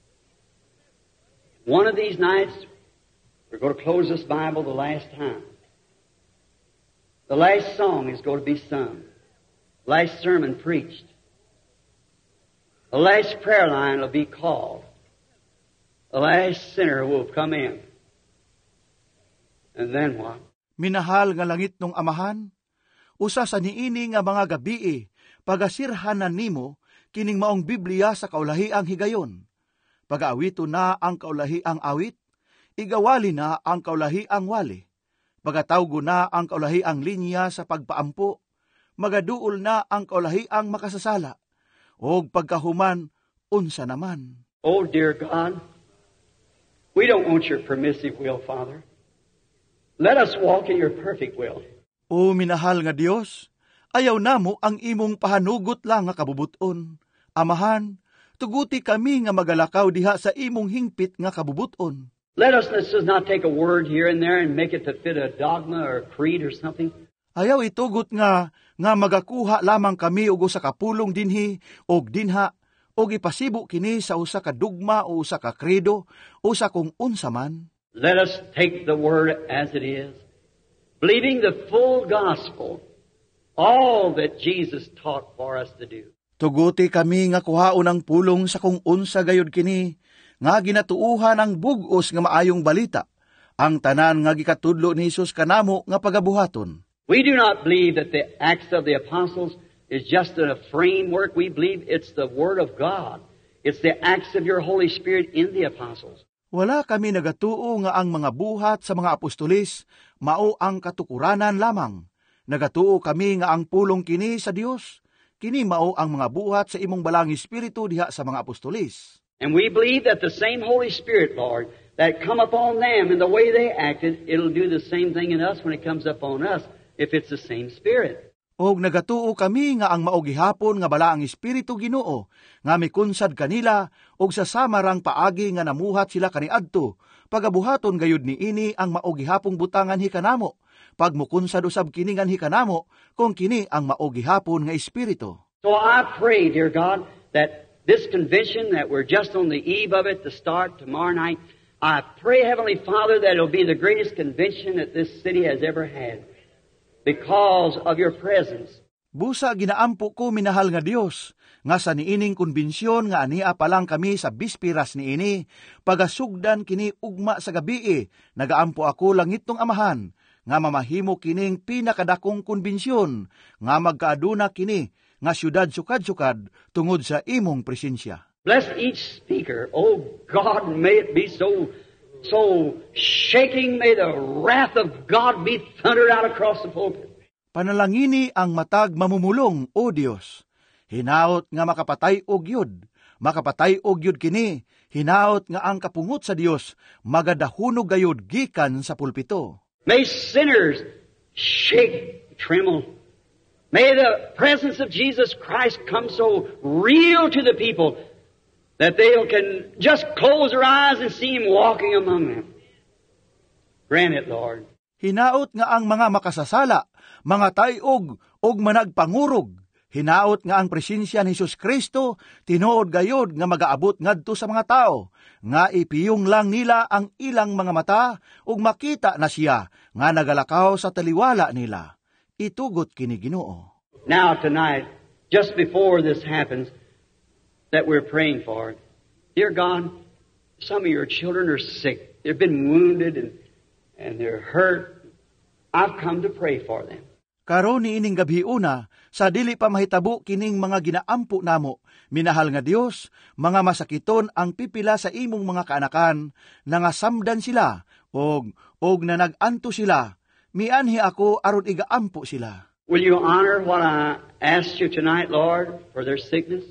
one of these nights, we're going to close this Bible the last time. The last song is going to be sung. Last sermon preached. The last prayer line will be called. The last sinner will come in. And then what? Minahal nga langit nung amahan, usa sa niini nga mga gabii, pagasirhanan nimo, kining maong Biblia sa kaulahiang higayon. Pag-aawito na ang kaulahiang awit, igawali na ang kaulahiang wali. Pagatawgo na ang kaulahiang linya sa pagpaampo, magaduol na ang kaulahiang makasasala, o pagkahuman, unsa naman. Oh, dear God, we don't want your permissive will, Father. Let us walk in your perfect will. O minahal nga Dios, ayaw namo ang imong pahanugot lang nga kabubuton. Amahan, tuguti kami nga magalakaw diha sa imong hingpit nga kabubuton. Let us, let's just not take a word here and there and make it to fit a dogma or a creed or something. Ayaw itugot nga, nga magakuha lamang kami og usa ka pulong dinhi og dinha, og ipasibo kini sa usa ka dugma o usa ka kredo, usa kung unsa man. Let us take the word as it is, believing the full gospel, all that Jesus taught for us to do. Tuguti kami nga kuhaon ang pulong sa kung unsa gayud kini, nga ginatuuhan ang bug-os nga maayong balita, ang tanan nga gikatudlo ni Hesus kanamo nga pagabuhaton. We do not believe that the Acts of the Apostles is just a framework. We believe it's the Word of God. It's the acts of your Holy Spirit in the Apostles. Wala kami nagatuo nga ang mga buhat sa mga apostolis, mao ang katukuranan lamang. Nagatuo kami nga ang pulong kini sa Dios, kini mao ang mga buhat sa imong balang espiritu diha sa mga apostolis. And we believe that the same Holy Spirit, Lord, that come upon them in the way they acted, it'll do the same thing in us when it comes upon us, if it's the same Spirit. Og nagatuo kami nga ang mao gihapon nga bala ang Espiritu Ginoo nga mikunsad kanila og sa samarang paagi nga namuhat sila kaniadto pagabuhaton gayud niini ang mao gihapong butangan hikanamo pag mukunsad usab kini ngan hikanamo kung kini ang mao gihapon nga espiritu. So I pray, dear God, that this convention that we're just on the eve of it to start tomorrow night, I pray, Heavenly Father, that it'll be the greatest convention that this city has ever had. Because of your presence. Busa ginaampo ko minahal nga Dios, nga sa niining konbensyon nga ania pa lang kami sa bispiras niini, pagasugdan kini ugma sa gabii, nagaampo ako langit tong amahan, nga mamahimo kining pinakadakong konbensyon, nga magkaaduna kini, nga syudad sukad-sukad, tungod sa imong presensya. Bless each speaker. Oh God, may it be so So shaking, may the wrath of God be thundered out across the pulpit. Panalangini ang matag mamumulong, O Dios. Hinaot nga makapatay og yud, makapatay og yud kini, hinaot nga ang kapungot sa Dios, magadahunog gayud gikan sa pulpito. May sinners shake, tremble. May the presence of Jesus Christ come so real to the people that they can just close their eyes and see Him walking among them. Grant it, Lord. Hinaot nga ang mga makasasala, mga tayog, og managpangurog. Hinaot nga ang presensya ni Jesus Kristo, tinuod gayod nga magaabot ngadto sa mga tao, nga ipiyong lang nila ang ilang mga mata, ug makita na siya, nga nagalakaw sa taliwala nila. Itugot kini Ginoo. Now tonight, just before this happens, that we're praying for. Dear God, some of your children are sick. They've been wounded and, and they're hurt. I've come to pray for them. Karon niining gabi una, sa dili pa mahitabo kining mga ginaampo namo, minahal nga Dios, mga masakiton ang pipila sa imong mga kaanakan, nangasamdan sila, og, og na nag-anto sila, mianhi ako aron igaampo sila. Will you honor what I asked you tonight, Lord, for their sickness?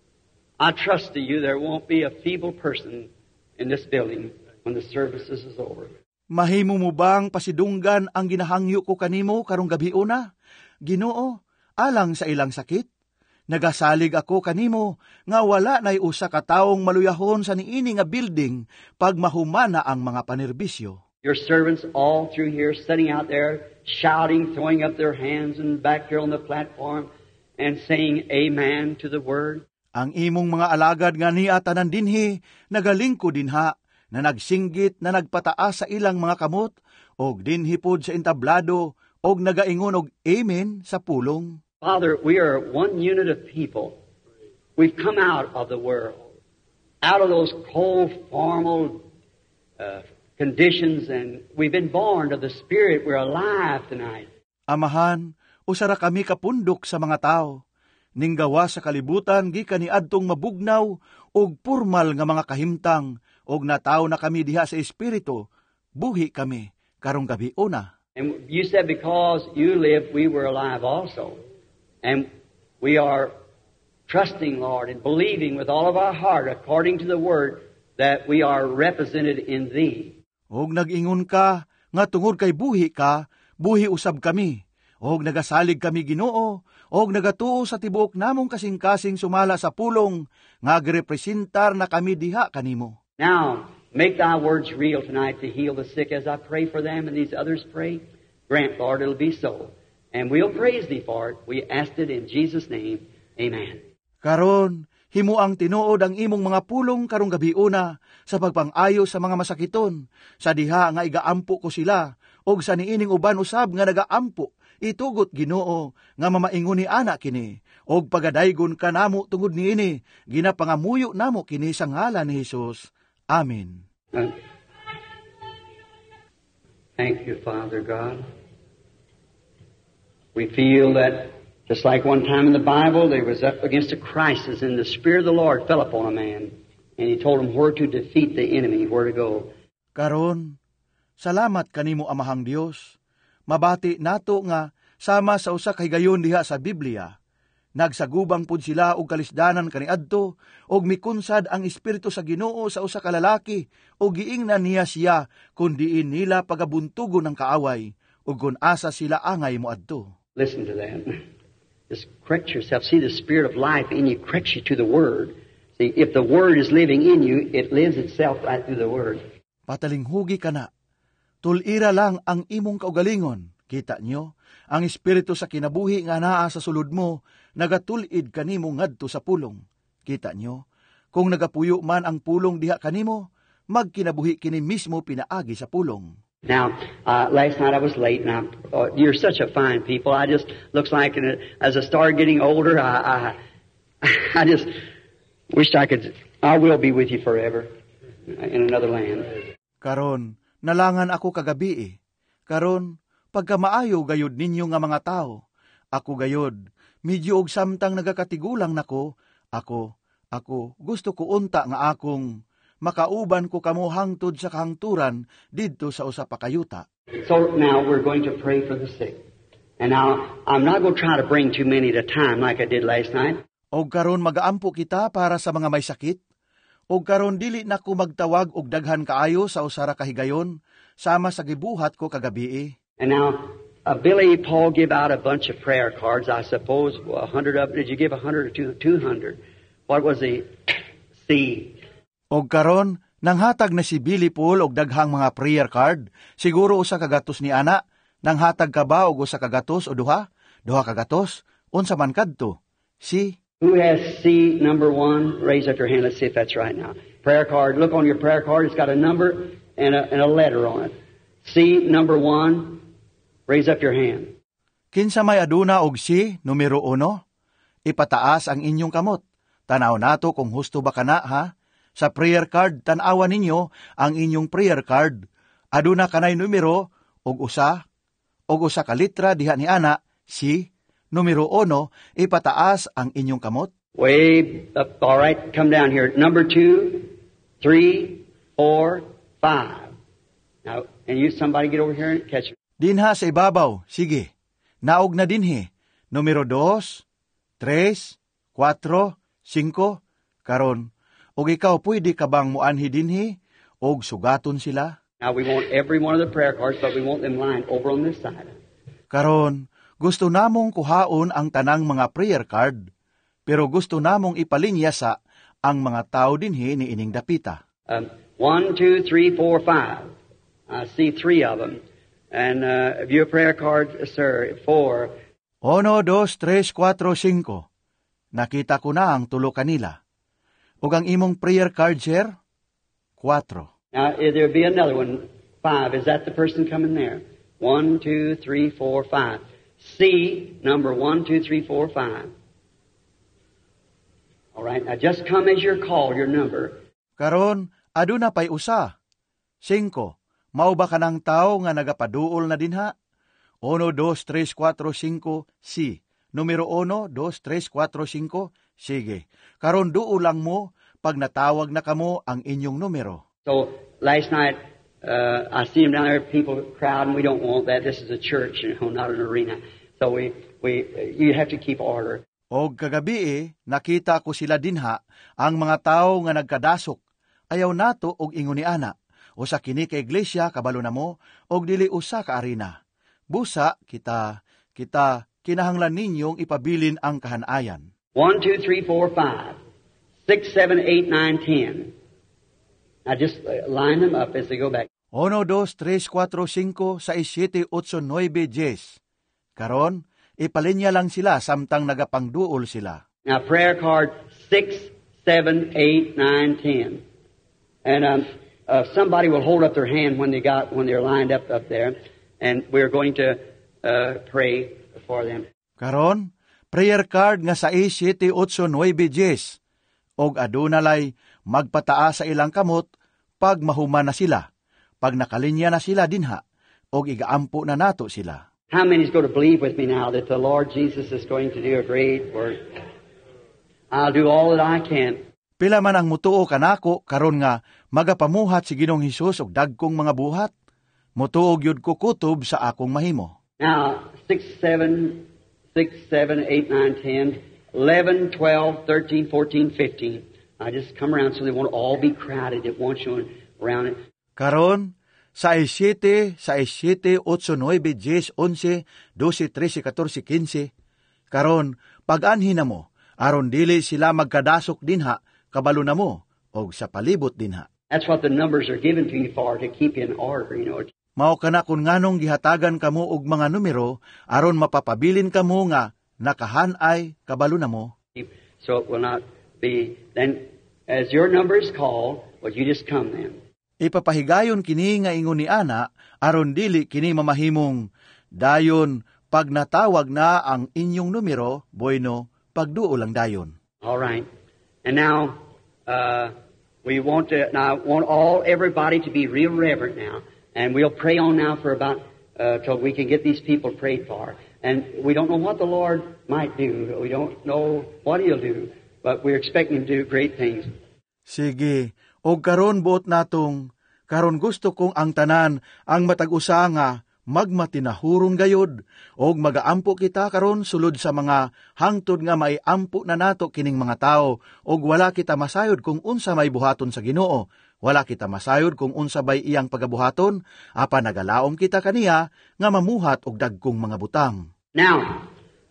I trust to you there won't be a feeble person in this building when the services is over. Mahimo mo bang pasidunggan ang ginahangyo ko kanimo karong gabi una? Ginoo, alang sa ilang sakit, nagasalig ako kanimo nga wala nay usa ka taong maluyahon sa niini nga building pag mahumana ang mga panerbisyo. Your servants all through here sitting out there shouting, throwing up their hands and back here on the platform and saying amen to the word. Ang imong mga alagad nga niya tanan dinhi, nagalingko dinha, na nagsinggit na nagpataas sa ilang mga kamot, og dinhi pod sa entablado, og nagaingon og amen sa pulong. Father, we are one unit of people. We've come out of the world, out of those cold, formal uh, conditions, and we've been born of the Spirit. We're alive tonight. Amahan, usara kami kapundok sa mga tao, ning gawa sa kalibutan gikan ni adtong mabugnaw og pormal nga mga kahimtang, og nataw na kami diha sa espiritu, buhi kami karong gabi una. And you said because you lived, we were alive also. And we are trusting, Lord, and believing with all of our heart, according to the Word, that we are represented in Thee. Og nag-ingon ka, nga tungod kay buhi ka, buhi usab kami. Og nagasalig kami Ginoo, og nagatuo sa tibuok namong kasing-kasing sumala sa pulong, nga girepresentar na kami diha kanimo. Now, make Thy words real tonight to heal the sick as I pray for them and these others pray. Grant, Lord, it'll be so. And we'll praise Thee for it. We asked it in Jesus' name. Amen. Karon, himo ang tinuod ang imong mga pulong karong gabi una sa pagpang-ayo sa mga masakiton, sa diha nga igaampo ko sila, og sa niining uban usab nga nagaampo, itugot Ginoo nga mamaingon ni ana kini, og pagadaygon ka namo tungod niini, ginapangamuyo namo kini sa ngalan ni Hesus. Amen. Uh, thank you, Father God. We feel that just like one time in the Bible, there was up against a crisis, and the Spirit of the Lord fell upon a man, and He told him where to defeat the enemy, where to go. Karon, salamat kanimo Amahang Dios. Mabati nato nga sama sa usa kay gayon diha sa Biblia. Nagsagubang pud sila og kalisdanan kaniadto, og mikunsad ang espiritu sa Ginoo sa usa ka lalaki, og giingnan niya siya kun diin nila pagabuntugon ng kaaway, ug kun asa sila angay moadto. Listen to that. Just correct yourself. See, the Spirit of life in you corrects you to the Word. See, if the Word is living in you, it lives itself right through the Word. Patalinghugi ka na. Tulira lang ang imong kaugalingon. Kita nyo, ang espiritu sa kinabuhi nga naa sa sulod mo, nagatulid kanimo ngadto sa pulong. Kita nyo, kung nagapuyo man ang pulong diha kanimo, magkinabuhi kini mismo pinaagi sa pulong. Now, uh, last night I was late. Now, uh, you're such a fine people. I just looks like uh, as I start getting older, I, I, I just wished I could. I will be with you forever in another land. Karon, nalangan ako kagabi eh. Karon, pagka maayo gayod ninyo nga mga tao, ako gayod, medyo og samtang nagakatigulang nako, ako, ako, gusto ko unta nga akong makauban ko kamo hangtod sa kahangturan didto sa usa pa kayuta. So now we're going to pray for the sick. And now I'm not going to try to bring too many at a time like I did last night. Og karon magaampo kita para sa mga may sakit. Og karon dili na ko magtawag og daghan kaayo sa usara ka higayon sama sa gibuhat ko kagabi. And now uh, Billy Paul give out a bunch of prayer cards. I suppose a hundred of did you give a hundred or two two hundred? What was the C? Og karon, nanghatag na si Billy Paul og daghang mga prayer card, siguro usa ka gatos ni ana, nanghatag ka ba og usa ka gatos o duha? Duha ka gatos? Unsa man kadto? Si? Who has C number one? Raise up your hand. Let's see if that's right now. Prayer card. Look on your prayer card. It's got a number and a, and a letter on it. C number one. Raise up your hand. Kinsa may aduna og si numero uno? Ipataas ang inyong kamot. Tanaw nato kung husto ba kana ha? Sa prayer card, tanawan ninyo ang inyong prayer card. Aduna kanay numero, og usa, og usa ka litra diha ni ana, si, numero uno, ipataas ang inyong kamot. Way up, all right, come down here. Number two, three, four, five. Now, and you, somebody get over here and catch it. Dinha sa ibabaw, sige. Naog na dinhi. Numero dos, tres, cuatro, cinco, karon. Og ikaw, pwede ka bang muanhi dinhi, og sugaton sila? Now, we want every one of the prayer cards, but we want them lined over on this side. Karon, gusto namong kuhaon ang tanang mga prayer card, pero gusto namong ipalinyasa ang mga tao dinhi ni ining dapita. Um, one, two, three, four, five. I see three of them. And uh, view a prayer card, sir, four. Uno, dos, tres, cuatro, cinco. Nakita ko na ang tulo kanila. Ug ang imong prayer card, sir? Cuatro. Now, there'll be another one. Five. Is that the person coming there? One, two, three, four, five. C, number one, two, three, four, five. All right, now just come as you're called, your number. Karon, aduna pay usa. Cinco. Mao ba kanang tao nga nagapaduol na dinha? Uno, dos, tres, cuatro, cinco, C. Numero uno, dos, tres, cuatro, cinco, sige. Karon duo lang mo pag natawag na kamo ang inyong numero. So, last night, uh, I see them down there, people crowd, and we don't want that. This is a church, you know, not an arena. So we, we, you have to keep order. Og kagabi eh, nakita ko sila dinha, ang mga tao nga nagkadasok. Ayaw nato og ingon ni ana. O sa kini ka iglesia, kabalo na mo, og dili usa ka arena. Busa, kita, kita, kinahanglan ninyong ipabilin ang kahanayan. One, two, three, four, five. Six, seven, eight, nine, ten. Now just line them up as they go back. Uno, dos, tres, cuatro, cinco, seis, siete, ocho, nueve, diez. Karon, ipalinya lang sila samtang nagapangduol sila. Now prayer card six, seven, eight, nine, ten. And um, uh, somebody will hold up their hand when they got when they're lined up up there, and we're going to uh, pray for them. Karon, prayer card nga sais, siete, ocho, nueve, diez. Og adunalay magpataas sa ilang kamot pag mahuman na sila, pag nakalinya na sila dinha, og igaampo na nato sila. How many is going to believe with me now that the Lord Jesus is going to do a great work? I'll do all that I can. Pila man ang mutuo kanako karon nga magapamuhat si Ginoong Hesus og dagkong mga buhat, mutuog yud ko kutob sa akong mahimo. Now, six, seven, six, seven, eight, nine, ten, eleven, twelve, thirteen, fourteen, fifteen. I just come around so they won't all be crowded at once around it. Karon, sais, siete, sais, siete, ocho, nueve, diez, once, doce, trece, catorce, quince. Karon, pag-anhin na mo, aron dili sila magkadasok dinha, kabalo na mo, og sa palibot dinha. That's what the numbers are given to you for, to keep you in order, you know. Mao kana kun nganong gihatagan kamo og mga numero, aron mapapabilin kamo nga nakahanay kabalo na mo. So it will not be, then, as your number is called, well, you just come then. Ipapahigayon kini nga ingon ni ana, aron dili kini mamahimong dayon pag natawag na ang inyong numero, bueno, pagduo lang dayon. All right. And now, uh, we want to, now, want all, everybody to be real reverent now. And we'll pray on now for about, uh, till we can get these people prayed for. And we don't know what the Lord might do. We don't know what He'll do. But we're expecting Him to do great things. Sige. O karon buot natong, karon gusto kong ang tanan, ang matag-usa nga, magmatinahuron gayod, og magaampo kita karon sulod sa mga hangtod nga may ampo na nato kining mga tao, og wala kita masayod kung unsa may buhaton sa Ginoo, wala kita masayod kung unsa bay iyang pagabuhaton, apa nagalaom kita kaniya nga mamuhat og dagkong mga butang. Now,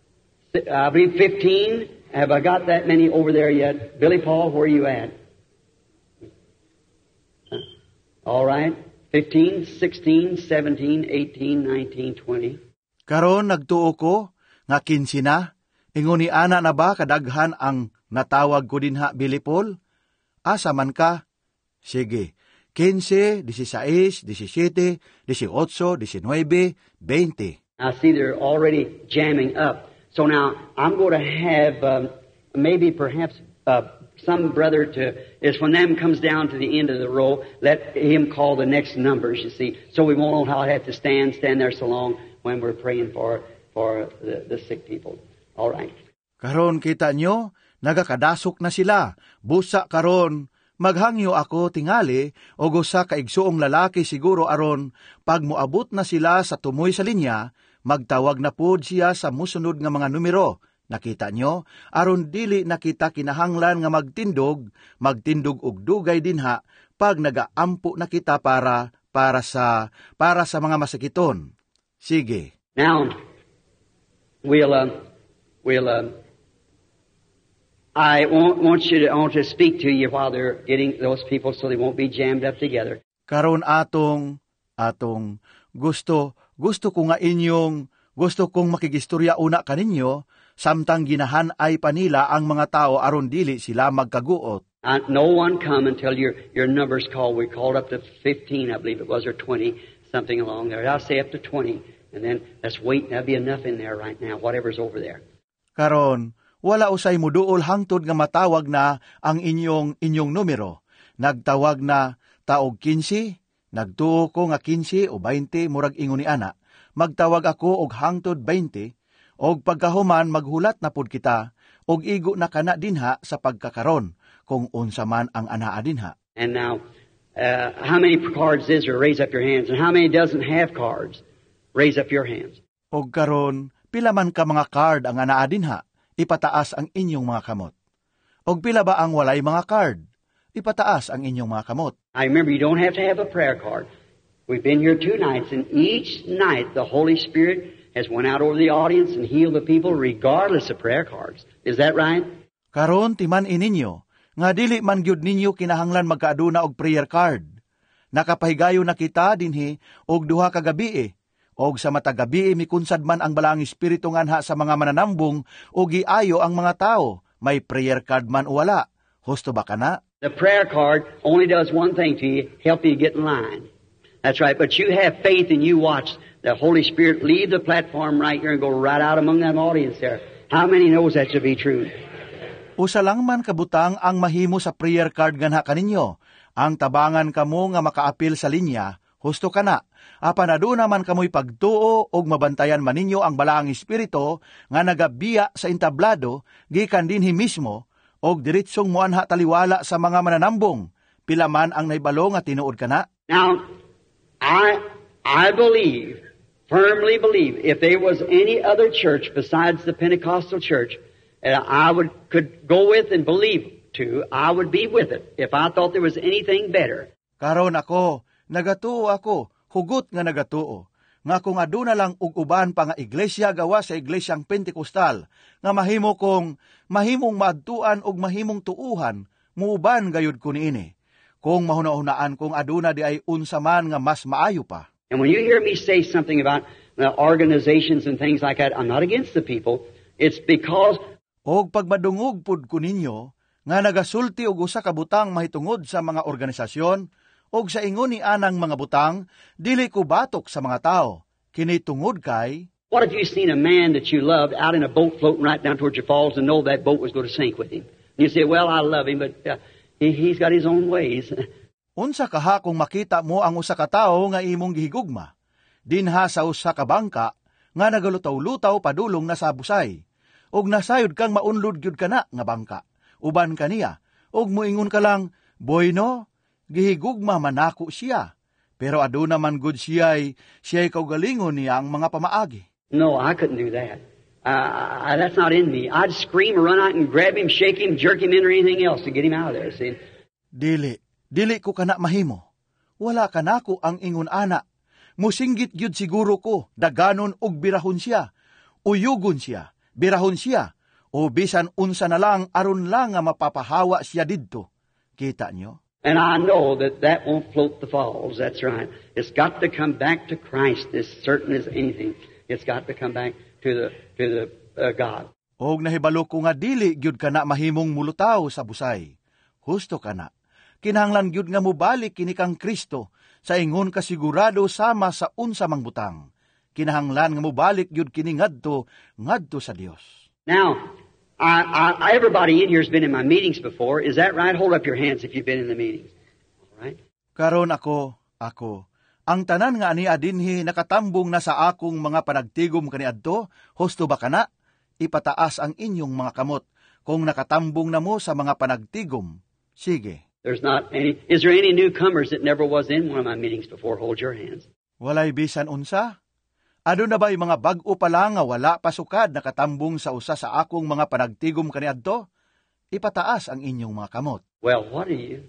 I believe fifteen, have I got that many over there yet? Billy Paul, where are you at? All right. fifteen, sixteen, seventeen, eighteen, nineteen, twenty. Karon nagtuo ko nga kinsi na, ingon ni ana na ba kadaghan ang natawag ko dinha Billy Paul? Asa man ka? Sige, quince, dieciséis, diecisiete, dieciocho, diecinueve, veinte. I see they're already jamming up. So now I'm going to have um, maybe perhaps uh, some brother to, is when them comes down to the end of the row, let him call the next numbers, you see. So we won't all have to stand, stand there so long when we're praying for, for the, the sick people. All right. Karon kita nyo, nagakadasok na sila. Busa karon, maghangyo ako tingali, o gusa kaigsuong lalaki siguro aron, pag muabot na sila sa tumoy sa linya, magtawag na pod siya sa musunod nga mga numero. Nakita nyo, aron dili nakita kinahanglan nga magtindog, magtindog og dugay dinha pag nagaampo na kita para para sa para sa mga masakiton. Sige. Now, we'll uh, we'll uh, I want, want you to I want to speak to you while they're getting those people so they won't be jammed up together. Karon atong atong gusto gusto ko nga inyong gusto kong makigistorya una kaninyo, samtang ginahanay pa nila ang mga tao aron dili sila magkaguot. Uh, no one come until your your number's called. We called up to fifteen, I believe it was, or twenty. something along there. I'll say up to twenty, and then let's wait. There'll be enough in there right now, whatever's over there. Karon, wala usay muduol hangtod nga matawag na ang inyong inyong numero. Nagtawag na taog kinsi, nagtuo ko nga kinsi o bainte murag ingon ni ana. Magtawag ako og hangtod bainte, og pagkahuman maghulat na pud kita, og igo na kana dinha sa pagkakaron, kung unsa man ang anaa dinha. And now, uh, how many cards is there? Raise up your hands. And how many doesn't have cards? Raise up your hands. Og karon, pila man ka mga card ang anaa dinha, ipataas ang inyong mga kamot. Og pila ba ang walay mga card? Ipataas ang inyong mga kamot. I remember you don't have to have a prayer card. We've been here two nights, and each night the Holy Spirit has went out over the audience and healed the people regardless of prayer cards. Is that right? Karon timan ininyo, nga dili man gyud ninyo kinahanglan magkaaduna og prayer card. Nakapahigayo na kita dinhi og duha ka gabi, og sa matag gabi mikunsad man ang balang espiritu nganha sa mga mananambong og giayo ang mga tao, may prayer card man o wala. Husto ba kana? The prayer card only does one thing to you, help you get in line. That's right, but you have faith and you watch the Holy Spirit leave the platform right here and go right out among that audience there. How many knows that to be true? Usa lang man kabutang ang mahimo sa prayer card ganha kaninyo. Ang tabangan kamo nga makaapil sa linya, husto kana. Apan aduna man kamoy pagtuo og mabantayan man ninyo ang balaang espiritu nga nagabiya sa entablado gikan dinhi mismo og diretsong muanha taliwala sa mga mananambong. Pila man ang naibalo nga tinuod kana? Now, I I believe, firmly believe, if there was any other church besides the Pentecostal church, and I would could go with and believe to, I would be with it if I thought there was anything better. Karon ako, nagatuo ako, hugot nga nagatuo. Nga kung aduna lang og uban pa nga iglesia gawa sa iglesyang Pentecostal, nga mahimo kong mahimong maadtuan og mahimong tuuhan, muuban gayud ko niini. Kung mahuna-hunaan kung aduna di ay unsa man nga mas maayo pa. And when you hear me say something about uh, organizations and things like that, I'm not against the people. It's because og pagmadungog pud ko ninyo nga nagasulti og usa ka butang mahitungod sa mga organisasyon og sa ingon ni anang mga butang, dili ko batok sa mga tao. Kini tungod kay, what if you seen a man that you loved out in a boat floating right down towards your falls and know that boat was going to sink with him? And you say, well, I love him, but uh, he, he's got his own ways. Unsa kaha kung makita mo ang usa ka tawo nga imong gihigugma, dinha sa usa ka bangka nga nagalutaw-lutaw padulong na sa busay, og nasayod kang maunlod gyud kana nga bangka, uban kaniya, og moingon ka lang, boy no, gihigugma manako siya, pero aduna man gud siya'y siya'y kaugalingon niya ang mga pamaagi. No, I couldn't do that. Uh, that's not in me. I'd scream or run out and grab him, shake him, jerk him in or anything else to get him out of there, see? Dili, dili ko kana mahimo. Wala kanako ang ingon ana. Musinggit gyud siguro ko, daganon og birahon siya, uyugon siya, birahon siya, o bisan unsa na lang aron lang nga mapapahawa siya didto. Kita nyo? And I know that that won't float the falls. That's right. It's got to come back to Christ as certain as anything. It's got to come back to the to the uh, God. Og nahibalo ko nga dili gyud kana mahimong mulutaw sa busay. Husto kana. Kinahanglan gyud nga mobalik kini kang Kristo sa ingon kasigurado sama sa unsa mang butang. Kinahanglan nga mobalik gyud kini ngadto ngadto sa Dios. Now, I, I, everybody in here has been in my meetings before. Is that right? Hold up your hands if you've been in the meetings. All right? Karon ako, ako. Ang tanan nga ani adinhi nakatambong na sa akong mga panagtigom kaniadto, husto ba kana? Ipataas ang inyong mga kamot kung nakatambong na mo sa mga panagtigom. Sige. There's not any. Is there any newcomers that never was in one of my meetings before? Hold your hands. Walay bisan unsa? Ado na ba'y mga bag-o pa lang nga wala pasukad nakatambong sa usa sa akong mga panagtigom kaniadto? Ipataas ang inyong mga kamot. Well, what are you?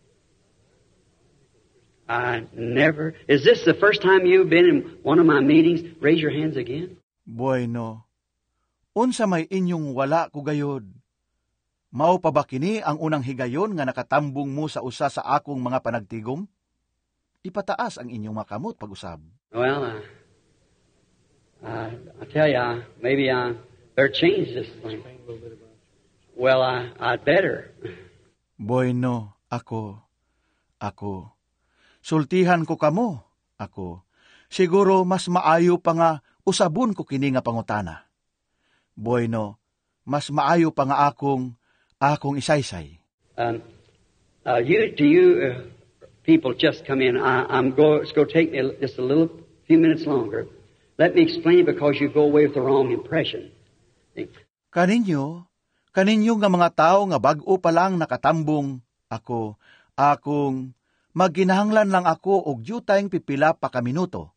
I never. Is this the first time you've been in one of my meetings? Raise your hands again. Bueno. Unsa may inyong wala kugayod? Mao pa ba kini ang unang higayon nga nakatambong mo sa usa sa akong mga panagtigom? Ipataas ang inyong mga kamot pag-usab. Well, uh, uh, I tell you, uh, maybe I better change this thing. Well, I, I'd better. Bueno, ako, ako. Sultihan ko kamo, ako. siguro mas maayo pa nga usabon ko kini nga pangutana. Bueno, mas maayo pa nga akong akong isaysay. Um, uh, you, do you uh, people just come in? I, I'm go. It's going to take me just a little few minutes longer. Let me explain because you go away with the wrong impression. Kaninyo, kaninyo nga mga tao nga bag-o pa lang nakatambong ako, akong magginahanglan lang ako og jutayng pipila pa ka minuto.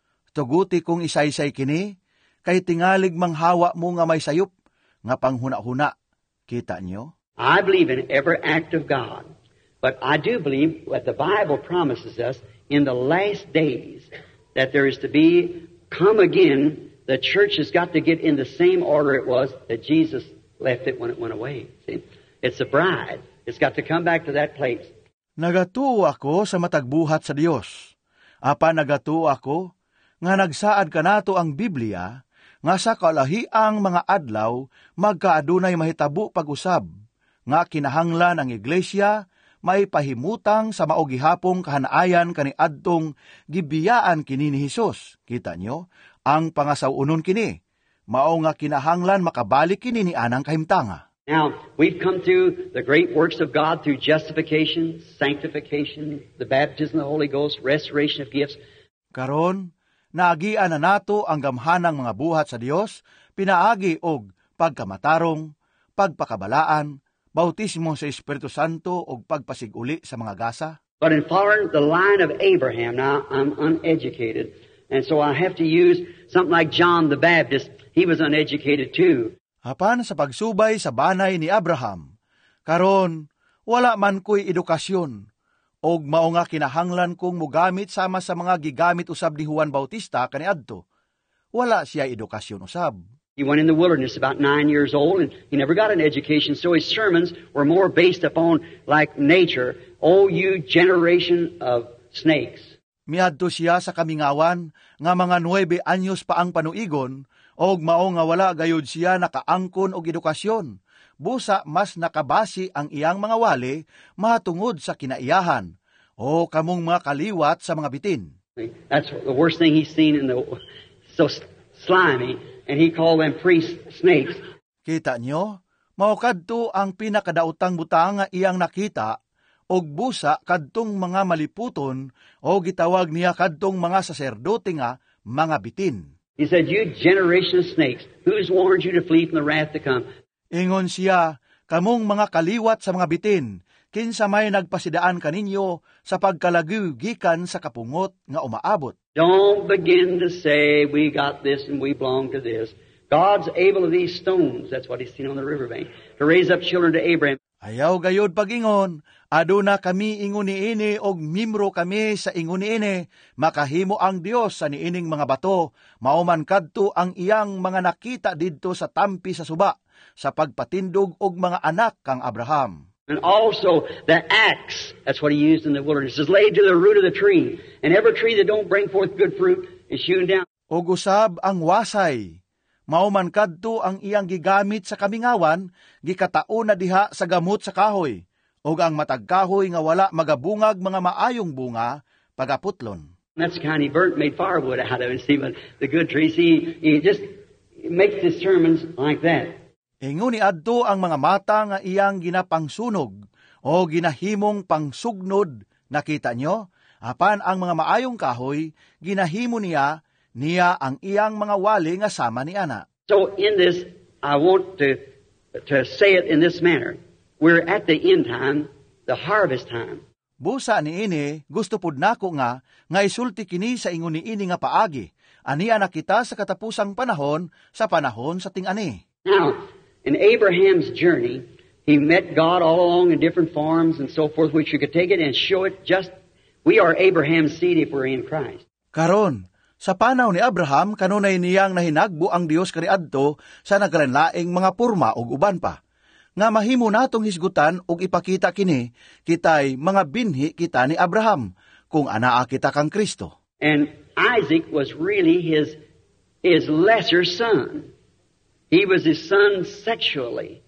Tuguti kong isaysay kini, kay tingalig manghawa mo nga may sayop, nga panghuna-huna. Kita nyo? I believe in every act of God, but I do believe what the Bible promises us in the last days, that there is to be, come again, the church has got to get in the same order it was that Jesus left it when it went away. See? It's a bride. It's got to come back to that place. Nagatuo ako sa matagbuhat sa Dios. Apa nagatuo ako, nga nagsaad kanato ang Biblia, nga sa kalahiang mga adlaw, magkaadunay mahitabo pag-usab, nga kinahanglan ang iglesia, may pahimutang sa maogihapong kahanayan kani adtong gibiyaan kini ni Hesus. Kita nyo? Ang pangasaunon kini, mao nga kinahanglan makabalik kini ni anang kahimtanga. Now, we've come through the great works of God through justification, sanctification, the baptism of the Holy Ghost, restoration of gifts. Karon, naagian na nato ang gamhanang mga buhat sa Dios, pinaagi og pagkamatarong, pagpakabalaan, bautismo sa Espiritu Santo og pagpasiguli sa mga gasa. But in following the line of Abraham, now I'm uneducated, and so I have to use something like John the Baptist. He was uneducated too. Hapan sa pagsubay sa banay ni Abraham, karon wala man ko'y edukasyon, og mao nga kinahanglan kong mugamit sama sa mga gigamit usab ni Juan Bautista kaniadto. Wala siya edukasyon usab. He went in the wilderness about nine years old, and he never got an education, so his sermons were more based upon, like nature, oh, you generation of snakes. Miadto siya sa kamingawan, nga mga nuwebe anyos pa ang panuigon, og mao nga wala gayud siya nakaangkon og edukasyon. Busa mas nakabasi ang iyang mga wali, matungod sa kinaiyahan, o kamong mga kaliwat sa mga bitin. That's the worst thing he's seen in the, so slimy. And he called them priest snakes. Kita nyo, mao kadto ang pinakadaotang butang nga iyang nakita, og busa kadtong mga maliputon, o gitawag niya kadtong mga saserdote nga mga bitin. He said, you generation of snakes, who's warned you to flee from the wrath to come? Ingon siya, kamong mga kaliwat sa mga bitin, kinsa may nagpasidaan kaninyo sa pagkalagiw gikan sa kapungot nga umaabot. Don't begin to say, we got this and we belong to this. God's able of these stones, that's what he's seen on the riverbank, to raise up children to Abraham. Ayaw gayod pag-ingon, aduna kami ingon niini og mimro kami sa ingon niini, makahimo ang Dios sa niining mga bato, mauman kadto ang iyang mga nakita didto sa tampi sa suba, sa pagpatindog og mga anak kang Abraham. And also the axe, that's what he used in the wilderness, is laid to the root of the tree. And every tree that don't bring forth good fruit is hewn down. Og usab ang wasay, mauman kadto ang iyang gigamit sa kamingawan, gikatao na diha sa gamot sa kahoy, og ang matag kahoy nga wala magabungag mga maayong bunga, pagaputlon. That's the kind he burnt, made firewood out of it. See, but the good trees, he, he just makes his sermons like that. Ingon ni adto ang mga mata nga iyang ginapangsunog o ginahimong pangsugnod, nakita nyo? Apan ang mga maayong kahoy, ginahimo niya, niya ang iyang mga wali nga sama ni ana. So in this, I want to, to say it in this manner. We're at the end time, the harvest time. Busa ni ini, gusto pud nako nga, nga isulti kini sa ingon ni ini nga paagi, aniya na kita sa katapusang panahon, sa panahon sa ting-ani. Now, in Abraham's journey, he met God all along in different forms and so forth, which you could take it and show it just, we are Abraham's seed if we're in Christ. Karon, sa panahon ni Abraham, kanunay niyang nahinagbo ang Dios kaniadto sa naglanlaing mga purma ug uban pa. Nga mahimo natong hisgutan ug ipakita kini, kitay mga binhi kita ni Abraham, kung anaa kita kang Kristo. And Isaac was really his, his lesser son. He was his son sexually.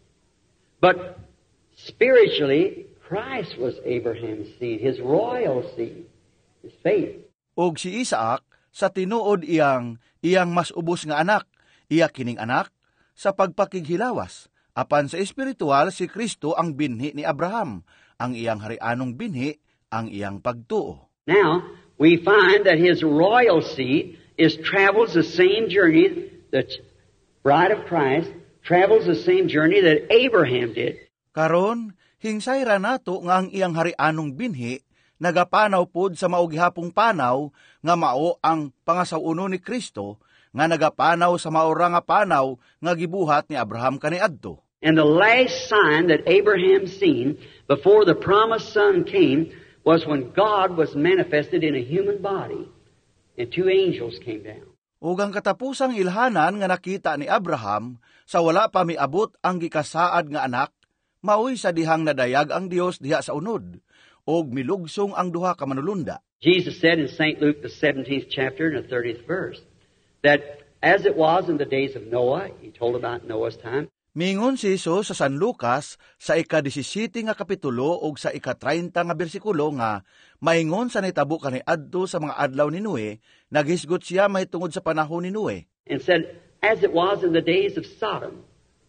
But spiritually, Christ was Abraham's seed, his royal seed, his faith. Og si Isaac, sa tinuod iyang iyang mas ubos nga anak, iya kining anak, sa pagpakighilawas. Apan sa espiritual, si Kristo ang binhi ni Abraham, ang iyang harianong binhi, ang iyang pagtuo. Now, we find that his royal seat is travels the same journey, the bride of Christ travels the same journey that Abraham did. Karon, hingsayra nato nga ang iyang harianong binhi, nagapanaw pod sa maugihapong panaw, nga mao ang pangasauno ni Kristo, nga nagapanaw sa maura nga panaw, nga gibuhat ni Abraham kaniadto. And the last sign that Abraham seen before the promised son came was when God was manifested in a human body, and two angels came down. Ug ang katapusang ilhanan nga nakita ni Abraham, sa wala pa miabot ang gikasaad nga anak, maoy sa dihang nadayag ang Dios diha sa unod, og milugsong ang duha ka manulunda. Jesus said in Saint Luke, the seventeenth chapter and the thirtieth verse, that as it was in the days of Noah, he told about Noah's time. Mingon si Jesus sa San Lucas sa ika-disisite nga kapitulo og sa ika-treinta nga bersikulo nga maingon sa nahitabo kaniadto sa mga adlaw ni Noe, naghisgot siya mahitungod sa panahon ni Noe. And said, as it was in the days of Sodom,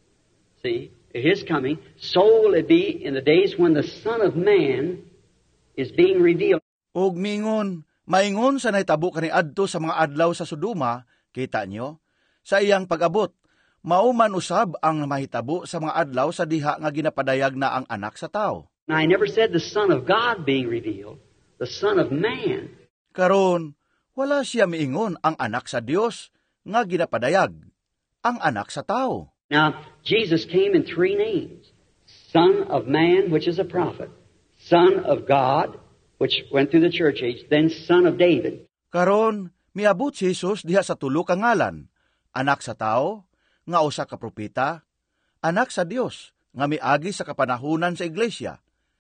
see, at his coming, so will it be in the days when the Son of Man is being revealed. Og mingon, maingon sa nahitabo kaniadto sa mga adlaw sa Sodoma, kita nyo, sa iyang pag-abot, mauman usab ang mahitabo sa mga adlaw sa diha nga ginapadayag na ang anak sa tao. Now, I never said the Son of God being revealed, the Son of Man. Karon, wala siya miingon ang anak sa Dios nga ginapadayag, ang anak sa tao. Now, Jesus came in three names. Son of Man, which is a prophet. Son of God, which went through the church age. Then Son of David. Karon, miabot si Jesus diha sa tulo ka ngalan, anak sa tao, nga usa ka propeta, anak sa Dios, nga miagi sa kapanahunan sa iglesia,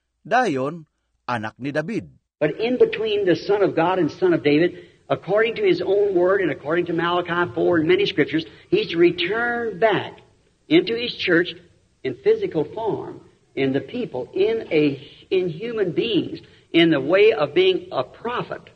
dayon, anak ni David. But in between the Son of God and Son of David, according to his own word and according to Malachi four and many scriptures, he's returned back into his church in physical form, in the people, in a in human beings, in the way of being a prophet.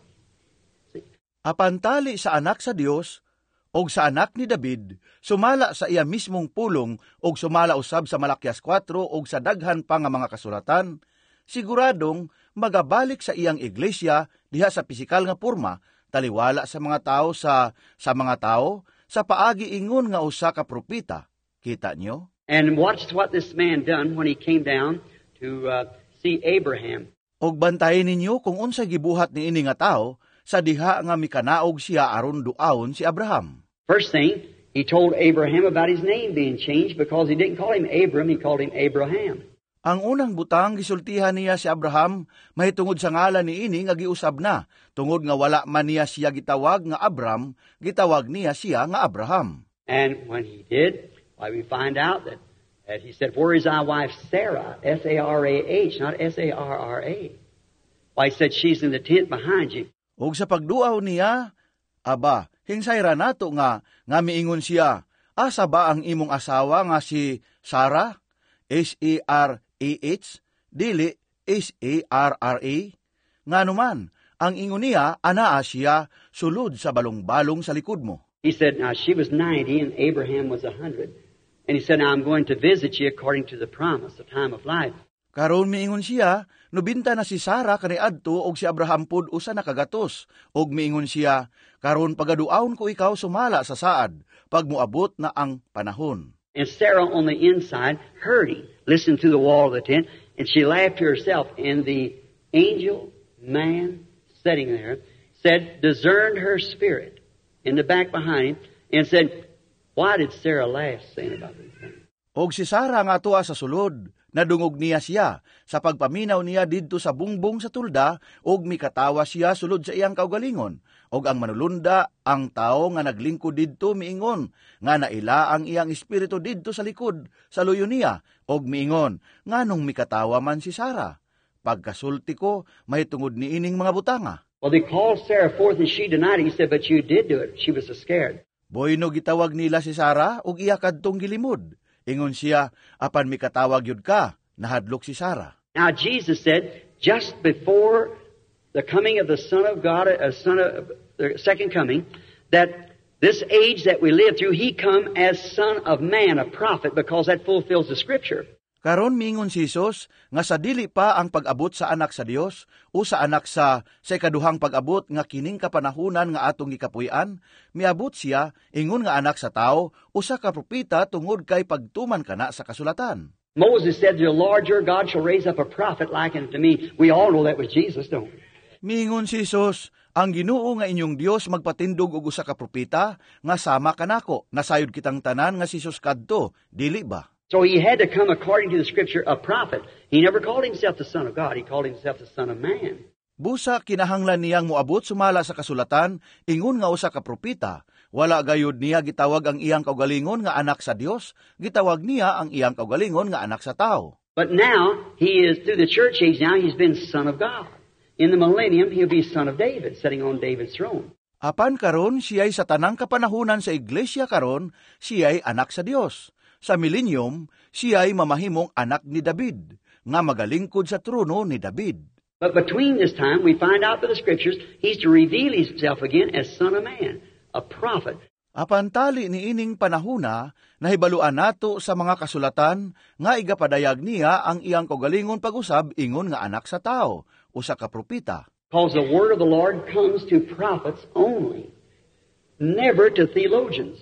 Apantali sa anak sa Dios, og sa anak ni David, sumala sa iya mismong pulong og sumala usab sa Malakias four og sa daghan pa nga mga kasulatan, siguradong magabalik sa iyang iglesia diha sa pisikal nga porma, taliwala sa mga tao sa sa mga tao sa paagi ingon nga usa ka propeta. Kita nyo? And watch what this man done when he came down to uh, see Abraham. Og bantayin ninyo kung unsa gibuhat ni ini nga tao sa diha nga mikanaog siya aron duawon si Abraham. First thing, he told Abraham about his name being changed because he didn't call him Abram, he called him Abraham. Ang unang butang gisultihan niya si Abraham mahitungod sa ngalan ni ini nga giusab na, tungod nga wala man niya siya gitawag nga Abram, gitawag niya siya nga Abraham. And when he did, why we find out that, that he said, "Where is thy wife Sarah?" S A R A H, not S A R R A. Why he said, "She's in the tent behind you." Og sa pagduaw niya, aba, hingsayra nato nga, nga miingon siya, asa ba ang imong asawa nga si Sarah? S A R A H, dili S A R R A. Nga naman, ang ingon niya, anaa siya, sulod sa balong-balong sa likod mo. He said, now she was ninety and Abraham was a hundred. And he said, now I'm going to visit you according to the promise, the time of life. Karon miingon siya, nubinta na si Sarah kaniadto og si Abraham pud usa na kagatos, og miingon siya, karon pagaduawon ko ikaw sumala sa saad, pag moabot na ang panahon. And Sarah on the inside heard him, listened to the wall of the tent, and she laughed to herself. And the angel, man, sitting there, said, discerned her spirit in the back behind him, and said, why did Sarah laugh, saying about this thing? Og si Sarah nga tuwa sa sulod, nadungog niya siya, sa pagpaminaw niya didto sa bungbong sa tulda, og mikatawa siya sulod sa iyang kaugalingon, og ang manulunda, ang tao nga naglingkod didto miingon, nga naila ang iyang espiritu didto sa likod, sa luyo niya, og miingon, nganong mikatawa man si Sarah. Pagkasulti ko, mahitungod ni ining mga butanga. Well, they called Sarah forth and she denied it. He said, but you did do it. She was so scared. Boyno gitawag nila si Sarah, og iya kadtong gilimod. Ingon siya, apan mikatawag yun ka, nahadlok si Sarah. Now Jesus said, just before the coming of the Son of God, a son of the second coming, that this age that we live through, He come as Son of Man, a prophet, because that fulfills the Scripture. Karon mingon si Jesus nga sa dili pa ang pag-abot sa anak sa Dios o sa anak sa sa ikaduhang pag-abot nga kining kapanahunan nga atong gikapuy-an, miabot siya ingon nga anak sa tao usa ka propeta tungod kay pagtuman kana sa kasulatan. Moses said, "The Lord your God shall raise up a prophet like unto me." We all know that was Jesus, don't we? Mingon si Jesus, ang Ginoo nga inyong Dios magpatindog og usa ka propeta nga sama kanako, nasayod kitang tanan nga si Jesus kadto, dili ba? So he had to come according to the Scripture a prophet. He never called himself the Son of God. He called himself the Son of Man. Busa kinahanglan niyang moabot sumala sa kasulatan, ingon nga usa ka propeta. Wala gayud niya gitawag ang iyang kaugalingon nga anak sa Dios, gitawag niya ang iyang kaugalingon nga anak sa tao. But now, he is, through the church age now, he's been Son of God. In the millennium, he'll be Son of David, sitting on David's throne. Apan karon siya'y sa tanang kapanahunan sa iglesia karon, siya'y anak sa Dios. Sa millennium, siya'y mamahimong anak ni David, nga magalingkod sa trono ni David. But between this time, we find out by the Scriptures, he's to reveal himself again as Son of Man, a prophet. Apan tali ni ining panahuna, nahibaluan nato sa mga kasulatan, nga igapadayag niya ang iyang kaugalingon pag-usab ingon nga anak sa tao, usa ka propeta. Because the word of the Lord comes to prophets only, never to theologians.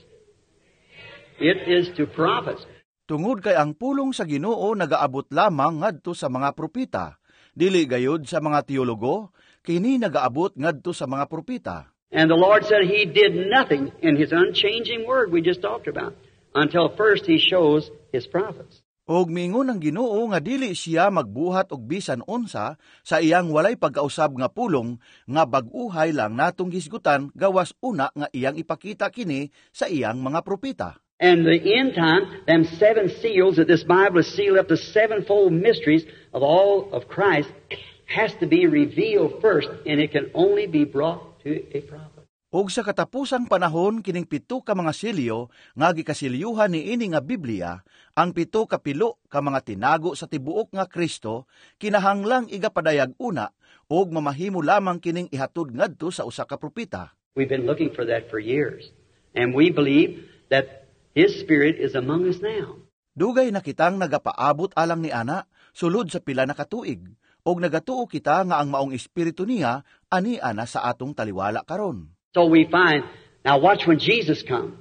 It is to prophets. Tungod kay ang pulong sa Ginoo nagaabot lamang ngadto sa mga propeta, dili gayud sa mga teologo, kini nagaabot ngadto sa mga propeta. And the Lord said He did nothing in His unchanging word we just talked about, until first He shows His prophets. Og mingon ang Ginoo nga dili siya magbuhat og bisan unsa sa iyang walay pagkausab nga pulong nga bag-uhay lang natong hisgutan gawas una nga iyang ipakita kini sa iyang mga propeta. And the end time, them seven seals that this Bible is sealed up, the sevenfold mysteries of all of Christ, has to be revealed first, and it can only be brought to a prophet. Og sa katapusang panahon kining pito ka mga silyo nga gikasilyuhan ni ini nga Biblia, ang pito ka pilo ka mga tinago sa tibuok nga Kristo kinahanglang igapadayag una og mamahimo lamang kining ihatod ngadto sa usa ka propeta. We've been looking for that for years, and we believe that His Spirit is among us now. Dugay na kitang nagapaabot alang ni ana sulod sa pila na katuig, og nagatuo kita nga ang maong espiritu niya ani ana sa atong taliwala karon. So we find, now watch when Jesus come.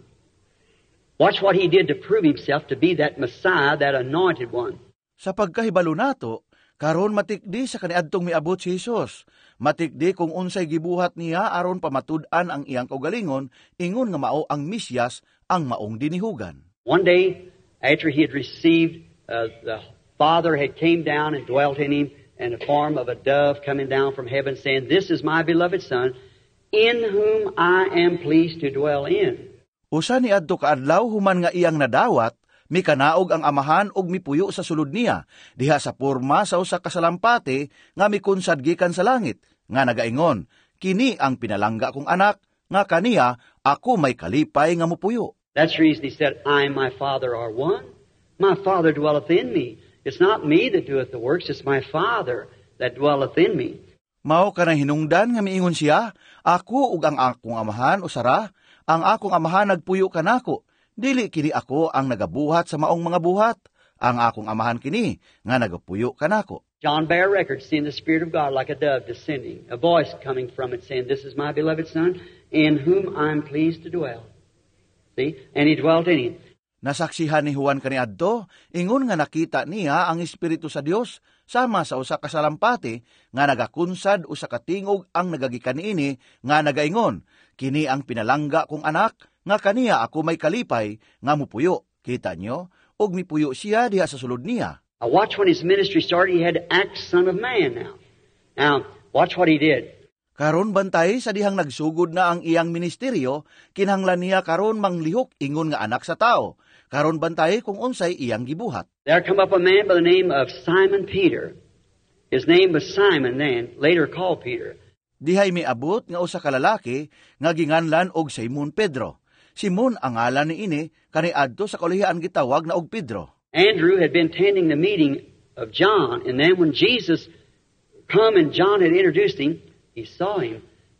Watch what He did to prove Himself to be that Messiah, that anointed one. Sa pagkahibalo nato, karon matikdi sa kaniadtong miabot si Jesus. Matikdi kung unsay gibuhat niya aron pamatud-an ang iyang kaugalingon, ingon nga mao ang Mesyas, ang maong dinihugan. One day, after He had received, uh, the Father had came down and dwelt in Him in the form of a dove coming down from heaven, saying, "This is my beloved Son, in whom I am pleased to dwell in." Usa ni adto kaadlaw human nga iyang nadawat, mikanaog ang amahan og mipuyo sa sulod niya, diha sa porma sa usa ka salampati nga mikunsad gikan sa langit, nga nagaingon, "Kini ang pinalangga kong anak, nga kaniya ako may kalipay nga mupuyo." That's the reason He said, "I and my Father are one. My Father dwelleth in me. It's not me that doeth the works, it's my Father that dwelleth in me." Mao kanang hinungdan nga miingon siya, "Ako ug ang akong amahan usara, ang akong amahan nagpuyo kanako. Dili kini ako ang nagabuhat sa maong mga buhat, ang akong amahan kini nga nagapuyo kanako." John bare record, seeing the Spirit of God like a dove descending, a voice coming from it saying, "This is my beloved Son, in whom I am pleased to dwell." See? And He dwelt in Him. Nasaksihan ni Juan kaniadto, ingon nga nakita niya ang Espiritu sa Dios sama sa usa ka salampati nga nagakunsad usa ka tingog ang nagagikan niini nga nagaingon, "Kini ang pinalangga kong anak, nga kaniya ako may kalipay nga mupuyo." Kita nyo? Og mipuyo siya diha sa sulod niya. Now watch when His ministry started, He had to act Son of Man now. Now, watch what He did. Karon bantay sa dihang nagsugod na ang iyang ministeryo, kinahanglan niya karon manglihok ingon nga anak sa tao. Karon bantay kung unsay iyang gibuhat. There come up a man by the name of Simon Peter. His name was Simon then, later called Peter. Dihay miabot nga usa ka lalaki nga ginganlan og Simon Pedro. Simon ang ngalan ni ini kaniadto sa kaulihaan gitawag na og Pedro. Andrew had been attending the meeting of John, and then when Jesus come and John had introduced him, he saw him,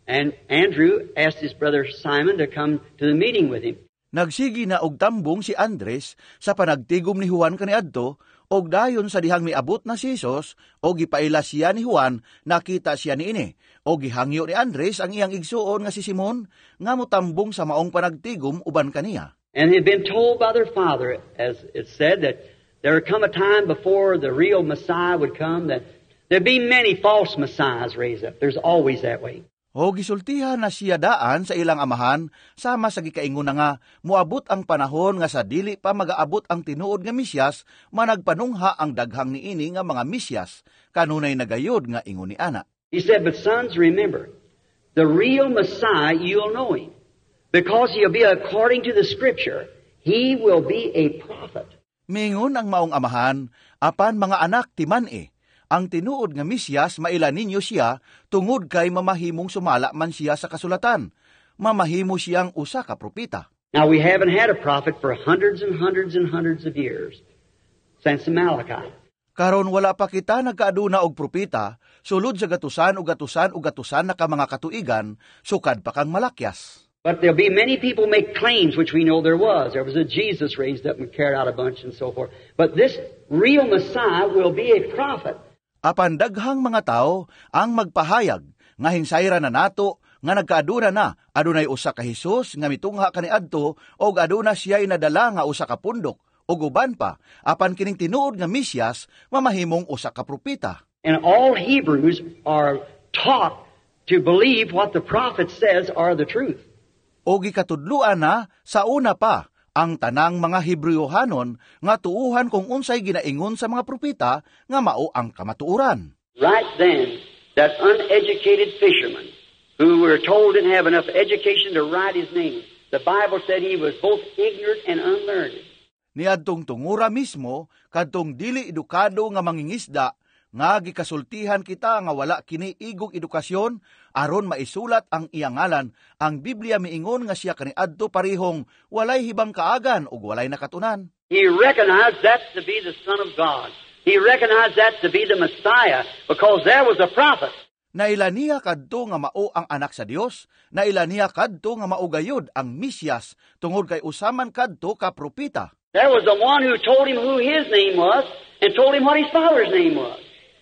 And Andrew asked his brother Simon to come to the meeting with him. Nagsigi na og tambong si Andres sa panagtigom ni Juan kaniadto, og dayon sa dihang miabot na si Jesus, og gipaila siya ni Juan, nakita siya niini, og gihangyo ni Andres ang iyang igsuon nga si Simon, nga motambong sa maong panagtigom uban kaniya. And they had been told by their father, as it said, that there would come a time before the real Messiah would come, that there'd be many false messiahs raised up. There's always that way. O gisultihan na siya daan sa ilang amahan, sama sa gikaingon na nga, muabot ang panahon nga sa dili pa magaabot ang tinuod nga Misyas, managpanungha ang daghang niini nga mga Misyas, kanunay nagayod nga ingon ni ana. He said, but sons, remember, the real Messiah, you'll know him. Because he'll be according to the Scripture, he will be a prophet. Mingon ang maong amahan, apan mga anak timan e, ang tinuod nga Misyas maila ninyo siya tungod kay mamahimong sumala man siya sa kasulatan. Mamahimo siyang usa ka propeta. Now we haven't had a prophet for hundreds and hundreds and hundreds of years since Malachi. Karon wala pa kita nagkaaduna og propeta sulod sa gatusan ug gatusan ug gatusan na ka mga katuigan sukad pa kang Malakyas. But there'll be many people make claims, which we know there was. There was a Jesus raised up and carried out a bunch and so forth. But this real Messiah will be a prophet. Apan daghang mga tao ang magpahayag nga hinsayra na nato nga nagkaaduna na adunay usa ka Hesus nga mitungha kaniadto og aduna siya inadala nga usa ka pundok ug uban pa apan kining tinuod nga Misyas mamahimong usa ka propeta. And all Hebrews are taught to believe what the prophet says are the truth. O gikatudluan na sa una pa ang tanang mga Hebreohanon nga tuuhan kung unsay ginaingon sa mga propeta nga mao ang kamatuoran. Right then, that uneducated fisherman who were told didn't have enough education to write his name, the Bible said he was both ignorant and unlearned. Niadtong tungura mismo kadtong dili edukado nga mangingisda nga gikasultihan kita nga wala kini igong edukasyon aron maisulat ang iyang ngalan, ang Biblia miingon nga siya kaniadto parehong walay hibang kaagan ug walay nakatunan. He recognized that to be the Son of God. He recognized that to be the Messiah because there was a prophet. Naila niya kadto nga mao ang anak sa Dios, naila niya kadto nga maugayod ang Misyas tungod kay usaman kadto ka propeta. There was the one who told him who his name was and told him what his father's name was.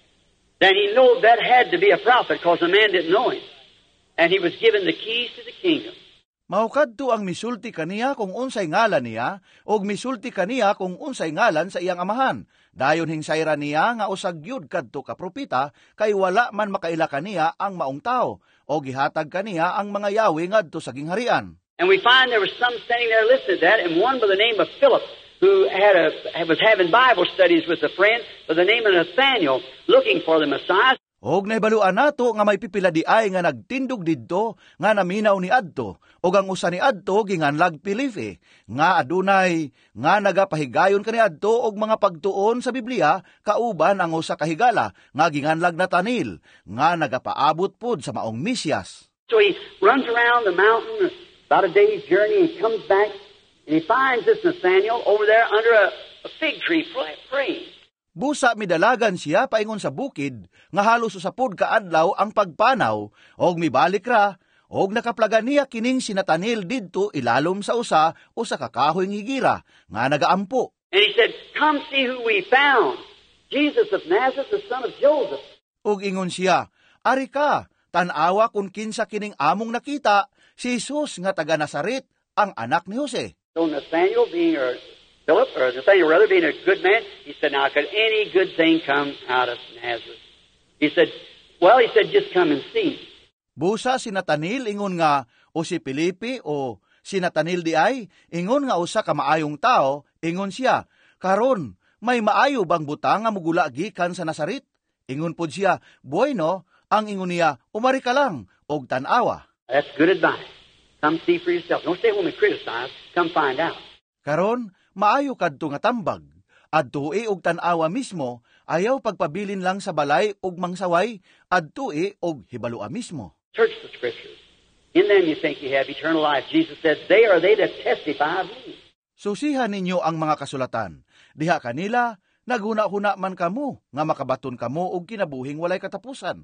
Then he knew that had to be a prophet because the man didn't know him. And he was given the keys to the kingdom. Mahukadto ang misulti kaniya kung unsay ngalan niya, og misulti kaniya kung unsay ngalan sa iyang amahan. Dayon hinsayra niya nga usag gyud kadto ka propeta, kay wala man makaila kaniya ang maong tao, o gihatag kaniya ang mga yawi ngadto sa gingharian. And we find there was some standing there listening to that, and one by the name of Philip, who had a, was having Bible studies with a friend by the name of Nathaniel, looking for the Messiah. Og naibaluan nato nga may pipila di ay nga nagtindog didto nga naminaw ni adto, og ang usa ni adto ginganlag Pilipe, nga adunay nga nagapahigayon kani adto og mga pagtuon sa Biblia kauban ang usa ka higala nga ginganlag Natanil, nga nagapaabot pod sa maong Misyas. So he runs around the mountain about a day's journey and comes back. And he finds this Nathaniel over there under a, a fig tree praying. Busa midalagan siya paingon sa bukid, nga halos usapod kaadlaw ang pagpanaw, og mibalik ra, og nakaplagan niya kining si Nathanael didto ilalom sa usa o sa kakahoy ng higira, nga nagaampo. And he said, come see who we found, Jesus of Nazareth, the son of Joseph. Og ingon siya, ari ka, tanawa kung kinsa kining among nakita, si Jesus nga taga Nazaret, ang anak ni Jose. So Nathaniel, being a Philip, or Nathaniel rather, being a good man, he said, now could any good thing come out of Nazareth? He said, well, he said, just come and see. Busa si Nathanael ingon nga, o si Pilipe o si Nathanael di ay, ingon nga usa ka maayong tao, ingon siya, karon, may maayo bang butang nga mugula gikan sa Nazaret? Ingon pod siya, bueno, ang ingon niya, umari ka lang, og tanawa. That's good advice. Come see for yourself. Don't stay home and criticize. Come find out. Karon, maayo kadto nga tambag. Adtue og tan-awa mismo, ayaw pagpabilin lang sa balay og mangsaway, adtue og hibalua mismo. Search the Scriptures. In them you think you have eternal life. Jesus said, they are they that testify of me. Susihan ninyo ang mga kasulatan. Diha kanila, naghuna-huna man kamo, nga makabaton kamo og kinabuhing walay katapusan.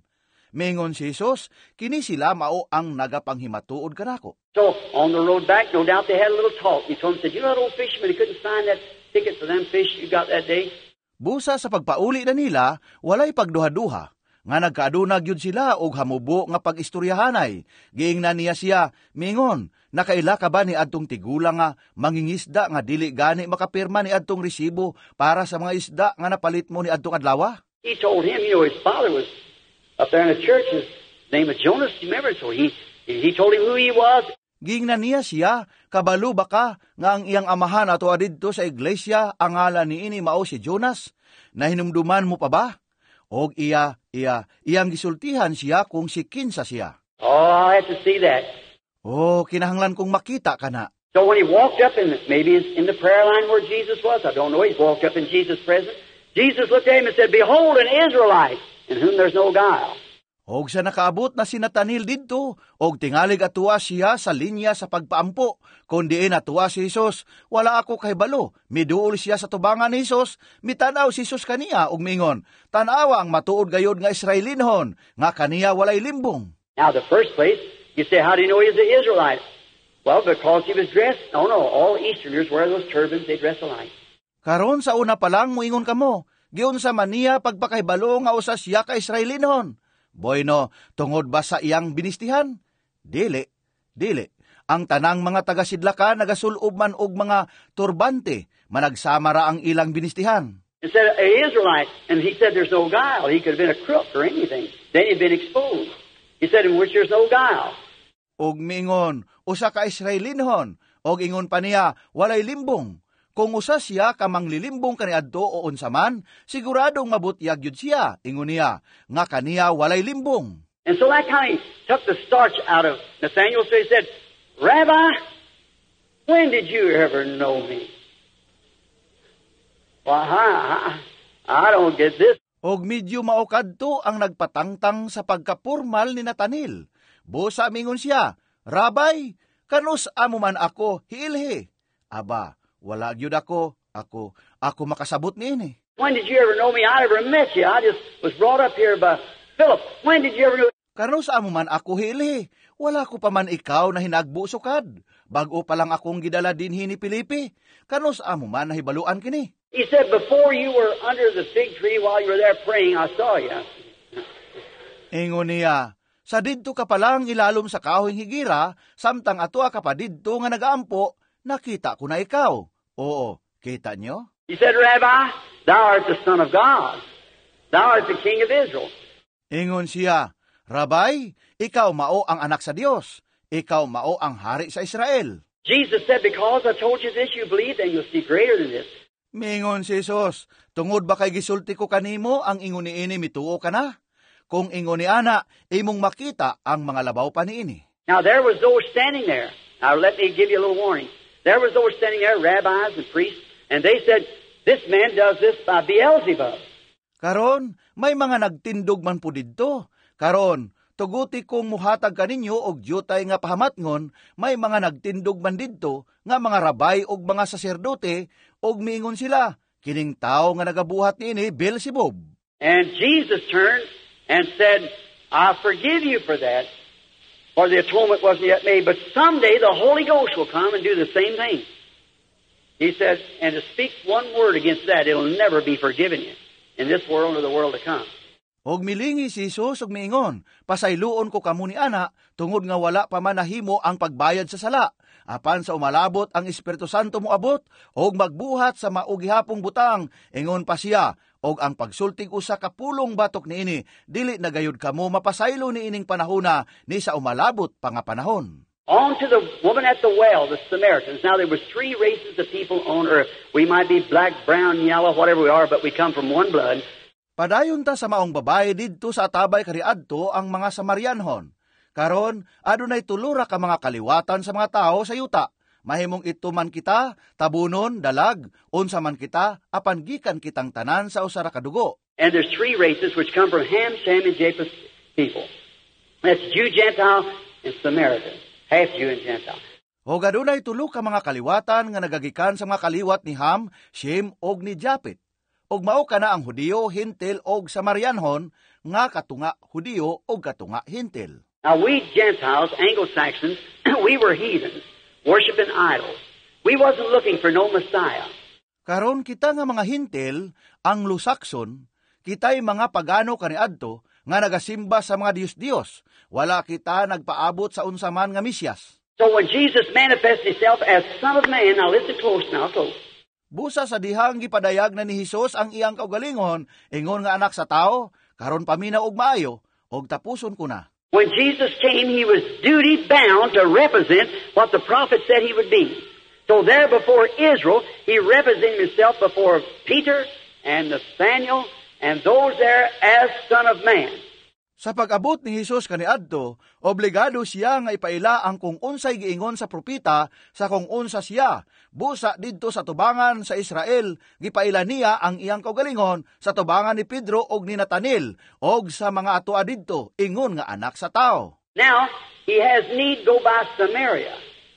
Mingon si Jesus, kini sila mao ang nagapanghimatuod kanako. So, on the road back, no doubt they had a little talk. He told him, said, you know that old fisherman, he couldn't sign that ticket for them fish you got that day? Busa sa pagpauli na nila, walay pagduha-duha. Nga nagkaadunag yun sila og hamubo nga pag-istoryahanay. Giingnan niya siya, mingon, nakaila ka ba ni adtong tigula nga mangingisda nga dili gani makapirma ni adtong resibo para sa mga isda nga napalit mo ni adtong adlaw? He told him, you know, his father was up there in the church, his name was Jonas, you remember? So he, he told him who he was. Giingnan niya siya, kabalo ba ka nga ang iyang amahan ato adidto sa iglesia ang ngalan ni ini mao si Jonas? Nahinumduman mo pa ba? Og iya, iya, iyang gisultihan siya kung si kinsa siya. Oh, I have to see that. Oh, kinahanglan kong makita ka na. So when he walked up in, the, maybe in the prayer line where Jesus was, I don't know, he walked up in Jesus' presence. Jesus looked at him and said, behold, an Israelite, in whom there's no guile. Og sa nakaabot na si Nathanael didto, og tingalig atuwa siya sa linya sa pagpaampo, kundi atuwa si Jesus, wala ako kay balo. Miduol siya sa tubangan ni Jesus, mitanaw si Jesus kaniya, og mingon, tanawa ang matuod gayod nga Israelinhon, nga kaniya walay limbong. Now, the first place, you say, how do you know he's an Israelite? Well, because he was dressed, no, no, all Easterners wear those turbans, they dress alike. Karon sa una pa lang, muingon kamo, giun sa maniya pagpakaybalo nga usa siya ka Israelinhon. Boyno, tungod ba sa iyang binistihan? Dili, dili. Ang tanang mga taga-sidlaka nagasulob man og mga turbante, managsamara ang ilang binistihan. He said, an Israelite, and he said there's no guile. He could have been a crook or anything. Then he'd been exposed. He said, in which there's no guile. Og mingon, usa ka Israelinhon, og ingon pa niya, walay limbong. Kung usa siya kamang lilimbong kaniadto o unsa man, siguradong mabutyag yun siya, ingon niya, nga kaniya walay limbong. And so that kind of took the starch out of Nathanael, so he said, Rabbi, when did you ever know me? Well, I, I, I don't get this. Og medyo maokadto ang nagpatangtang sa pagkapurmal ni Nathanael. Busa mingon siya, Rabay, kanus amo man ako hiilhi. Aba, wala gyud ako, ako, ako makasabot niini. When did you ever know me? I never met you. I just was brought up here by Philip. When did you ever know? Karon sa amo man ako hili, wala ko pa man ikaw na hinagbo sukad. Bago pa lang akong gidala dinhi ni Pilipi. Karon sa amo man nahibaluan kini. He said, before you were under the fig tree while you were there praying, I saw you. Ingon niya, sa didto ka palang ilalom sa kahoyng higira, samtang ato ka pa didto nga nagaampo, nakita ko na ikaw. Oo, kita nyo? He said, Rabbi, thou art the Son of God. Thou art the King of Israel. Ingon siya, Rabay, ikaw mao ang anak sa Dios. Ikaw mao ang hari sa Israel. Jesus said, because I told you this, you believe, and you'll see greater than this. Mingon si Jesus, tungod ba kay gisulti ko kanimo ang ingon ni ini mituo ka na? Kung ingon ni ana, imong makita ang mga labaw pa ni ini. Now there was those standing there. Now let me give you a little warning. There was those standing there, rabbis and priests, and they said, this man does this by Beelzebub. Karon, may mga nagtindog man po didto. Karon, tuguti kong muhatag kaninyo og diyutay nga pahamatngon, may mga nagtindog man didto nga mga rabay og mga saserdote og miingon sila, kining tao nga nagabuhat niini Beelzebub. And Jesus turned and said, I forgive you for that, for the atonement wasn't yet made, but someday the Holy Ghost will come and do the same thing. He said, and to speak one word against that, it'll never be forgiven you in this world or the world to come. Og milingi si Jesus og miingon, pasayloon ko kamo ni ana, tungod nga wala pa man nahimo ang pagbayad sa sala. Apan sa umalabot ang Espiritu Santo mo abot, og magbuhat sa maugihapong butang, ingon pa siya, og ang pagsultig usa ka pulong batok niini, dili na gayud kamo mapasaylo ni ining panahona ni sa umalabot pa nga panahon. On to the woman at the well, the Samaritans. Now there was three races of people on earth. We might be black, brown, yellow, whatever we are, but we come from one blood. Padayon ta sa maong babae didto sa atabay kariadto ang mga Samarianhon. Karon, adunay tulura ka mga kaliwatan sa mga tao sa yuta. Mahimong ito man kita, tabunon, dalag, unsa man kita, apan gikan kitang tanan sa usara ka dugo. And there's three races which come from Ham, Shem, and Japheth people. That's Jew, Gentile, and Samaritan. Half Jew and Gentile. O gadunay tulo ka mga kaliwatan nga nagagikan sa mga kaliwat ni Ham, Shem, og ni Japheth. og mao kana ang Hudiyo, Hintil og Samarianhon nga katunga Hudiyo og katunga Hintil. Now we Gentiles, Anglo-Saxons, we were heathens, worshiping idols. We wasn't looking for no Messiah. Karon kita nga mga Hintil, Anglo-Saxon, kita'y mga pagano kaniadto nga nagasimba sa mga Diyos-Diyos. Wala kita nagpaabot sa unsaman nga Mesyas. So when Jesus manifested himself as Son of Man, now listen close now, close. Busa sa dihang gipadayag na ni Hesus ang iyang kaugalingon, ingon nga anak sa tao, karon paminaw og maayo, og tapuson ko na. When Jesus came, he was duty-bound to represent what the prophet said he would be. So there before Israel, he represented himself before Peter and Nathaniel and those there as Son of Man. Sa pag-abot ni Hesus kaniadto, obligado siya nga ipaila ang kung unsay giingon sa propeta sa kung unsa siya. Busa didto sa tubangan sa Israel, gipaila niya ang iyang kaugalingon sa tubangan ni Pedro og ni Nathanael og sa mga atoa didto, ingon nga anak sa tao. Now, he has need go by Samaria.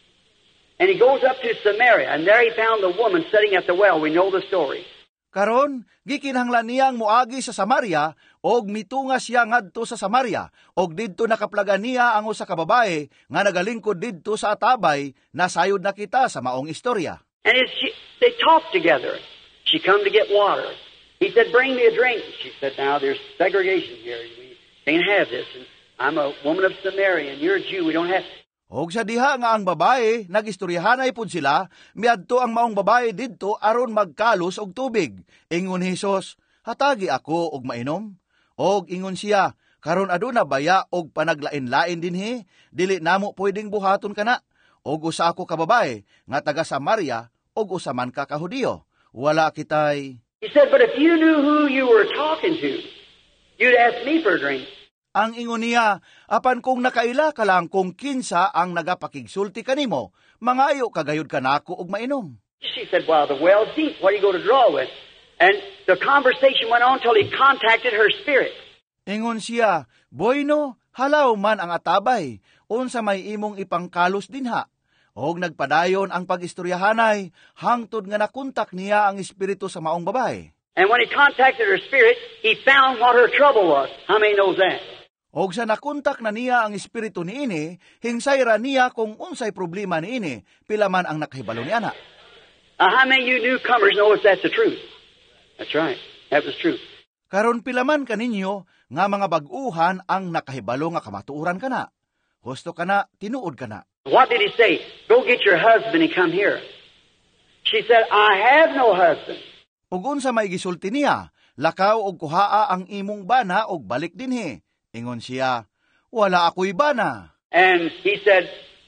And he goes up to Samaria, and there he found the woman sitting at the well. We know the story. Karon, gikinahanglan niyang moagi sa Samaria, og mitunga siya ngadto sa Samaria, og didto nakaplagan niya ang usa ka babae nga nagalingkod didto sa atabay, nasayod na kita sa maong istorya. And as she, they talked together. She come to get water. He said, "Bring me a drink." She said, "Now there's segregation here. We can't have this. And I'm a woman of Samaria, and you're a Jew. We don't have..." Og sa diha nga ang babae, nagistoryahanay pud sila, miadto ang maong babae didto aron magkalos og tubig. Ingon ni Hesus, "Hatagi ako og mainom?" Og ingon siya, "Karon aduna baya og panaglain-lain dinhi, dili namo pwedeng buhaton kana. Og usa ako ka babae nga taga Samaria og usa man ka ka Hudiyo. Wala kitay..." He said, "But if you knew who you were talking to, you'd ask me for a drink." Ang ingon niya, "Apan kung nakaila ka lang kung kinsa ang nagapakigsulti kanimo, mangayo kagayod ka nako og mainom." She said, "Well, the well's deep. What are you going to draw with?" And the conversation went on till he contacted her spirit. Ingon siya, "Boyno, halaw man ang atabay, unsa may imong ipangkalos dinha." Og nagpadayon ang pag-istoryahanay, hangtod nga nakontak niya ang espiritu sa maong babae. And when he contacted her spirit, he found what her trouble was. How many knows that? Og sa nakontak na niya ang espiritu niini, hingsayra niya kung unsay problema niini, pila man ang nakahibalo ni ana. Uh, how many of you newcomers know if that's the truth? That's right. That was true. Karon pila man kaninyo nga mga bag-uhan ang nakahibalo nga kamatuoran kana. Husto kana, tinuod kana. What did he say? Go get your husband and come here. She said, "I have no husband." Ug unsa may gisulti niya, lakaw og kuhaa ang imong bana og balik dinhi. Ingon siya, "Wala ako'y bana." And he said,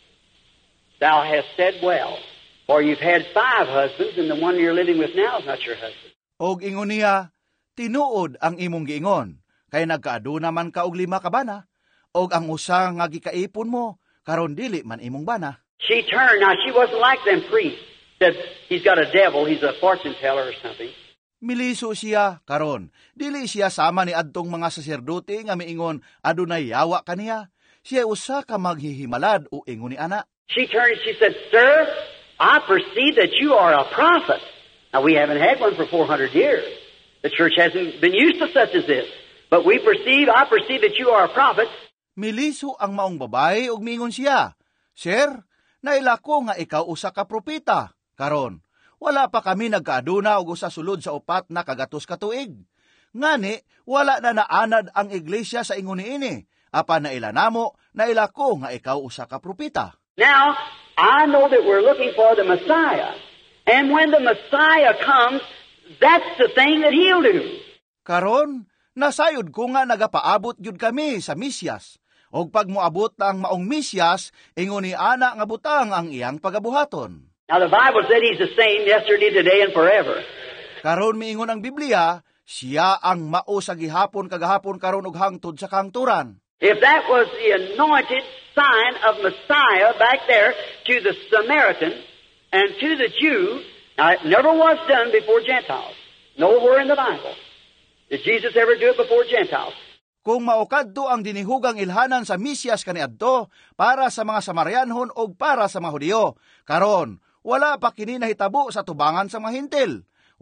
"Thou hast said well, for you've had five husbands, and the one you're living with now is not your husband." Og ingon niya, "Tinuod ang imong giingon, kay nagkaaduna man ka og lima ka bana, og ang usa nga gikaipon mo, karon dili man imong bana." She turned. Now, she wasn't like them priests. Said, "He's got a devil, he's a fortune teller or something." Miliso siya karon, dili siya sama ni adtong mga saserdote nga miingon adunay yawa kaniya. Siya usa ka maghihimalad o ingon ni ana. She turned and she said, "Sir, I perceive that you are a prophet." Now, we haven't had one for four hundred years. The church hasn't been used to such as this. But we perceive, I perceive that you are a prophet. Miliso ang maong babae ug miingon siya, "Sir, nailako nga ikaw usa ka propeta. Karon, wala pa kami nagkaaduna og usa sulod sa upat na kagatos ka tuig. Ngani, wala na naanad ang iglesia sa ingon niini. Apan naila namo, nailako nga ikaw usa ka propeta." Now, I know that we're looking for the Messiah. And when the Messiah comes, that's the thing that He'll do. Karon, nasayod ko nga nagapaabot yun kami sa Mesyas. Og pag moabot ang maong Mesyas, ingon ni ana nga butang ang iyang pagabuhaton. Now, the Bible said He's the same yesterday, today, and forever. Karon miingon ang Biblia, siya ang mao sa gihapon kagahapon karon ug hangtod sa kahangturan. If that was the anointed sign of Messiah back there to the Samaritan and to the Jew, now it never was done before Gentiles. Nowhere in the Bible did Jesus ever do it before Gentiles. Kung maukadto ang dinihugang ilhanan sa Mesyas kaniadto para sa mga Samarianhon o para sa mga Hudiyo, karon wala pa kini nahitabo sa tubangan sa mga Hintil.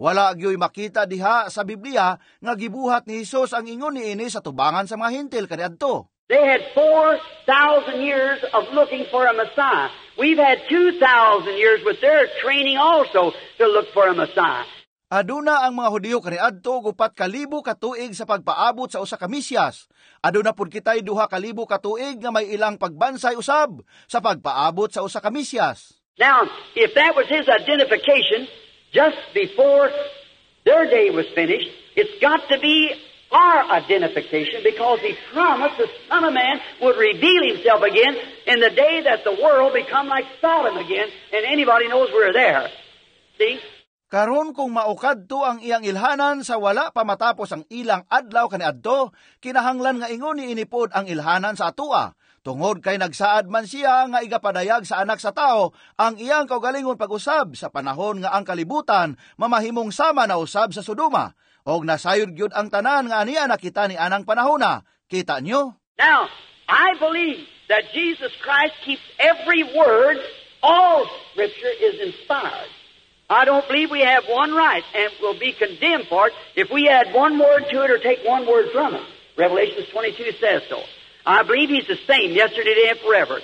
Wala gyoy makita diha sa Biblia nga gibuhat ni Hesus ang ingon niini sa tubangan sa mga Hentil kaniadto. They had four thousand years of looking for a Messiah. We've had two thousand years with their training also to look for a Messiah. Aduna ang mga Hudiyo kaniadto gupat kalibo ka tuig sa pagpaabot sa usa ka Mesyas. Aduna pud kitay duha ka libo ka tuig nga may ilang pagbansay usab sa pagpaabot sa usa ka Mesyas. Now, if that was his identification just before their day was finished, it's got to be our identification, because he promised the Son of Man would reveal himself again in the day that the world become like Sodom again, and anybody knows we're there. See? Karon kung maukadto ang iyang ilhanan sa wala pa matapos ang ilang adlaw kaniadto, kinahanglan nga ingon ni inipod ang ilhanan sa atua. Tungod kay nagsaad man siya nga igapadayag sa anak sa tao ang iyang kaugalingon pag-usab sa panahon nga ang kalibutan mamahimong sama na usab sa Sodoma. Og nasayod gyud ang tanan nga aniya nakita ni anang panahona. Kita nyo? Now, I believe that Jesus Christ keeps every word. All Scripture is inspired. I don't believe we have one right and will be condemned for it if we add one word to it or take one word from it. Revelation twenty-two says so. I believe He's the same yesterday, today, and forever.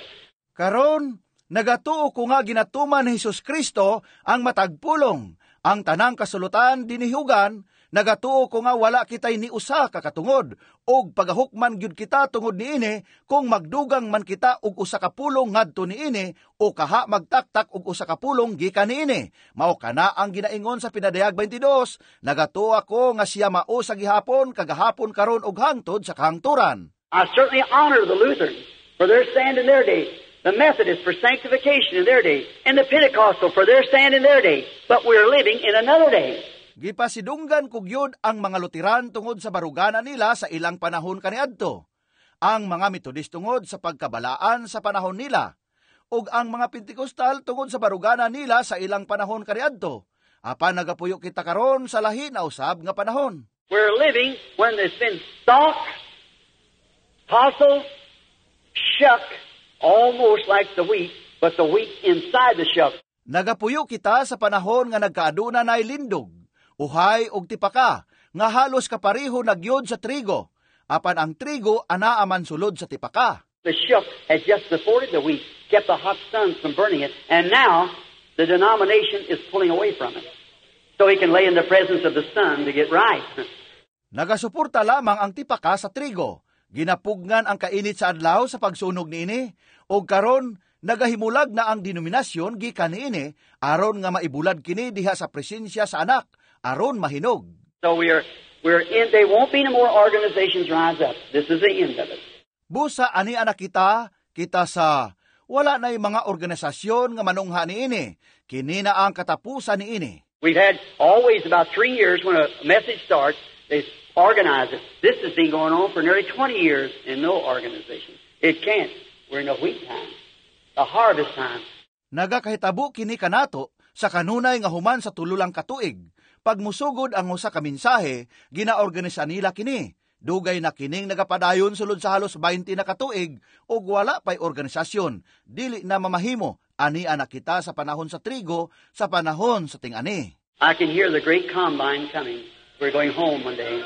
Karon, nagatuo ko nga ginatuman ni Hesus Kristo ang matagpulong. Ang tanang kasulutan dinihugan, nagatuo ko nga wala kitay ni usa ka katungod, og pagahukman gyud kita tungod niini kung magdugang man kita og usa ka pulong ngadto niini o kaha magtaktak og usa ka pulong gikan niini. Mao kana ang ginaingon sa pinadayag twenty-two, nagatuo ako nga siya mao sa gihapon kagahapon karon og hangtod sa kahangturan. I certainly honor the Lutherans for their stand in their day, the Methodists for sanctification in their day, and the Pentecostal for their stand in their day. But we're living in another day. Gipasidunggan kugyod ang mga Luteran tungod sa barugana nila sa ilang panahon kaniadto, ang mga Methodist tungod sa pagkabalaan sa panahon nila, ug ang mga Pentecostal tungod sa barugana nila sa ilang panahon kaniadto. Apan nagapuyo kita karon sa lahi na usab nga panahon. We're living when there's been stalk, tassel, shuck, almost like the wheat, but the wheat inside the shuck. Nagapuyo kita sa panahon nga nagkaaduna na lindog, uhay og tipaka, nga halos kapareho nagyod sa trigo, apan ang trigo anaa man sulod sa tipaka. The shuck has just supported the wheat, kept the hot sun from burning it, and now the denomination is pulling away from it, so he can lay in the presence of the sun to get right. Nagasuporta lamang ang tipaka sa trigo, ginapugnan ang kainit sa adlaw sa pagsunog niini, og karon nagahimulag na ang denominasyon gikan niini aron nga maibulad kini diha sa presensya sa anak aron mahinog. So we're we're in. They won't be no more organizations rise up. This is the end of it. Busa ani anak kita kita sa wala nay mga organisasyon nga manungha niini, kini na ang katapusan niini. We've had always about three years when a message starts, they organize it. This has been going on for nearly twenty years in no organization. It can't. We're in the wheat time, the harvest time. Nagakahitabo kini kanato sa kanunay nga human sa tululang katuig. Pag musugod ang usa ka mensahe, ginaorganisa nila kini. Dugay na kining nagapadayon sulod sa halos twenty na katuig ug wala pay organisasyon. Dili na mamahimo ani anak kita sa panahon sa trigo, sa panahon sa ting-ani. I can hear the great combine coming. We're going home one day.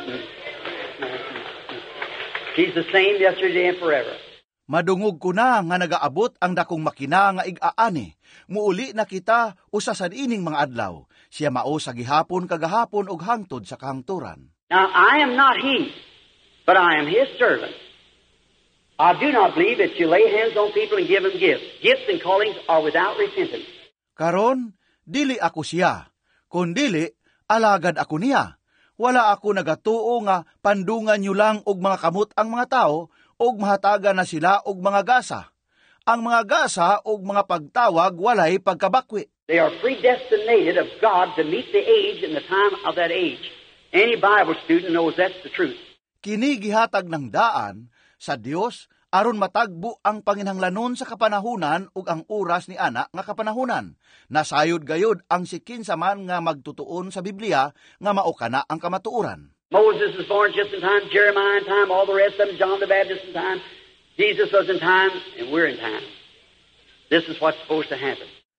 He's the same yesterday and forever. Madungog ko na nga nagaabot ang dakong makina nga ig-aani. Muuli na kita usa sa ining mga adlaw. Siya mao sa gihapon kagahapon og hangtod sa kahangturan. Now I am not he, but I am his servant. I do not believe that you lay hands on people and give them gifts. Gifts and callings are without repentance. Karon, dili ako siya. Kun dili, alagad ako niya. Wala ako nagatuo nga pandungan nyo lang og mga kamot ang mga tao og mahataga na sila og mga gasa. Ang mga gasa og mga pagtawag walay pagkabakwi. They are predestinated of God to meet the age and the time of that age. Any Bible student knows that's the truth. Kini gihatag ng daan sa Dios aron matagbo ang panginhanglanon sa kapanahunan ug ang oras ni ana nga kapanahunan. Nasayod gayud ang sikin sa man nga magtutuon sa Biblia nga mao kana ang kamatuoran. Moses was born just in time, Jeremiah in time, all the rest of them, John the Baptist in time. Jesus was in time, and we're in time. This is what's supposed to happen.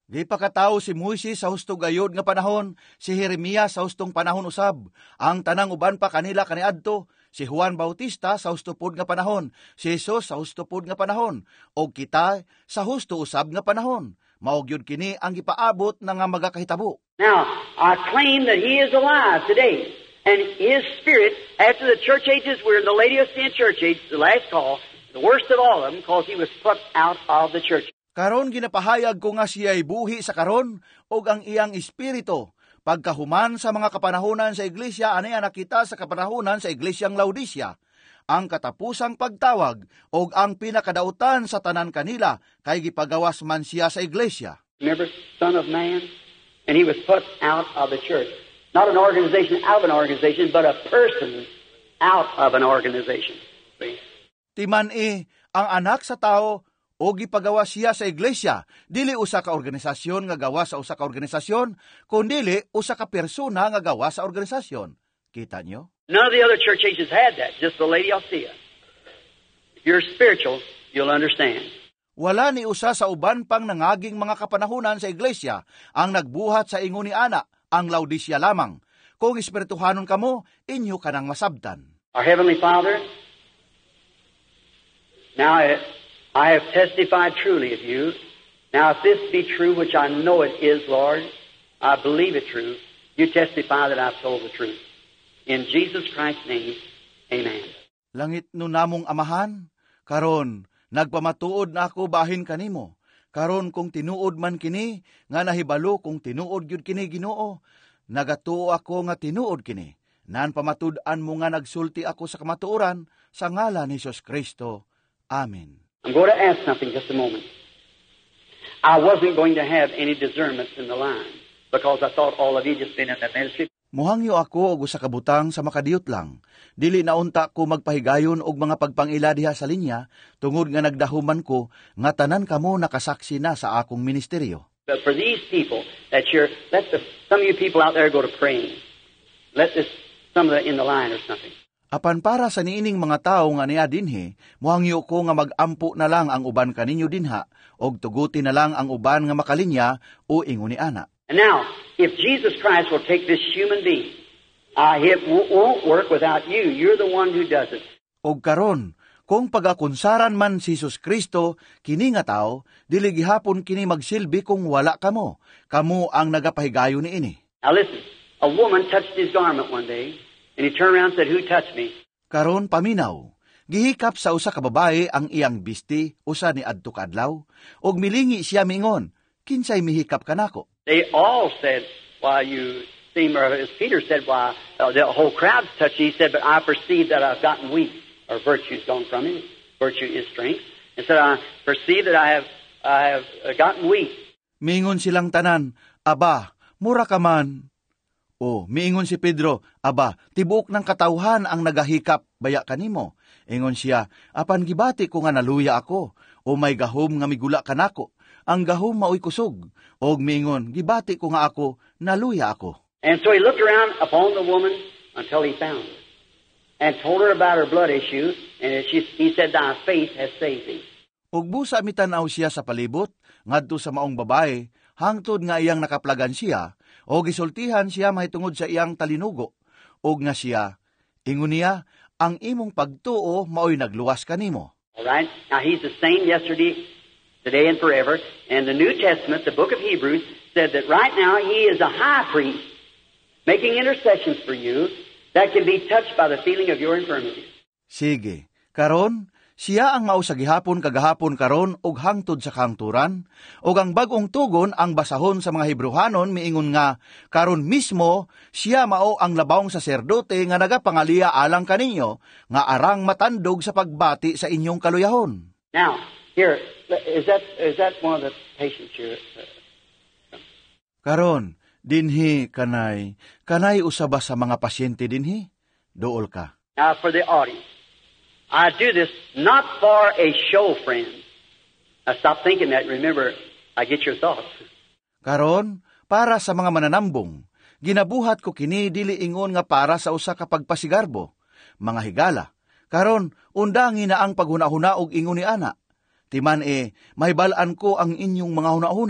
Di pakatao si Moises sa husto gayod nga panahon, si Jeremias sa hustong panahon usab, ang tanang uban pa kanila kaniadto, si Juan Bautista sa husto pod nga panahon, si Jesus sa husto pod nga panahon, o kita sa husto usab nga panahon. Maog yun kini ang ipaabot na nga magakahitabo. Now, I claim that He is alive today, and His Spirit, after the church ages, we're in the Laodicean church age, the last call, the worst of all of them, because He was put out of the church. Karon ginapahayag ko nga siya'y buhi sa karon, og ang iyang espiritu, pagkahuman sa mga kapanahunan sa iglesia, anay nakita sa kapanahunan sa iglesyang Laodicea, ang katapusang pagtawag, og ang pinakadautan sa tanan kanila, kay gipagawas man siya sa iglesia. Remember, Son of Man? And He was put out of the church. Not an organization out of an organization, but a person out of an organization. See? Timan e, ang anak sa tao, o gipagawa siya sa iglesia, dili usa ka organisasyon nga gawa sa usa ka organisasyon, kundili usa ka persona nga gawa sa organisasyon. Kita nyo? None of the other church ages had that, just the Laodicea. If you're spiritual, you'll understand. Wala ni usa sa uban pang nangaging mga kapanahunan sa iglesia ang nagbuhat sa ingon ni ana, ang Laodicea lamang. Kung espirituhanon kamo, inyo kanang masabtan. Our Heavenly Father, now I, I have testified truly of you. Now if this be true, which I know it is, Lord, I believe it true, you testify that I've told the truth. In Jesus Christ's name, amen. Langit no namong amahan, karon nagpamatuod na ako bahin kanimo. Karon kung tinuod man kini, nga nahibalo kung tinuod gyud kini Ginoo, nagatuo ako nga tinuod kini. Nan pamatud-an mo nga nagsulti ako sa kamatuoran sa ngalan ni Hesus Kristo. Amen. I'm going to ask something just a moment. I wasn't going to have any discernment in the line because I thought all of you just been in the ministry. Muhangyo ako og usa ka butang sa makadiyot lang. Dili naunta ko magpahigayon og mga pagpangila diha sa linya tungod nga nagdahuman ko nga tanan kamo nakasaksi na sa akong ministeryo. But for these people that you're, let the, some of you people out there go to praying. Let this, some of the in the line or something. Apan para sa niining mga tao nga niya dinhi, muhangyo ko nga magampo na lang ang uban kaninyo dinha og tuguti na lang ang uban nga makalinya o ingon ni ana. And now, if Jesus Christ will take this human being, uh, it w- won't work without you. You're the one who does it. Og karon, kung pagakunsaran man si Jesus Kristo, kini nga tao, dili gihapon kini magsilbi kung wala kamo. Kamo ang nagapahigayo ni ini. Now listen, a woman touched his garment one day, and he turned around and said, "Who touched me?" Karon paminaw, gihikap sa usa ka babae ang iyang bisti, usa ni adto kadlaw, og milingi siya mingon, "Kinsay mihikap kanako?" They all said, "Why you seem," or as Peter said, "Why uh, the whole crowd's touched you." He said, "But I perceive that I've gotten weak, or virtue's gone from me. Virtue is strength." And said, "I perceive that I have I have gotten weak." Mingon silang tanan, "Aba, mura ka man." O, miingon si Pedro, "Aba, tibuok ng katawhan ang nagahikap, baya kanimo." Ingon siya, "Apan gibati ko nga naluya ako, o may gahom nga migula kanako. Ang gahom maoy kusog." Og miingon, "Gibati ko nga ako, naluya ako." And so he looked around upon the woman until he found her, and told her about her blood issue, and she, he said, "Thy faith has saved thee." Og busa mitanaw siya sa palibot, ngadto sa maong babae, hangtod nga iyang nakaplagan siya, o gisultihan siya mahitungod sa iyang talinugo, og nga siya, ingon niya, "Ang imong pagtuo maoy nagluwas kanimo." All right? Now he's the same yesterday, today, and forever. And the New Testament, the book of Hebrews, said that right now he is a high priest, making intercessions for you that can be touched by the feeling of your infirmities. Sige, karon, siya ang mao sa gihapon kagahapon karon og hangtod sa kahangturan, og ang bag-ong tugon ang basahon sa mga Hebrehanon miingon nga, karon mismo siya mao ang labawng saserdote nga nagapangalia alang kaninyo, nga arang matandog sa pagbati sa inyong kaluyahon. Now, here, is that is that one of the patients here? Karon, dinhi kanay, kanay usaba sa mga pasyente dinhi? Dool ka. Now, for the audience, I do this not for a show, friend. Now, stop thinking that. Remember, I get your thoughts. Karon, para sa mga mananambong, ginabuhat ko kini dili ingon nga para sa usa ka pagpasigarbo, mga higala. Karon, undangi na ang paghunahuna og ingon ni ana. Timan e, mahibalaan ko ang inyong mga hunahuna.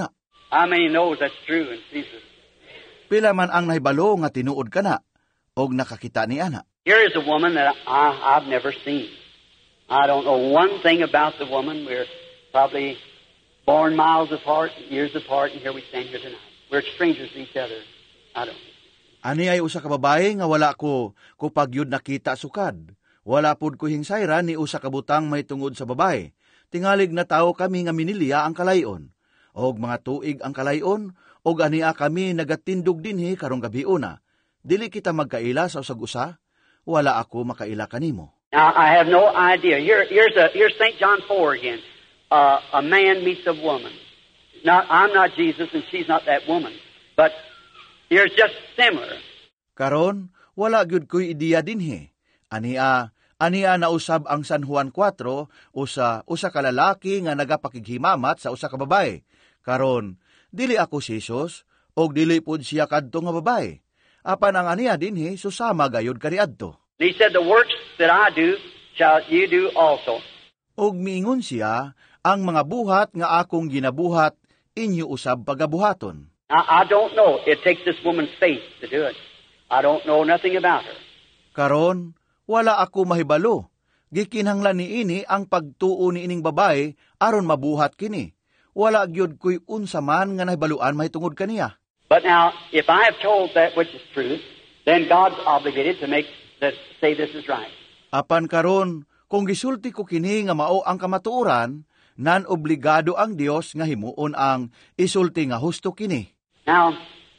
How many knows that's true in Jesus? Pila man ang nahibalo nga tinuod ka na, og nakakita ni ana. Here is a woman that I, I've never seen. I don't know one thing about the woman. We're probably born miles apart, years apart, and here we stand here tonight. We're strangers to each other. I don't know. Ani ay usa ka babae nga wala ko ko pagyud nakita sukad. Wala pud ko hingsayra ni usa ka butang may tungod sa babae. Tingalig na tawo kami nga minilya ang kalayon. Og mga tuig ang kalayon, og ania kami nagatindog dinhi karong gabiuna. Dili kita magkaila sa usag-usa, wala ako makaila kanimo. Now, I have no idea. Here, here's a, here's Saint John four again. Uh, a man meets a woman. Now, I'm not Jesus and she's not that woman. But here's just similar. Karon, wala gyud ko'y ideya dinhi. Ania, ania na usab ang San Juan four, usa, usa ka lalaki nga nagapakighimamat sa usa ka babae. Karon, dili ako si Jesus, og dili pud siya kadto nga babae. Apan ang ania dinhi, susama gayud kaniadto. He said, the works that I do, shall you do also. Og miingon siya, ang mga buhat nga akong ginabuhat, inyo usab pagabuhaton. I, I don't know. It takes this woman's faith to do it. I don't know nothing about her. Karon, wala ako mahibalo. Gikinahanglan niini ang pagtuo ni ining babae aron mabuhat kini. Wala gyud ko'y unsa man nga nahibaluan mahitungod kaniya. But now, if I have told that which is truth, then God's obligated to make that say this is right. Apan karon, kung gisulti ko kini nga mao ang kamatuoran, nan obligado ang Dios nga himuon ang isulti nga husto kini. Now,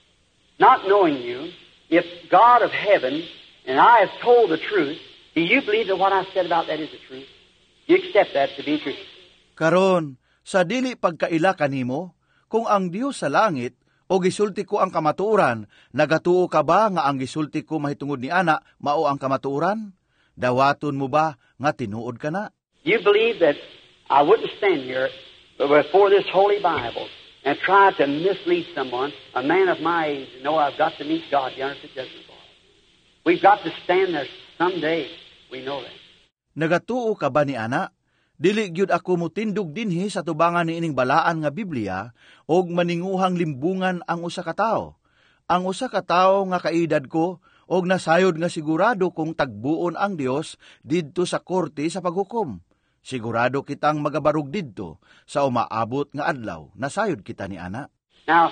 not knowing you, if God of heaven and I have told the truth, do you believe that what I said about that is the truth? You accept that to be true? Karon, sa dili pagkaila kanimo, kung ang Dios sa langit o gisulti ko ang kamatuoran, nagatuo ka ba nga ang gisulti ko mahitungod ni ana mao ang kamatuoran? Dawaton mo ba nga tinuod ka na? You believe that I wouldn't stand here before this Holy Bible and try to mislead someone, a man of my age, and know I've got to meet God yonder at the judgment bar. We've got to stand there someday. We know that. Nagatuo ka ba ni ana? Dili gyud ako mutindog dinhi sa tubangan ni ining balaan nga Biblia og maninguhang limbungan ang usa ka tawo. Ang usa ka tawo nga kaedad ko og nasayod nga sigurado kung tagbuon ang Dios didto sa korte sa paghukom. Sigurado kitang magabarog didto sa umaabot nga adlaw. Nasayod kita ni ana. Now,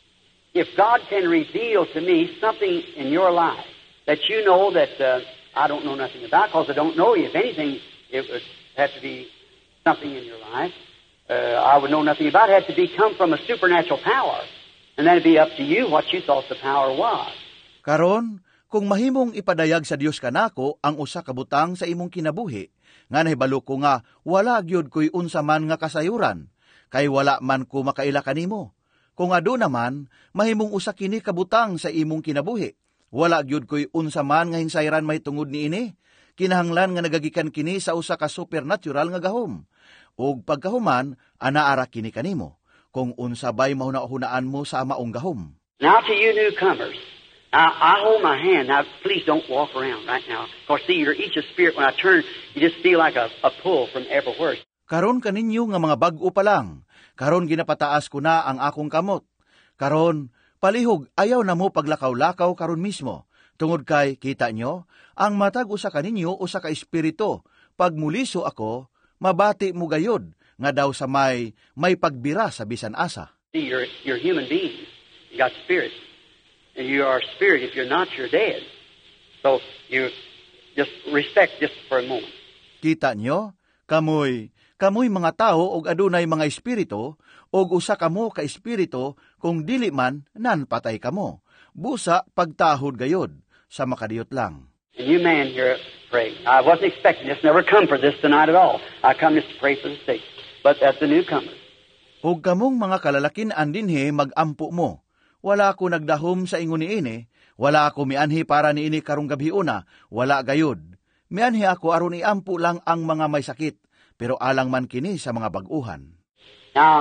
if God can reveal to me something in your life that you know that uh, I don't know nothing about, because I don't know you. If anything, it would have to be something in your life uh, I would know nothing about. It had to be come from a supernatural power. And then it'd be up to you what you thought the power was. Karon, kung mahimong ipadayag sa Dios kanako ang usa ka butang sa imong kinabuhi, nga nahibalo ko nga wala gyud ko'y unsa man nga kasayuran, kay wala man ko makaila kanimo. Kung ado naman, mahimong usa kini kabutang sa imong kinabuhi, wala gyud ko'y unsa man nga hinsayran mahitungod niini. Kinahanglan nga nagagikan kini sa usa ka supernatural nga gahom. Ug pagkahuman, anaara kini kanimo, kung unsa bay mahuna-hunaan mo sa maong gahom. Now to you newcomers, now, I hold my hand. Now, please don't walk around right now. Of course, see, you're each a spirit. When I turn, you just feel like a, a pull from everywhere. Karon kaninyo nga mga bag-o pa lang. Karon ginapataas ko na ang akong kamot. Karon, palihog, ayaw na mo paglakaw-lakaw karon mismo. Tungod kay, kita nyo, ang matag usa kaninyo usa ka espiritu. Pag muliso ako, mabati mo gayod, nga daw sa may, may pagbira sa bisan asa. See, you're, you're human beings. You got spirit. And you are spirit. If you're not, you're dead. So, you just respect just for a moment. Kita nyo, kamoy, kamoy mga tao og adunay mga espiritu, og usa kamo ka espiritu, kung dili man, nan patay kamo. Busa, pagtahod gayod, sa makadiyot lang. And you man here pray. I wasn't expecting this, never come for this tonight at all. I come just to pray for the sick. But that's the newcomer. Og kamong mga kalalakin andinhe magampo mo. Wala ako nagdahom sa ingon niini, wala ako mianhi para niini karong gabiuna, wala gayod. Mianhi ako aron iampo lang ang mga may sakit, pero alang man kini sa mga bag-uhan. Now,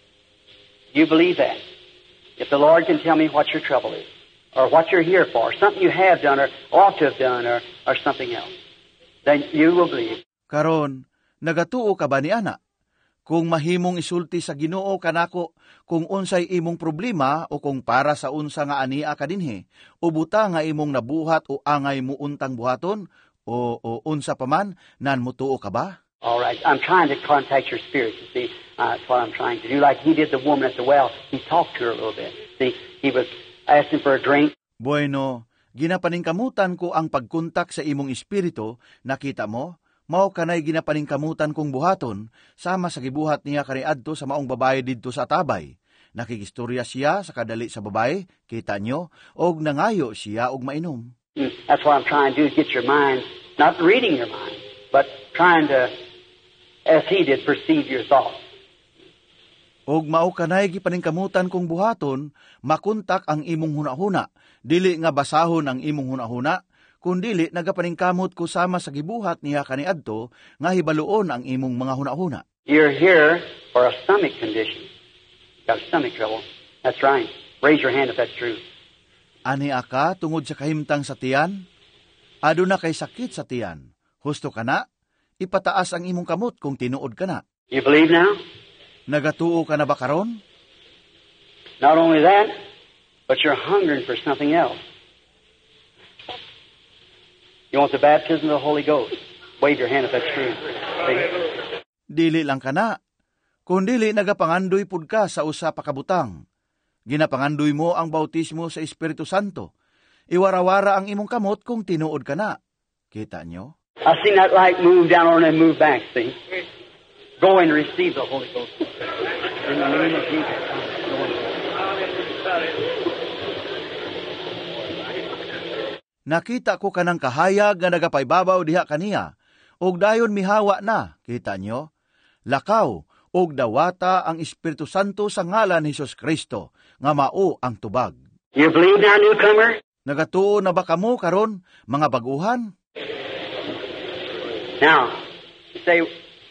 you believe that? If the Lord can tell me what your trouble is, or what you're here for, or something you have done, or ought to have done, or, or something else, then you will believe. Karon, nagatuo ka ba ni ana? Kung mahimong isulti sa Ginoo kanako kung unsay imong problema o kung para sa unsa nga ania ka dinhi, o buta nga imong nabuhat o angay mo untang buhaton, o, o unsa pa man, nan mutuo ka ba? All right. I'm trying to contact your spirit, you see. Uh, that's what I'm trying to do. Like he did the woman at the well. He talked to her a little bit. See, he was asking for a drink. Bueno, ginapaningkamutan ko ang pagkontak sa imong espiritu, nakita mo? Mao kanay ginapaningkamutan kong buhaton, sama sa gibuhat niya kaniadto sa maong babae didto sa Tabay. Nakikistorya siya sa kadali sa babae, kita nyo, og nangayo siya og mainom. That's what I'm trying to do, is get your mind, not reading your mind, but trying to, as he did, perceive your thoughts. Og mao kanay gipaningkamutan kong buhaton, makontak ang imong hunahuna, dili nga basahon ang imong hunahuna, kundili nagapaningkamot ko sama sa gibuhat niya kaniadto nga hibaluon ang imong mga hunahuna. You're here for a stomach condition. Got stomach trouble. That's right. Raise your hand if that's true. Ani aka tungod sa kahimtang sa tiyan? Aduna kay sakit sa tiyan. Husto ka na? Ipataas ang imong kamot kung tinuod ka na. You believe now? Nagatuo ka na ba karon? Not only that, but you're hungering for something else. You want the baptism of the Holy Ghost? Wave your hand if that's true. See? Dili lang ka na. Kung dili nagapangandoy pud ka sa usa pa kabutang. Ginapangandoy mo ang bautismo sa Espiritu Santo. Iwarawara ang imong kamot kung tinuod ka na. Kita nyo? I seen that light move down on and move back, see? Go and receive the Holy Ghost. In the name of Jesus. Nakita ko kanang kahayag nga nagapaybabaw diha kaniya, og dayon mihawa na, kita nyo? Lakaw, og dawata ang Espiritu Santo sa ngalan ni Hesus Kristo, nga mao ang tubag. You believe now, newcomer? Nagatuo na ba kamo karon, mga baguhan? Now, you say,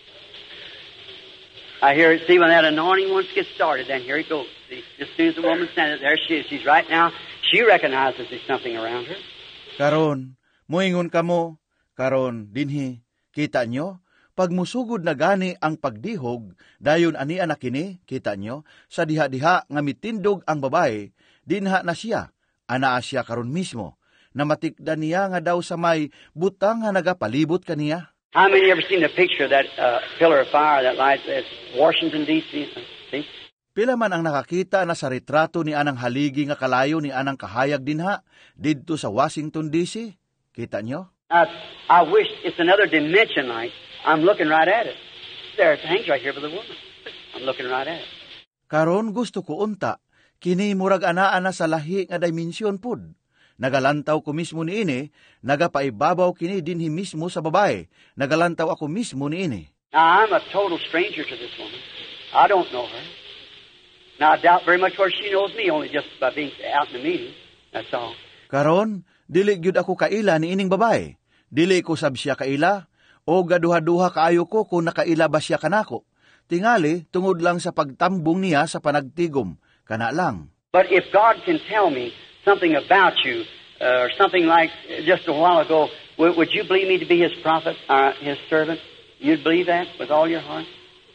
I hear it, see, when that anointing once gets started, then here it goes. See, as soon as the woman stands there, she is. She's right now, she recognizes there's something around her. Karon, muingon kamo, karon, dinhi, kita nyo, pag musugod na gani ang pagdihog, dayon ani anak kini, kita nyo, sa diha-diha nga mitindog ang babae, dinha na siya, anaa siya karon mismo, na matikda niya nga daw sa may butang nga nagapalibot kaniya. How many ever seen the picture of that uh, pillar of fire that lights at Washington, D C? See? Pila man ang nakakita na sa retrato ni anang haligi nga kalayo ni anang kahayag dinha, didto sa Washington, D C? Kita nyo? Uh, I wish it's another dimension light. I'm looking right at it. There, it hangs right here for the woman. I'm looking right at it. Karon gusto ko unta, kini murag anaa na sa lahi nga dimensyon pud. Nagalantaw ko mismo ni ini, nagapaibabaw kini dinhi mismo sa babae. Nagalantaw ako mismo ni ini. Now, I'm a total stranger to this woman. I don't know her. Now, I doubt very much where she knows me, only just by being out in the meeting. That's all. Karon, dili gyud ako kaila ni ining babae. Dili ko sab siya kaila, o gaduha-duha kaayo ko kung nakaila ba siya kanako. Tingali, tungod lang sa pagtambong niya sa panagtigom. Kana lang. But if God can tell me something about you, uh, or something like just a while ago, w- would you believe me to be his prophet, uh, his servant? You'd believe that with all your heart?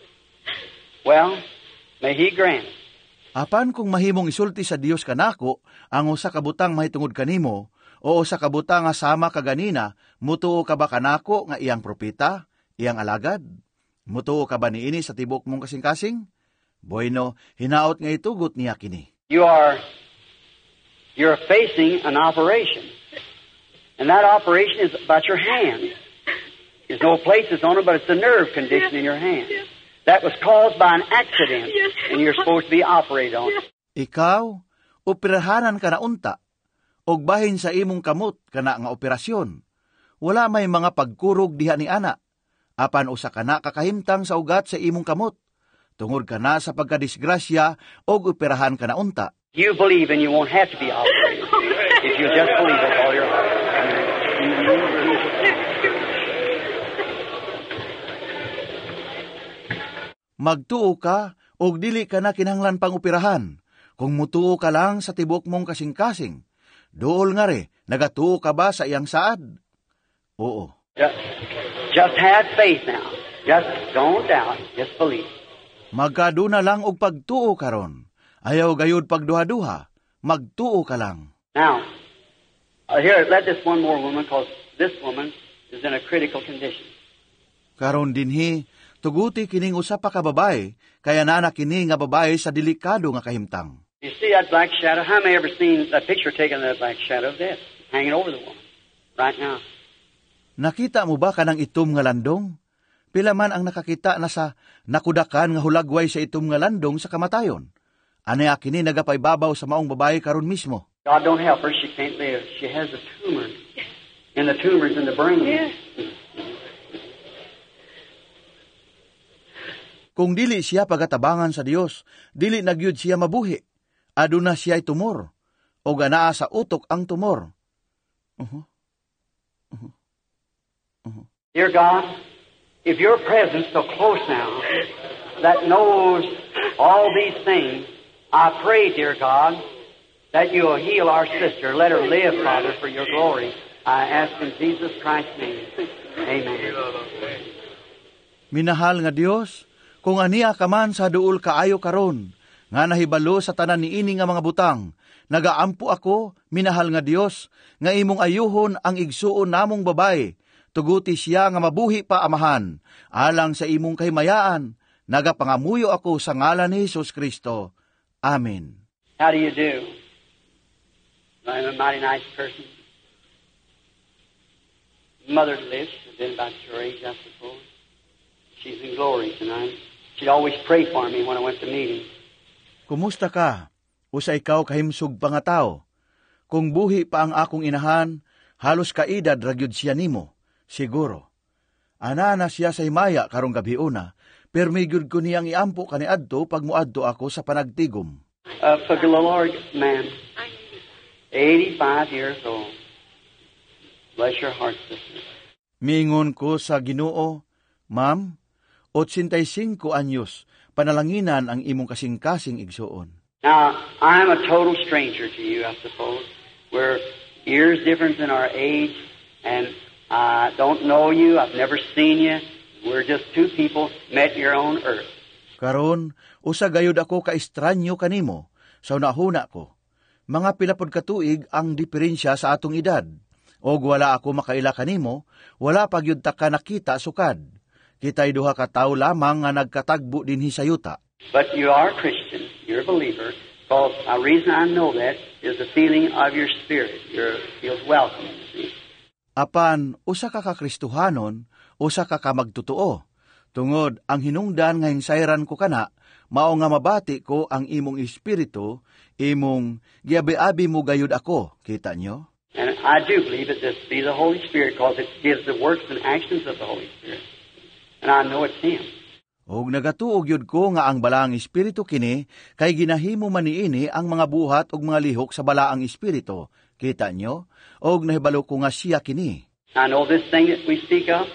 Well, may he grant it. Apan kung mahimong isulti sa Dios kanako, ang usa ka butang mahitungod kanimo, o usa ka butang nga sama kaganina, mutuo ka ba kanako nga iyang propeta, iyang alagad? Mutuo ka ba niini sa tibok mong kasing-kasing? Bueno, hinaot nga itugot niya kini. You are, you're facing an operation. And that operation is about your hand. There's no places on it, but it's a nerve condition in your hand. That was caused by an accident, and you're supposed to be operated on. Ikaw, operahanan ka na unta, og bahin sa imong kamot kana nga operasyon. Wala may mga pagkurog diha ni ana, apan usa ka na kakahimtang sa ugat sa imong kamot. Tungod ka na sa pagkadisgrasya, og operahan ka na unta. You believe and you won't have to be operated. If you just believe with all your heart. Magtuo ka, og dili ka na kinahanglan pang operahan. Kung mutuo ka lang sa tibok mong kasing-kasing, dool nga re, nagatuo ka ba sa iyang saad? Oo. Just, just have faith now. Just don't doubt. Just believe. Magkaduna lang og pagtuo karon. Ayaw gayud pagduha-duha. Magtuo ka lang. Now, uh, here, let this one more woman, because this woman is in a critical condition. Karon dinhi, tuguti kining usa pa ka babae, kaya na kini nga babae sa delikado nga kahimtang. You see that black shadow? How many ever seen that picture taken of that black shadow of death hanging over the woman right now? Nakita mo ba kanang itom nga landong? Pila man ang nakakita na sa nakudakan nga hulagway sa itom nga landong sa kamatayon. Ani kini nagapaybabaw sa maong babae karon mismo. God don't help her, she can't live. She has a tumor. And the tumor's in the brain. Yeah. Kung dili siya pagatabangan sa Dios, dili nagyud siya mabuhi. Aduna siya'y tumor. O ganaa sa utok ang tumor. Uh-huh. Uh-huh. Uh-huh. Dear God, if your presence so close now, that knows all these things, I pray, dear God, that you will heal our sister. Let her live, Father, for your glory. I ask in Jesus Christ's name. Amen. Minahal nga Dios, kung aniya ka man sa duol kaayo karon, nga nahibalo sa tanan ni ini nga mga butang, nagaampo ako, minahal nga Dios, nga imong ayuhon ang igsuon namong babae, tuguti siya nga mabuhi pa amahan, alang sa imong kahimayaan, nagapangamuyo ako sa ngalan ni Jesus Kristo. Amen. How do you do? I'm a mighty nice person. Mother lives, has been about your age, I suppose. She's in glory tonight. She'd always pray for me when I went to meeting. Kumusta ka? Usa ikaw kahimsog pa nga tao. Kung buhi pa ang akong inahan, halos kaedad ragyod siya nimo, siguro. Ana na siya sa himaya karong gabi una, pero may gyud ko niyang iampo kaniadto pag muadto ako sa panagtigom. Uh, for the Lord, ma'am, eighty-five years old. Bless your heart, sister. Miingon ko sa Ginoo, Ma'am, eighty-five anyos, panalanginan ang imong kasing-kasing igsuon. Now, I'm a total stranger to you, I suppose. We're years different in our age, and I don't know you, I've never seen you. We're just two people met here on earth. Karon, usa gayud ako ka-estranyo kanimo, sa unahuna ko. Mga pilapod katuig ang diferensya sa atong edad. Og wala ako makaila kanimo, wala pagyud ta ka nakita sukad. Kitay duha ka tawo lamang nga nagkatagbo dinhi sa yuta. But you are a Christian, you're a believer, because the reason I know that is the feeling of your spirit. You feels welcome, you see. Apan, usa ka kakristuhanon, usa ka ka magtutuo. Tungod, ang hinungdan nga hinsayran ko kana, mao nga mabati ko ang imong espiritu, imong giabi-abi mo gayud ako, kita nyo? And I do believe that this be the Holy Spirit, because it gives the works and actions of the Holy Spirit. And I know it's Him. Og nagatuog yun ko nga ang balaang espiritu kini, kay ginahimo man niini ang mga buhat og mga lihok sa balaang espiritu. Kita nyo? Og nahibalo ko nga siya kini. I know this thing that we speak of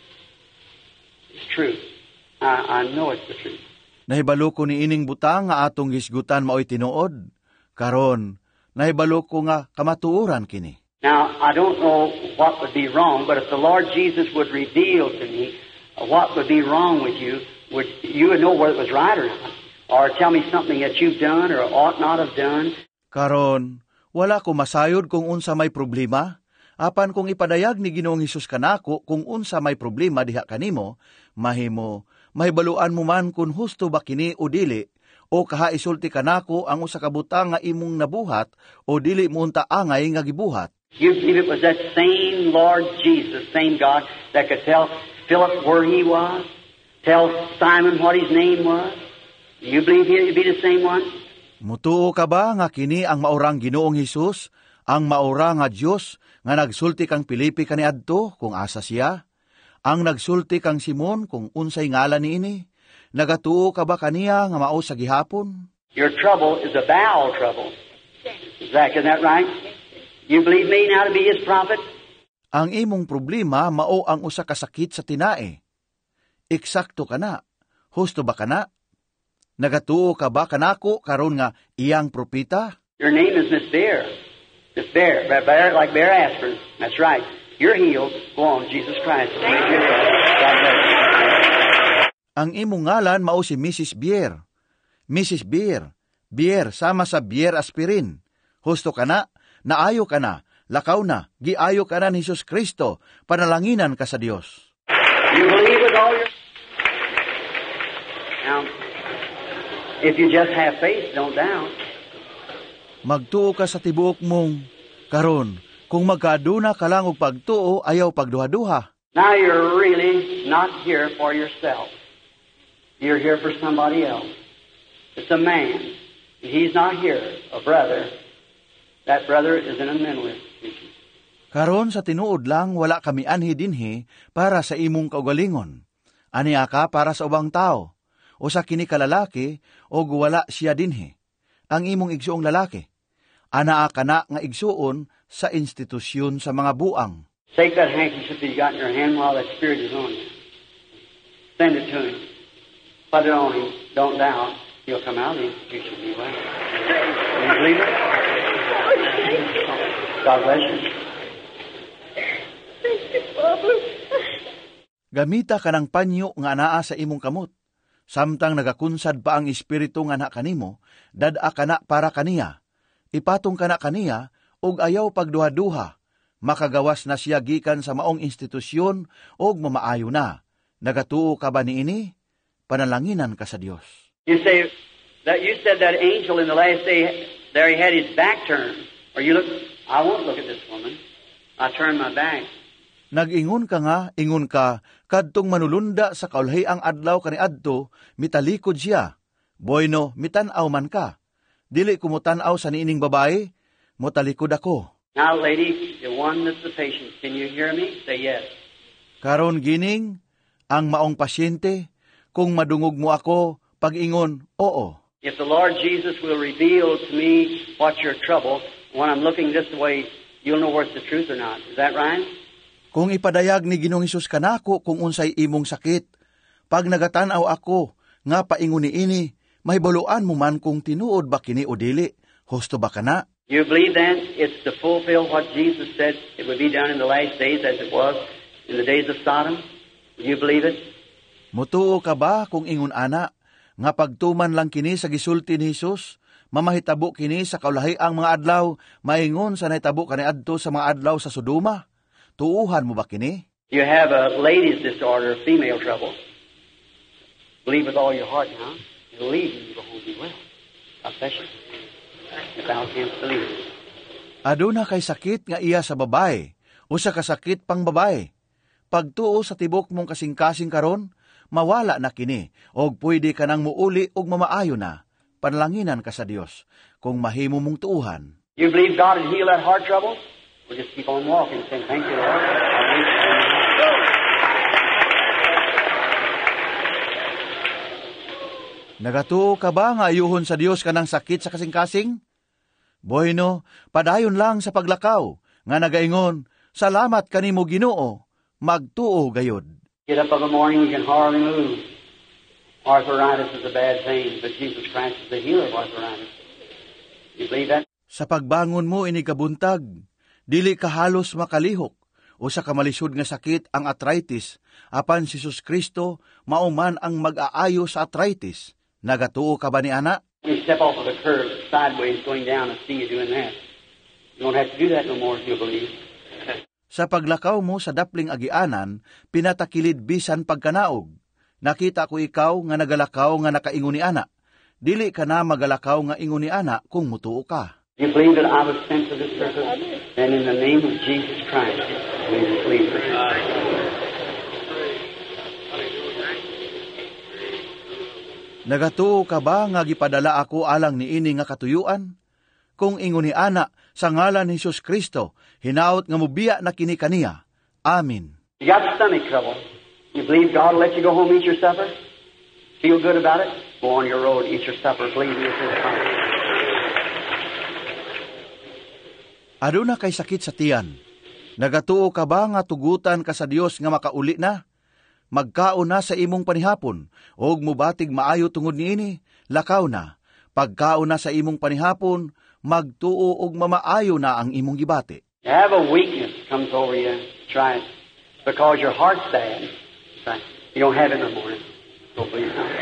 is true. I, I know it's the truth. Nahibalo ko ni ining butang nga atong hisgutan maoy tinuod. Karon, nahibalo ko nga kamatuoran kini. Now, I don't know what would be wrong, but if the Lord Jesus would reveal to me what would be wrong with you, would you would know whether it was right or not, or tell me something that you've done or ought not have done. Karon, wala ko masayod kung unsa may problema. Apan kung ipadayag ni Ginoong Hesus kanako kung unsa may problema diha kanimo, mahimo, mahibaluan mo man kung husto ba kini o dili, o kaha isulti kanako ang usa ka butang nga imong nabuhat o dili mo unta angay nga gibuhat. You believe it was that same Lord Jesus, same God, that could tell Philip where he was, tell Simon what his name was? You believe he'd be the same one? Mutuo ka ba nga kini ang maurang Ginoong Hesus, ang maura nga Dios nga nagsulti kang Pilipi kaniadto kung asa siya? Ang nagsulti kang Simon kung unsay ngalan niini? Nagatuo ka ba kaniya nga mao sa gihapon? Your trouble is a bowel trouble. Zach, isn't that right? You believe me now to be his prophet? Ang imong problema mao ang usa ka sakit sa tinae. Eksakto kana. Husto ba kana? Nagatuo ka ba kanako karon nga iyang propita? Your name is Miss Bear. Miss Bear. Bear like Bear aspirin. That's right. You're healed. Go on, Jesus Christ. God bless you. Ang imong ngalan mao si Missus Bier. Missus Bier, Bier sama sa Bier aspirin. Husto ka na, naayo ka na, lakaw na, giayo ka na ni Jesus Kristo, panalanginan ka sa Dios. You believe with all your... Now, if you just have faith, don't doubt. Magtuo ka sa tibuok mong, karon, kung magkaaduna ka lang og pagtuo, ayaw pagduha-duha. Now you're really not here for yourself. You're here for somebody else. It's a man. He's not here, a brother. That brother is in a mental institution. Karon sa tinuod lang, wala kami anhi dinhi para sa imong kaugalingon. Aniya ka para sa ubang tao. O sa kini kalalaki, o wala siya dinhi. Ang imong igsuong lalaki. Anaa ka na nga igsuon sa institusyon sa mga buang. Take that handkerchief that you got in your hand while that spirit is on you. Send it to him. Put it on him. Don't doubt. He'll come out of the institution and be well. Can you believe it? God bless you. Gamita ka ng panyo nga anaa sa imong kamot. Samtang nagakunsad pa ang espiritu nga na kanimo, dada ka na para kaniya. Ipatong ka na kaniya, og ayaw pagduha-duha. Makagawas na siya gikan sa maong institusyon, og mamaayo na. Nagatuo ka ba niini? Panalanginan ka sa Dios. You say that you said that angel in the last day there he had his back turned. Or you look, I won't look at this woman. I turn my back. Nag-ingon ka nga, ingon ka, kadtong manulunda sa kaulhay ang adlaw kaniadto, mitalikod siya. Boyno, mitanaw man ka. Dili kumutanaw sa niining babae, motalikod ako. Now, lady, the one that's the patient, can you hear me? Say yes. Karon gining, ang maong pasyente, kung madungog mo ako, pag-ingon, oo. If the Lord Jesus will reveal to me what's your trouble, when I'm looking this way, you'll know what's the truth or not. Is that right? Kung ipadayag ni Ginoong Hesus kanako kung unsay imong sakit, pag nagatanaw ako, nga paingon ni ini, may baluan mo man kung tinuod ba kini o dili, husto ba kana? You believe then it's to fulfill what Jesus said it would be done in the last days as it was in the days of Sodom? Do you believe it? Mutuo ka ba kung ingon ana, nga pagtuman lang kini sa gisulti ni Hesus, mamahitabo kini sa kaulahi ang mga adlaw, maingon sa nahitabo kaniadto sa mga adlaw sa Sodoma? Tuuhan mo ba kini? You have a ladies' disorder, female trouble. Believe with all your heart now. You believe and you will hold me well. God bless you. If thou canst believe. Aduna kay sakit nga iya sa babae, o sa kasakit pang babae. Pagtuo sa tibok mong kasing-kasing karon, mawala na kini, og pwede ka nang muuli og mamaayo na. Panlanginan ka sa Dios, kung mahimo mong tuuhan. You believe God will heal that heart trouble? We'll just keep on walking, saying, thank you, Lord. Nagatuo ka ba nga ayuhon sa Dios kanang sakit sa kasing-kasing? Boyno, padayon lang sa paglakaw, nga nagaingon, salamat kanimo Ginoo, magtuo gayod. Get up in the morning, you can hardly move. Arthritis is a bad thing, but Jesus Christ is the healer of arthritis. You believe that? Sa pagbangon mo ini kabuntag, dili ka halos makalihok, o sa kamalisod nga sakit ang arthritis, apan si Jesus Kristo mauman ang mag-aayo sa arthritis. Nagatuo ka ba ni ana? You step off of the curb sideways going down and see you doing that. You don't have to do that no more if you believe. Sa paglakaw mo sa dapling agianan, pinatakilid bisan pagkanaog. Nakita ko ikaw nga nagalakaw nga nakaingon ni ana. Dili ka na magalakaw nga ingon ni ana kung mutuo ka. You believe that I was sent to this purpose? Then in the name of Jesus Christ, we believe for you. Nagatuo ka ba nga gipadala ako alang ni ini nga katuyuan? Kung ingon ni ana sa ngalan ni Jesus Kristo, hinaot nga mubiya na kini kaniya. Amen. You got stomach trouble. You believe God will let you go home eat your supper? Feel good about it? Go on your road, eat your supper, believe you'll feel fine. Aduna kay sakit sa tiyan. Nagatuo ka ba nga tugutan ka sa Dios nga makauli na? Magkaon na sa imong panihapon, og mubatig maayo tungod niini, lakaw na. Pagkaon na sa imong panihapon, magtuo og mamaayo na ang imong gibati. You have a weakness comes over you, try it. Because your heart's bad. Right. You don't have it in the morning. Hopefully not.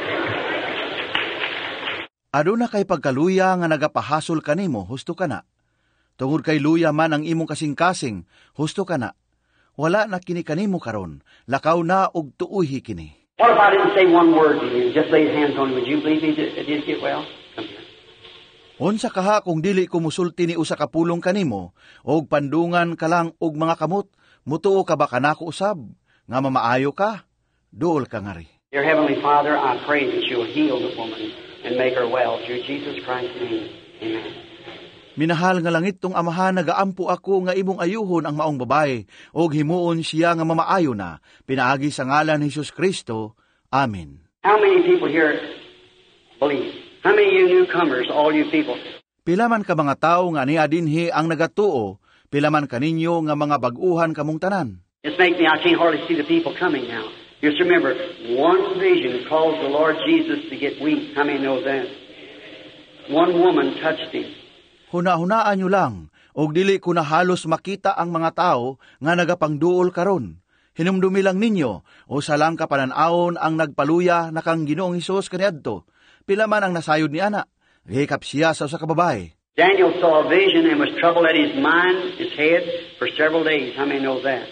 Aduna kay pagkaluya nga nagapahasol kanimo, husto ka na. Tungod kay luya man ang imong kasing-kasing, husto ka na. Wala na kini kanimo karon, lakaw na og tuuhi kini. What if I didn't say one word to you? Just lay hands on you. Would you believe me? Did, did it get well? Come here. Unsa kaha kung dili ko musulti ni usa ka pulong kanimo, og pandungan ka lang og mga kamot, mutuo ka ba kanako usab? Nga mamaayo ka? Duol ka ngari. Dear Heavenly Father, I pray that you will heal the woman and make her well through Jesus Christ's name. Amen. Minahal nga langit tong amahan, nagaampo ako nga imong ayuhon ang maong babae, og himuon siya nga mamaayo na, pinaagi sa ngalan ni Jesus Kristo. Amen. How many people here believe? How many of you newcomers, all you people? Pila man ka mga tao nga niya dinhi ang nagatuo, pila man kaninyo nga mga bag-uhan kamong tanan. It's make me, I can't hardly see the people coming now. Just remember, one vision caused the Lord Jesus to get weak. How many know that? One woman touched him. Huna-hunaan nyo lang, og dili ko na halos makita ang mga tao nga nagapangduol karon. Hinumdumi lang ninyo, o salang kapananaon ang nagpaluya na kang Ginoong Hesus kaniadto. Pila man ang nasayod ni ana, gihikap siya sa usa ka babae. Daniel saw a vision and was troubled at his mind, his head, for several days. How many know that?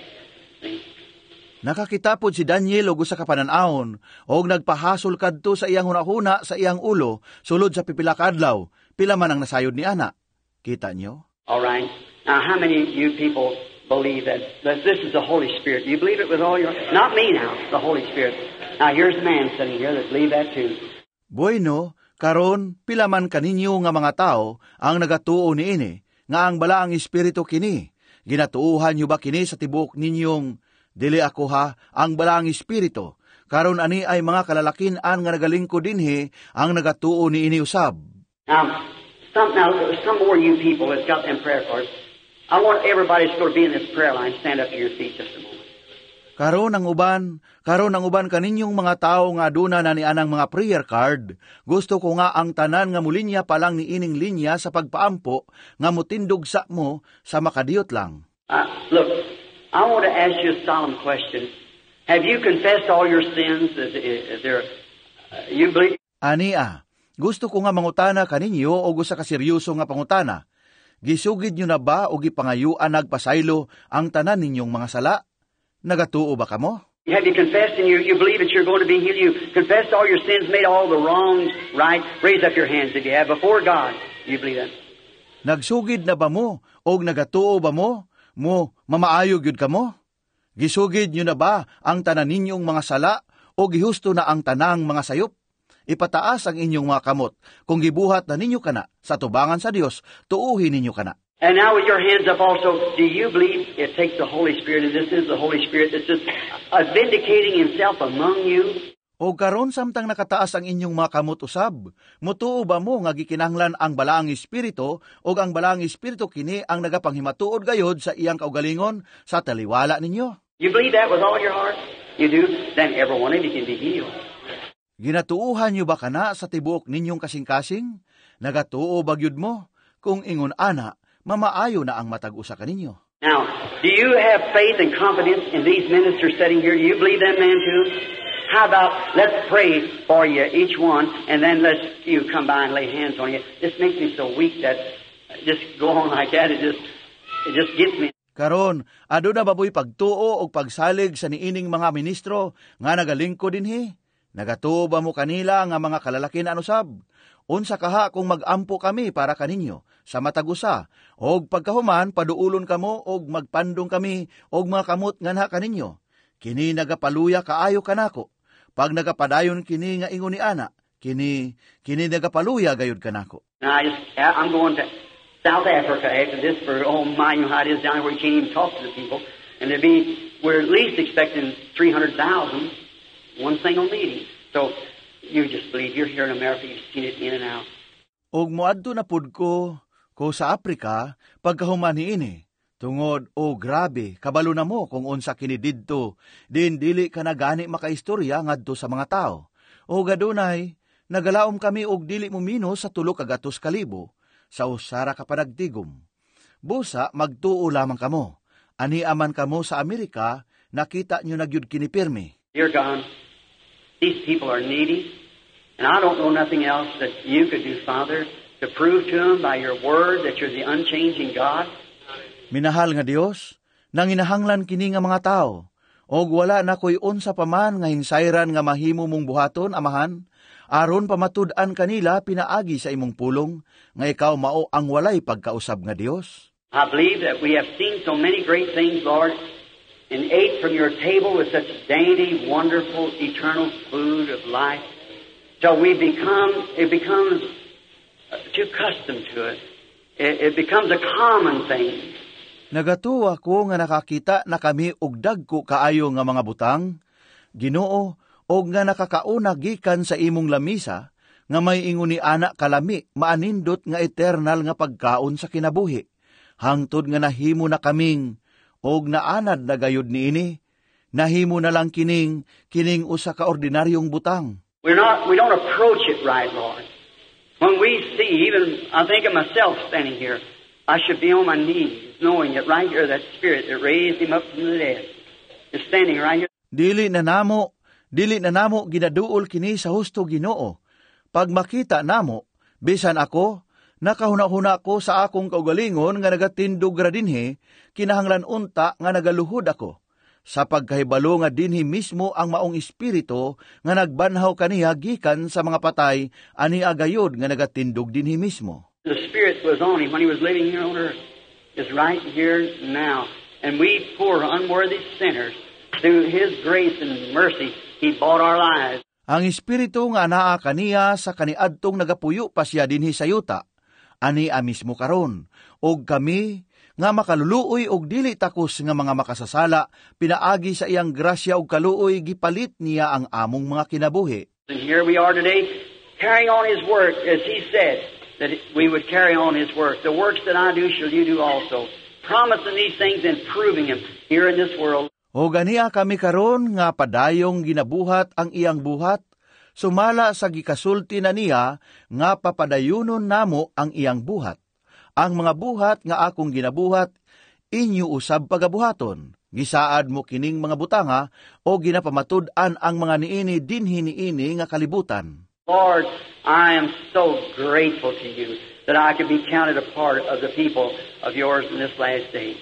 See? Nakakitapod si Daniel og usa ka pananaon, og nagpahasol kadto sa iyang hunahuna sa iyang ulo, sulod sa pipila ka adlaw. Pila man ang nasayod ni ana. Kita nyo? All right. Now, how many of you people believe that, that this is the Holy Spirit? Do you believe it with all your... Not me now, the Holy Spirit. Now, here's a man sitting here that believe that too. Bueno, karon pila man kaninyo nga mga tao ang nagatuo niini, nga ang balaang espiritu kini. Ginatuuhan nyo ba kini sa tibok ninyong, dili ako ha, ang balaang espiritu. Karon ani ay mga kalalakin-an nga nagalingkod dinhi ang nagatuo niini usab. Now, some, now, some more of you people that's got them prayer cards, I want everybody that's going to be in this prayer line, stand up to your feet just a moment. Karon ang uban, karon ang uban kaninyong mga tao nga aduna na ni anang mga prayer card, gusto ko nga ang tanan nga mulinya pa lang ni ining linya sa pagpaampo, nga mutindog sa mo sa makadiyot lang. Uh, look, I want to ask you a solemn question. Have you confessed all your sins? Is, is, is there, uh, you believe? Ania, gusto ko nga mangutana kaninyo o gusto ka seryoso nga pangutana. Gisugid nyo na ba o gipangayuan nagpasaylo ang tanan ninyong mga sala? Nagatuo ba kamo? Have you confessed and you, you believe that you're going to be healed? You confessed all your sins, made all the wrongs right? Raise up your hands if you have before God. You believe that? Nagsugid na ba mo o nagatuo ba mo? Mo, mamaayo gyud kamo? Gisugid nyo na ba ang tanan ninyong mga sala o gihusto na ang tanang mga sayop? Ipataas ang inyong mga kamot. Kung gibuhat na ninyo kana sa tubangan sa Dios, tuuhin ninyo kana. And now with your hands up also, do you believe it takes the Holy Spirit, and this is the Holy Spirit that's just uh, vindicating Himself among you? O karon samtang nakataas ang inyong mga kamot usab, mutuo ba mo nga gikinahanglan ang balaang espiritu o ang balaang espiritu kini ang nagapanghimatuod gayod sa iyang kaugalingon sa taliwala ninyo? You believe that with all your heart? You do? Then every one of you can be healed. Ginatuuhan nyo ba kana sa tibuok ninyong kasing-kasing? Nagatuo ba gyud mo? Kung ingon ana, mamaayo na ang matag-usa kaninyo. Now, do you have faith and confidence in these ministers sitting here? Do you believe them man too? How about let's pray for you, each one, and then let's you come by and lay hands on you. This makes me so weak that just go on like that. It just it just gets me. Karon, aduna baboy pagtuo o pagsalig sa niining mga ministro nga nagalingkod dinhi? Nagatuo ba mo kanila nga mga kalalakin anusab? Unsa kaha kung magampo kami para kaninyo sa matagusa, og pagkahuman paduulon kamo og magpandong kami og mga kamot nga na kaninyo. Kini nagapaluya kaayo kanako. Pag nagapadayon kini nga ingon ni ana, kini kini nagapaluya gayud kanako. Now I just I'm going to South Africa after this for oh my, you know how it is down where you can't even talk to the people, and there be we're at least expecting three hundred thousand. One single meeting. So, you just believe you're here in America, you've seen it in and out. Og moadto na pud ko, ko sa Afrika, pagkahuman niini. Tungod, o oh, grabe, kabalo na mo kung unsa kini didto, din dili ka na gani makaistorya ngadto sa mga tao. O gadunay, nagalaom kami og dili mo mino sa tulo kagatos kalibo, sa usara ka panagtigom. Busa, magtuo lamang kamo. Ani aman kamo sa Amerika, nakita nyo nagyud kinipirmi. Dear God, These people are needy, and I don't know nothing else that you could do, Father, to prove to them by your word that you're the unchanging God. Minahal nga Dios, nanginahanglan kini nga mga tao, og wala na ko'y unsa paman nga hinsayran nga mahimo mong buhaton, Amahan, aron pamatud-an kanila pinaagi sa imong pulong, nga ikaw mao ang walay pagkausab nga Dios. I believe that we have seen so many great things, Lord, and ate from your table with such dainty, wonderful, eternal food of life, till we become, it becomes too accustomed to it. It, it becomes a common thing. Nagatuwa ko nga nakakita na kami og dagko kaayo nga mga butang, Ginoo, og nga nakakauna gikan sa imong lamisa, nga may inguni anak kalami, maanindot nga eternal nga pagkaon sa kinabuhi, hangtod nga nahimo na kaming, og naanad na gayud niini, nahimo na lang kining, kining usa ka ordinaryong butang. We're not, we don't approach it right, Lord. When we see, even, I think of myself standing here, I should be on my knees, knowing that right here, that Spirit that raised him up from the dead, is standing right here. Dili na namo, dili na namo ginaduol kini sa husto Ginoo. Pag makita namo, bisan ako, nakahuna-huna ko sa akong kaugalingon nga nagatindog ra dinhi, kinahanglan unta nga nagaluhod ako. Sa pagkahibalo nga dinhi mismo ang maong espiritu nga nagbanhaw kaniya gikan sa mga patay, ani agayod nga nagatindog dinhi mismo. The Spirit was on him when he was living here on earth. Is right here now. And we poor unworthy sinners, through his grace and mercy, he bought our lives. Ang espiritu nga naa kaniya sa kaniadtong nagapuyo pa siya dinhi sa yuta, ani a mismo karon, og kami nga makaluluoy og dili takos nga mga makasasala, pinaagi sa iyang grasya og kaluoy gipalit niya ang among mga kinabuhi. And here we are today, carrying on his work, as he said, that we would carry on his work. The works that I do shall you do also. Promising these things and proving them here in this world. O ganiya kami karon nga padayong ginabuhat ang iyang buhat, sumala sa gikasulti na niya nga papadayunon namo ang iyang buhat. Ang mga buhat nga akong ginabuhat, inyo usab pagabuhaton. Gisaad mo kining mga butanga o ginapamatud-an ang mga niini dinhi niini nga kalibutan. Lord, I am so grateful to you that I could be counted a part of the people of yours in this last day.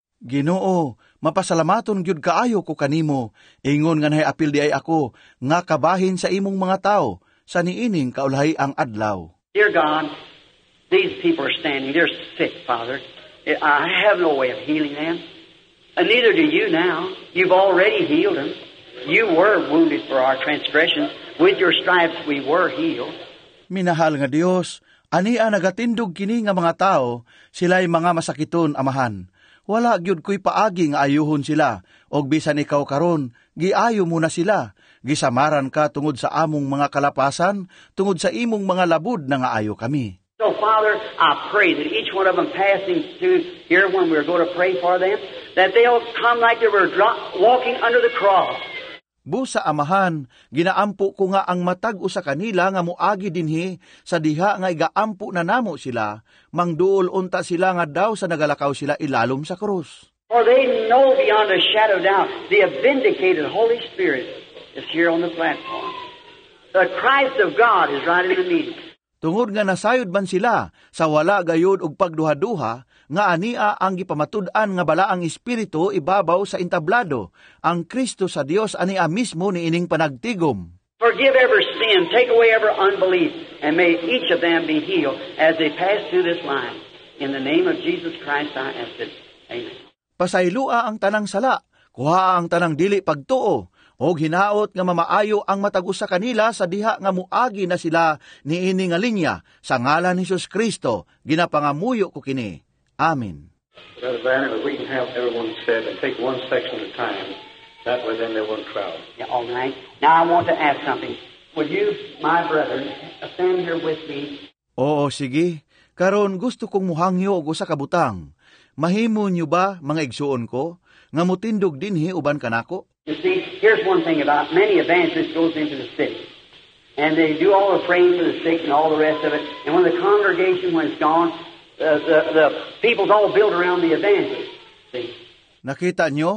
Ginoo, mapasalamaton gyud kaayo ko kanimo, ingon nga nahiapil di ay ako, nga kabahin sa imong mga tao, sa niining kaulahi ang adlaw. Dear God, these people are standing, they're sick, Father. I have no way of healing them. And neither do you now. You've already healed them. You were wounded for our transgressions. With your stripes we were healed. Minahal nga Dios, ani a nagatindog kini nga mga tao, sila'y mga masakiton, Amahan. Wala gyud ko'y paagi nga ayuhon sila, og bisan ikaw karon, giayo mo na sila. Gisamaran ka tungod sa among mga kalapasan, tungod sa imong mga labud na nga ayo kami. So, Father, I pray that each one of them passing through here when we're going to pray for them, that they'll come like they were drop, walking under the cross. Busa, Amahan, ginaampo ko nga ang matag usa kanila nga muagi dinhi sa diha nga igaampo na namo sila, mangduol unta sila nga daw sa nagalakaw sila ilalom sa krus. For they know beyond a shadow of doubt, the vindicated Holy Spirit is here on the platform. The Christ of God is right in the meeting. Tungod nga nasayod man sila sa wala gayud og pagduha-duha, nga ania ang gipamatud-an nga balaang espiritu ibabaw sa entablado, ang Kristo sa Dios ania mismo ni ining panagtigom. Forgive every sin, take away every unbelief, and may each of them be healed as they pass through this line. In the name of Jesus Christ I ask it. Amen. Pasaylua ang tanang sala, kuha ang tanang dili pagtuo, og hinaot nga mamaayo ang matag usa kanila sa diha nga muagi na sila niini nga linya sa ngalan ni Jesus Kristo, ginapangamuyo ko kini. Amen. Brother Banner, we can have everyone said and take one section at a time. That way then they won't crowd. Yeah, all right. Now I want to ask something. Would you, my brethren, stand here with me? Oo, sige. Karon gusto kong muhangyo og usa ka butang. Mahimo niyo ba, mga igsuon ko, nga mutindog dinhi uban kanako? You see, here's one thing about many evangelists goes into the city. And they do all the praying for the sick and all the rest of it. And when the congregation, when it's gone, uh, the, the people's all built around the evangelist. See? Nakita nyo,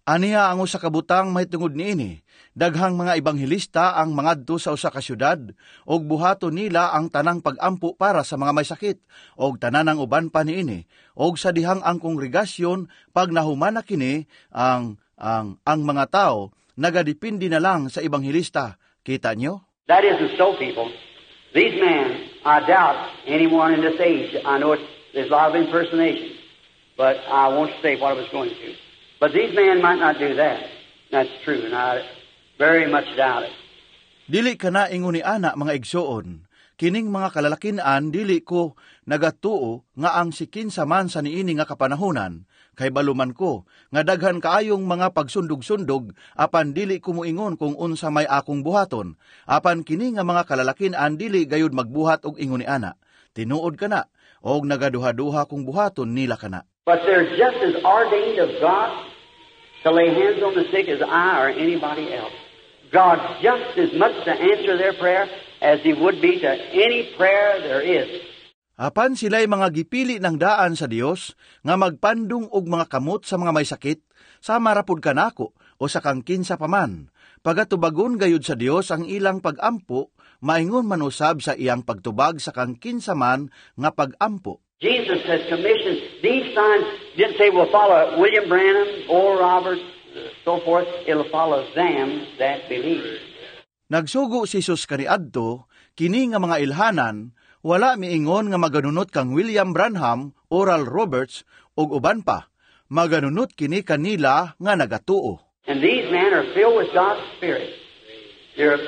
Aniya ang usa ka butang mahitungod niini, daghang mga ebanghelista ang mangadto sa usa ka syudad, og buhaton nila ang tanang pag-ampo para sa mga may sakit, og tanan ang uban pa niini, og sa dihang ang kongregasyon, pag nahumana kini, ang, ang, ang mga tao, nagadepende na lang sa ebanghelista. Kita nyo? That isn't so, people. These men, I doubt anyone in this age, I know it's, there's a lot of impersonation, but I won't say what I was going to. But these men might not do that. That's true, and I very much doubt it. Dili ka na inguni ana mga igsoon. Kining mga kalalakinan, dili ko nagatuo nga ang sikin sa man sa niini nga kapanahunan. Kay baluman ko, nga daghan kaayong mga pagsundog-sundog, apan dili ko muingon kung unsa may akong buhaton. Apan kini nga mga kalalakinan, dili gayud magbuhat og inguni ana. Tinuod ka na, og nagaduha-duha kong buhaton nila ka na. But they're just as ordained of God to lay hands on the sick as I or anybody else. God's just as much to answer their prayer as He would be to any prayer there is. Apan sila'y mga gipili ng daan sa Dios nga magpandung og mga kamot sa mga may sakit, sa marapod kanako o sa kangkin sa paman. Pagatubagon gayud sa Dios ang ilang pag-ampo, maingon manusab sa iyang pagtubag sa kangkin sa man nga pag-ampo. Jesus has commissioned these signs, didn't say we'll follow William Branham or Robert, so forth. It'll follow them that believe. Nagsugo si Jesus kaniadto, kini nga mga ilhanan, wala miingon nga maganunot kang William Branham, Oral Roberts, ug uban pa. Maganunot kini kanila nga nagatuo. And these men are filled with God's Spirit. They're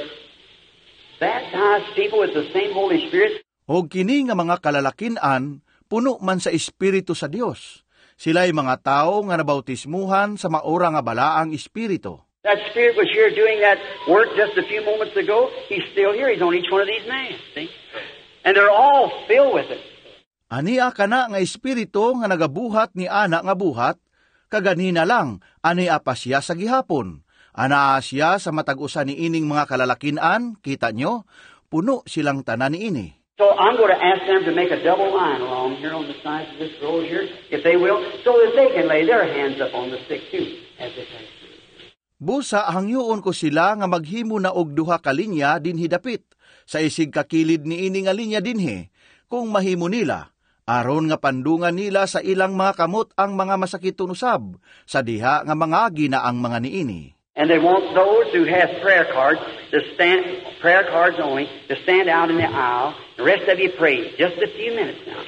baptized people with the same Holy Spirit. Og kini nga mga kalalakinan, puno man sa Espiritu sa Dios. Sila'y mga tao nga nabautismuhan sa maura nga balaang Espiritu. That Spirit was here doing that work just a few moments ago. He's still here. He's on each one of these men. See? And they're all filled with it. Ania kana nga Espiritu nga nagabuhat ni ana nga buhat, kaganina lang, ania pa siya sa gihapon. Anaa siya sa matag-usa ni ining mga kalalakinan, kita nyo, puno silang tanan ni ini. So I'm going to ask them to make a double line along here on the sides of this road here, if they will, so that they can lay their hands up on the sick too, as they can. Busa hangyoon ko sila nga maghimo na og duha ka linya dinhi dapit, sa isig kakilid ni ini nga linya dinhi, kung mahimo nila, aron nga pandungan nila sa ilang mga kamot ang mga masakitong usab, sa diha nga mangagi na ang mga niini. And they want those who have prayer cards to stand, prayer cards only, to stand out in the aisle. The rest of you pray. Just a few minutes now.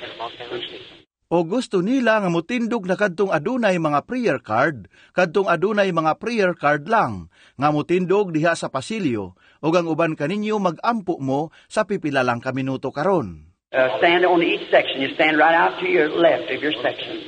O gusto nila nga mutindog na kadtong adunay mga prayer card, kadtong adunay mga prayer card lang, nga mutindog diha sa pasilyo, o ang uban kaninyo mag-ampo mo sa pipila lang ka minuto karon. Uh, stand on each section. You stand right out to your left of your section.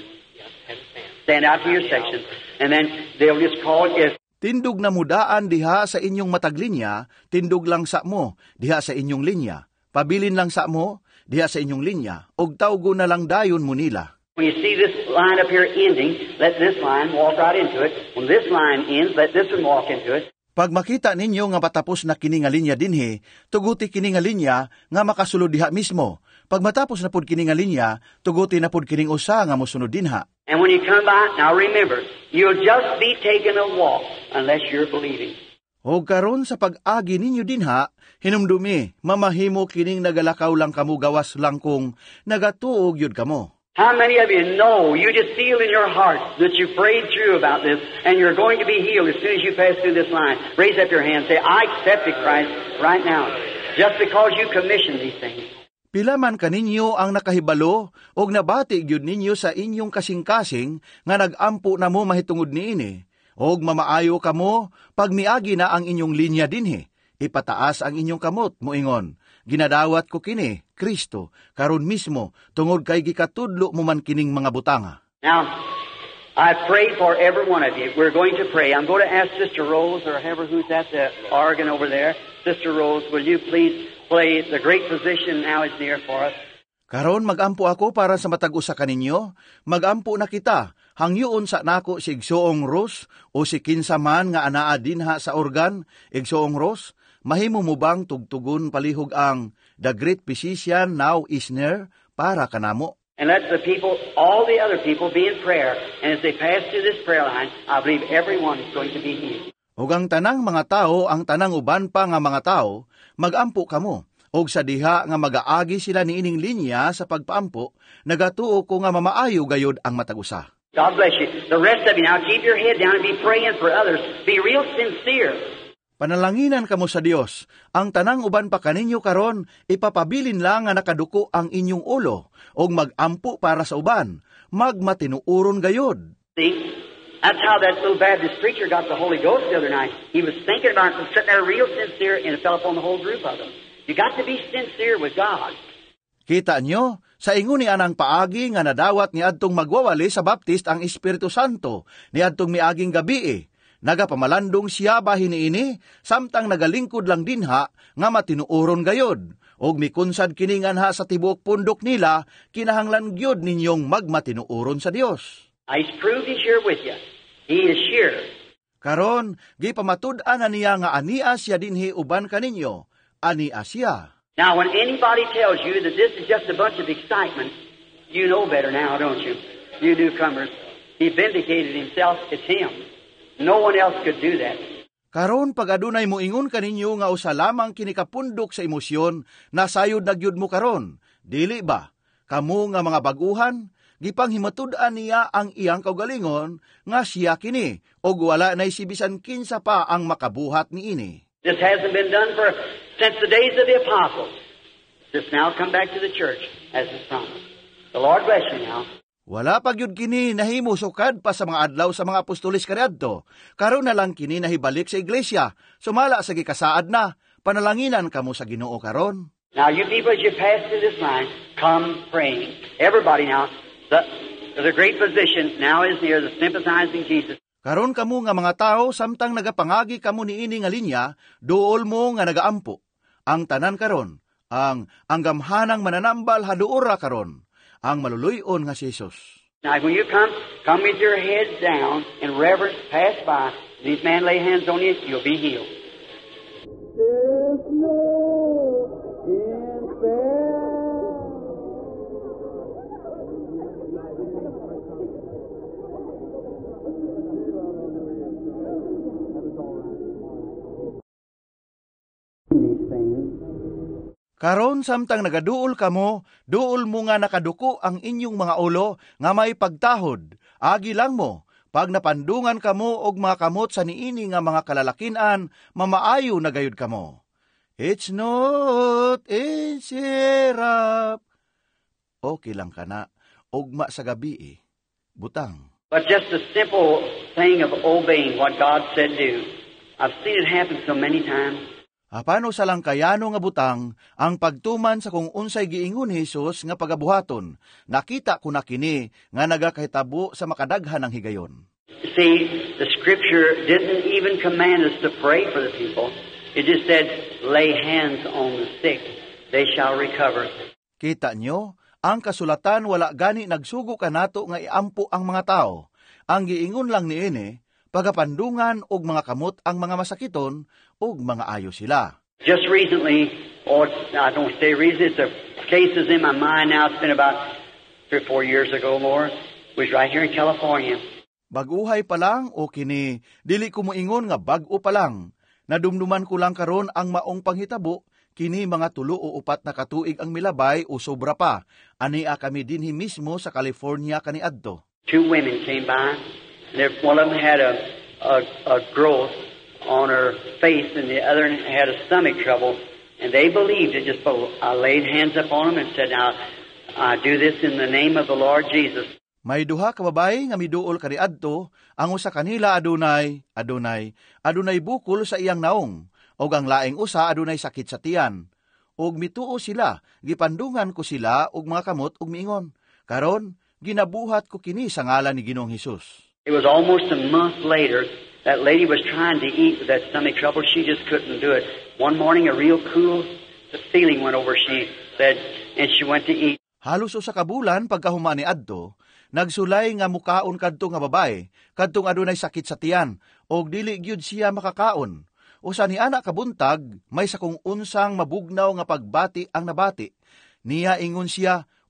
Stand out to your section. And then they'll just call it. Tindog na mudaan diha sa inyong mataglinya, tindog lang sa mo, diha sa inyong linya. Pabilin lang sa mo, diha sa inyong linya, og tawgo na lang dayon mo nila. When you see this line up here ending, let this line walk right into it. When this line ends, let this one walk into it. Pag makita ninyo nga patapos na kini nga linya dinhi, tuguti kini nga linya nga makasulod diha mismo. Pag matapos na pud kini nga linya, tuguti na pud kining usa nga mosunod dinha. And when you come by, now remember, you'll just be taking a walk unless you're believing. O karon sa pag-agi ninyo dinha, hinumdumi, mamahimo kining nagalakaw lang kamo gawas lang kung nagatuog yun kamo. How many of you know, you just feel in your heart that you prayed through about this and you're going to be healed as soon as you pass through this line? Raise up your hand and say, I accepted Christ right now, just because you commissioned these things. Pila man kaninyo ang nakahibalo og nabati gyud ninyo sa inyong kasing-kasing nga nag-ampo na mo mahitungod niini, og mamaayo kamo pag miagi na ang inyong linya dinhi, ipataas ang inyong kamot moingon. Ginadawat ko kini, Kristo, karon mismo tungod kay gikatudlo mo man kining mga butanga. Now, I pray for every one of you. We're going to pray. I'm going to ask Sister Rose or whoever who's at the organ over there. Sister Rose, will you please play The Great Physician Now Is Near for us? Karon magampo ako para sa matag-usa kaninyo. Magampo na kita. Hangyoon sa nako si Igsoong Rose o si kinsa man nga anaa dinha sa organ. Igsoong Rose, mahimo mo bang tugtugon palihog ang The Great Physician Now Is Near para kanamo? And let the people, all the other people, be in prayer. And as they pass through this prayer line, I believe everyone is going to be healed. Ug ang tanang mga tao, ang tanang uban pa nga mga tao, magampo kamo. Og sa diha nga magaagi sila ni ining linya sa pagpaampo, nagatuo ko nga mamaayo gayod ang matagusa. God bless you. The rest of you now, keep your head down and be praying for others. Be real sincere. Panalanginan kamo sa Dios. Ang tanang uban pa kaninyo karon, ipapabilin lang nga nakaduko ang inyong ulo, og magampo para sa uban, magmatinuuron gayod. See? That's how that little Baptist preacher got the Holy Ghost the other night. He was thinking about it and sitting there real sincere, and it fell upon the whole group of them. You got to be sincere with God. Kita nyo, sa ingon ni anang paagi nga nadawat ni adtong magwawali sa Baptist ang Espiritu Santo, ni adtong miaging gabi eh. Nagapamalandong siya bahin ini, samtang nagalingkod lang dinha, nga matinuoron gayod. Og mikunsad kiningan ha sa tibuok pundok nila, kinahanglan gyud ninyong magmatinuoron sa Dios. He's proved he's here with you. He is sure. Karon, gipamatud-an na niya nga ania siya dinhi uban kaninyo, ania siya. Now, when anybody tells you that this is just a bunch of excitement, you know better now, don't you? You newcomers. He vindicated himself. It's him. No one else could do that. Karon pag adunay mo ingon kaninyo nga usa lamang kinikapundok sa emosyon, nasayod na gyud mo karon. Dili ba? Kamu nga mga baguhan, gipanghimatud-an niya ang iyang kaugalingon nga siya kini, og wala nay sibisan kinsa pa ang makabuhat niini. This hasn't been done for since the days of the apostles. Just now come back to the church as is promised. The Lord bless you now. Wala pa gyud kini nahimo sukad pa sa mga adlaw sa mga apostoles kaniadto. Karon na lang kini nahibalik sa iglesia. Sumala sa gikasaad na, panalanginan kamo sa Ginoo karon. Now you people as you pass through this line, come praying. Everybody now, the, the great physician now is near, the sympathizing Jesus. Karon kamo nga mga tao, samtang nagapangagi kamo niini nga linya, duol mo nga nagaampo. Ang tanan karon, ang ang gamhanang mananambal haduora karon, ang maluluyon nga si Jesus. Now when you come, come with your head down in reverence, pass by. These men lay hands on you, you'll be healed. There's no Karon samtang nagaduol kamo, duol mo nga nakaduko ang inyong mga ulo nga may pagtahod. Agi lang mo, pag napandungan kamo og mga kamot sa niini nga mga kalalakinan, mamaayo na gayud kamo. It's not easy rap. Okay lang ka na, ugma sa gabi eh. Butang. But just a simple thing of obeying what God said do. I've seen it happen so many times. Apano sa lang kayano nga butang, ang pagtuman sa kung unsay giingon ni Jesus nga pagabuhaton, nakita ko na kini nga nagakahitabo sa makadaghan ng higayon. See, the scripture didn't even command us to pray for the people. It just said, lay hands on the sick, they shall recover. Kita nyo, ang kasulatan wala gani nagsugo kanato nga iampo ang mga tao. Ang giingon lang niini, pagapandungan og mga kamot ang mga masakiton og mga ayo sila. Just recently, or I don't say recently, the cases in my mind now, it's been about three or four years ago more, was right here in California. Baguhay pa lang o kini, dili ko moingon nga bag-o pa lang. Nadumduman ko lang karon ang maong panghitabo, kini mga tulo o upat na katuig ang milabay o sobra pa. Ania kami dinhi mismo sa California kaniadto. Two women came by. One of them had a, a, a growth on her face, and the other had a stomach trouble. And they believed it. Just I laid hands up on them and said, "Now, I do this in the name of the Lord Jesus." May duha ka babae nga miduol kaniadto, ang usa kanila adunay, adunay, adunay bukol sa iyang naong, og ang laing usa adunay sakit sa tiyan. Og mituo sila, gipandungan ko sila og mga kamot og miingon. Karon, ginabuhat ko kini sa ngalan ni Ginoong Hesus. It was almost a month later, that lady was trying to eat with that stomach trouble. She just couldn't do it. One morning, a real cool feeling went over, she said, and she went to eat. Halos usa ka bulan pagkahuma ni adto, nagsulay nga mukaon kadto nga babae, kadtong adunay sakit sa tiyan, og dili gyud siya makakaon. Usa ni ana kabuntag, may sakong unsang mabugnaw nga pagbati ang nabati. Niya ingon siya,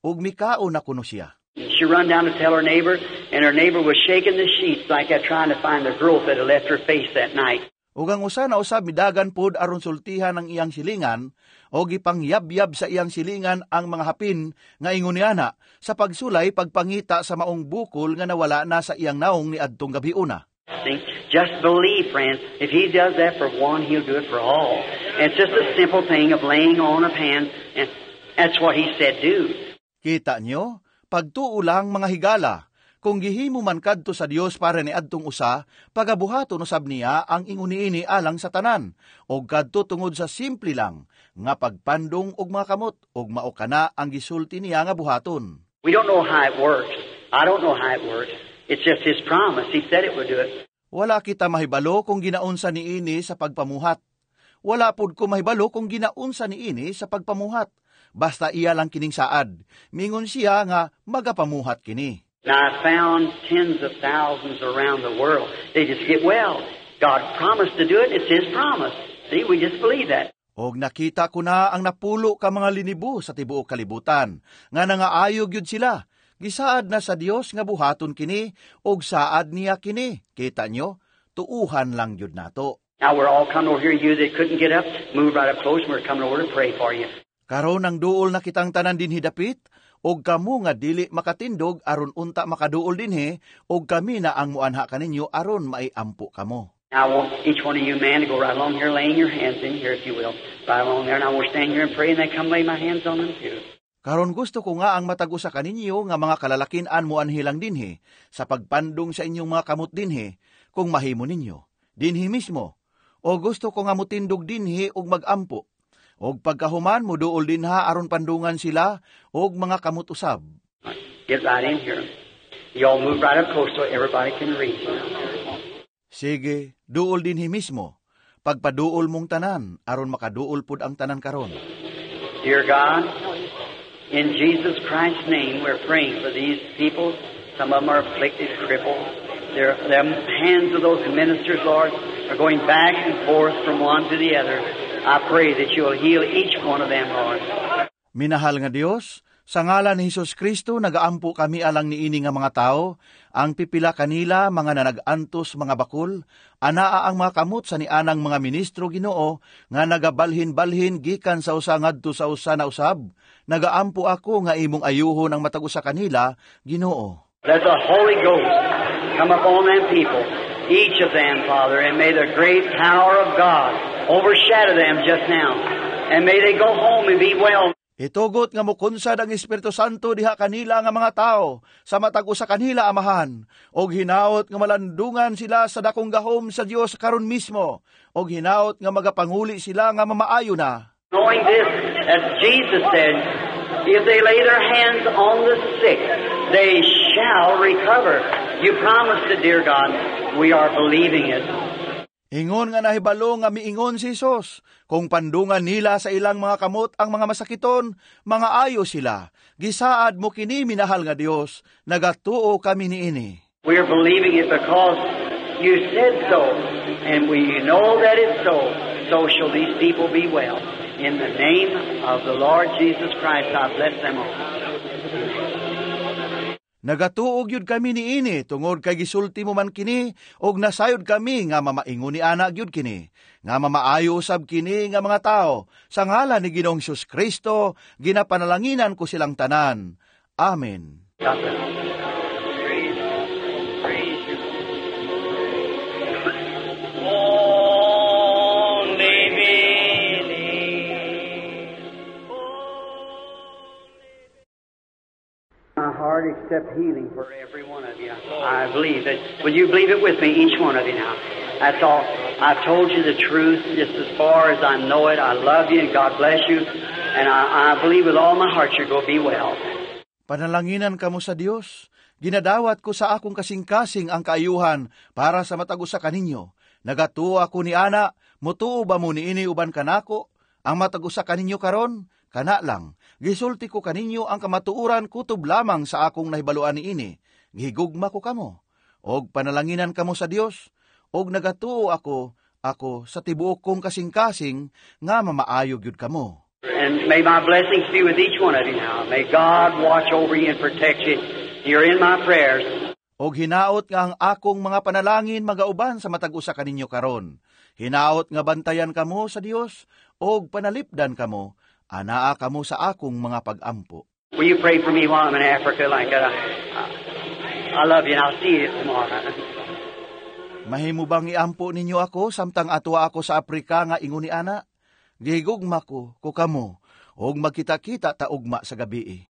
ug mikao na kuno siya. She run down to tell her neighbor, and her neighbor was shaking the sheets like that trying to find the growth that had left her face that night. Ug ang usa na usab midagan pod aron sultihan ang iyang silingan, o gipangyab-yab sa iyang silingan ang mga hapin nga ingon niya na sa pagsulay pagpangita sa maong bukol nga nawala na sa iyang naong ni adtong gabiuna. See, just believe, friends. If He does that for one, He'll do it for all. And it's just a simple thing of laying on of hands, and that's what He said do. Kita nyo, pagtuo lang mga higala, kung gihimo man kadto sa Dios para ni adtong usa, pagabuhaton usab niya ang inguniini alang sa tanan, og kadto tungod sa simple lang nga pagpandong og mga kamot, og mao kana ang gisulti niya nga buhaton. We don't know how it works. I don't know how it works. It's just His promise. He said it would do it. Wala kita mahibalo kung ginaunsa niini sa pagpamuhat. Wala pud ko mahibalo kung ginaunsa niini sa pagpamuhat. Basta iya lang kining saad. Mingon siya nga magapamuhat kini. Now, I found tens of thousands around the world. They just get well. God promised to do it. It's His promise. See, we just believe that. Og nakita ko na ang napulo ka mga linibo sa tibuok kalibutan, nga nangaayog yun sila. Gisaad na sa Dios nga buhaton kini, og saad niya kini. Kita nyo, tuuhan lang yun nato. Now, we're all coming over here. You that couldn't get up, move right up close. We're coming over to pray for you. Karon ang duol na kitang tanan din hidapit, og kamo nga dili makatindog aron unta makaduol dinhi, og kami na ang muanha kaninyo aron maiampo kamo. Now, I want each one of you men to go right along here, laying your hands in here, if you will. Right along there, and I will stand here and pray, and then come lay my hands on them too. Karon gusto ko nga ang matago sa kaninyo nga mga kalalakin-an mo anhilang dinhi, sa pagpandong sa inyong mga kamot dinhi, kung mahimo ninyo, dinhi mismo. O gusto ko nga mutindog dinhi og magampo, og pagkahuman mo duol dinha aron pandungan sila og mga kamot usab. Get right in here. You all move right up close so everybody can read. Sige, duol dinhi mismo. Pagpaduol mong tanan aron makaduol pud ang tanan karon. Dear God, in Jesus Christ's name, we're praying for these people. Some of them are afflicted, crippled. Their, their hands of those ministers, Lord, are going back and forth from one to the other. I pray that you'll heal each one of them, Lord. Minahal nga Dios, sa ngalan ni Hesus Kristo, nagaampo kami alang niini nga mga tao, ang pipila kanila, mga nanag-antos, mga bakul, anaa ang mga kamot sa nianang mga ministro Ginoo, nga nagabalhin-balhin gikan sa usa ngadto sa usa na usab, nagaampo ako nga imong ayuhon ang matago sa kanila, Ginoo. Let the Holy Ghost come upon them people, each of them, Father, and may the great power of God overshadow them just now, and may they go home and be well. Itugot nga mukunsad ang Espiritu Santo diha kanila nga mga tao sa matago sa kanila amahan, og hinaot nga malandungan sila sa dakong gahom sa Dios karon mismo, og hinaot nga magapanguli sila nga mamaayo na. Knowing this, as Jesus said, if they lay their hands on the sick, they shall recover. You promised it, dear God. We are believing it. Ingon nga nahibalo nga miingon si Hesus, kung pandungan nila sa ilang mga kamot ang mga masakiton, mga ayo sila. Gisaad mo kini minahal nga Dios, nagatuo kami niini. We are believing it because you said so, and we know that it's so. So shall these people be well. In the name of the Lord Jesus Christ, I bless them all. Nagatuog yun kami niini, tungod kay gisulti mo man kini, og nasayod kami nga mamaingon ni anak yun kini, nga mamaayo usab kini nga mga tao, sa ngalan ni Ginoong Hesus Kristo, ginapanalanginan ko silang tanan. Amen. Praise, praise you. My heart accept healing for every one of you. I believe it. Will you believe it with me, each one of you now? That's all. I've told you the truth just as far as I know it. I love you and God bless you. And I, I believe with all my heart you're going to be well. Panalanginan kamo sa Dios. Ginadawat ko sa akong kasing-kasing ang kaayuhan para sa matago sa kaninyo. Nagatuo ako ni ana, mutuo ba mo ni ini uban kanako? Ang matago sa kaninyo karon? Kana lang, gisulti ko kaninyo ang kamatuuran kutob lamang sa akong nahibaluan ni ini. Gihigugma ko kamo, og panalanginan kamo sa Dios, og nagatuo ako, ako sa tibuok kong kasing-kasing nga mamaayo gyud kamo. And may my blessings be with each one of you now. May God watch over you and protect you. You're in my prayers. Og hinaot nga ang akong mga panalangin magauban sa matag-usa kaninyo karon. Hinaot nga bantayan kamo sa Dios og panalipdan kamo, anaa kamo sa akong mga pag-ampo. Will you pray for me while I'm in Africa like that? I, I love you and I'll see you tomorrow. Mahimo bang iampo ninyo ako samtang atwa ako sa Afrika nga ingon ni ana? Gihigugma ko ko kamo og magkita-kita ta ugma sa gabi.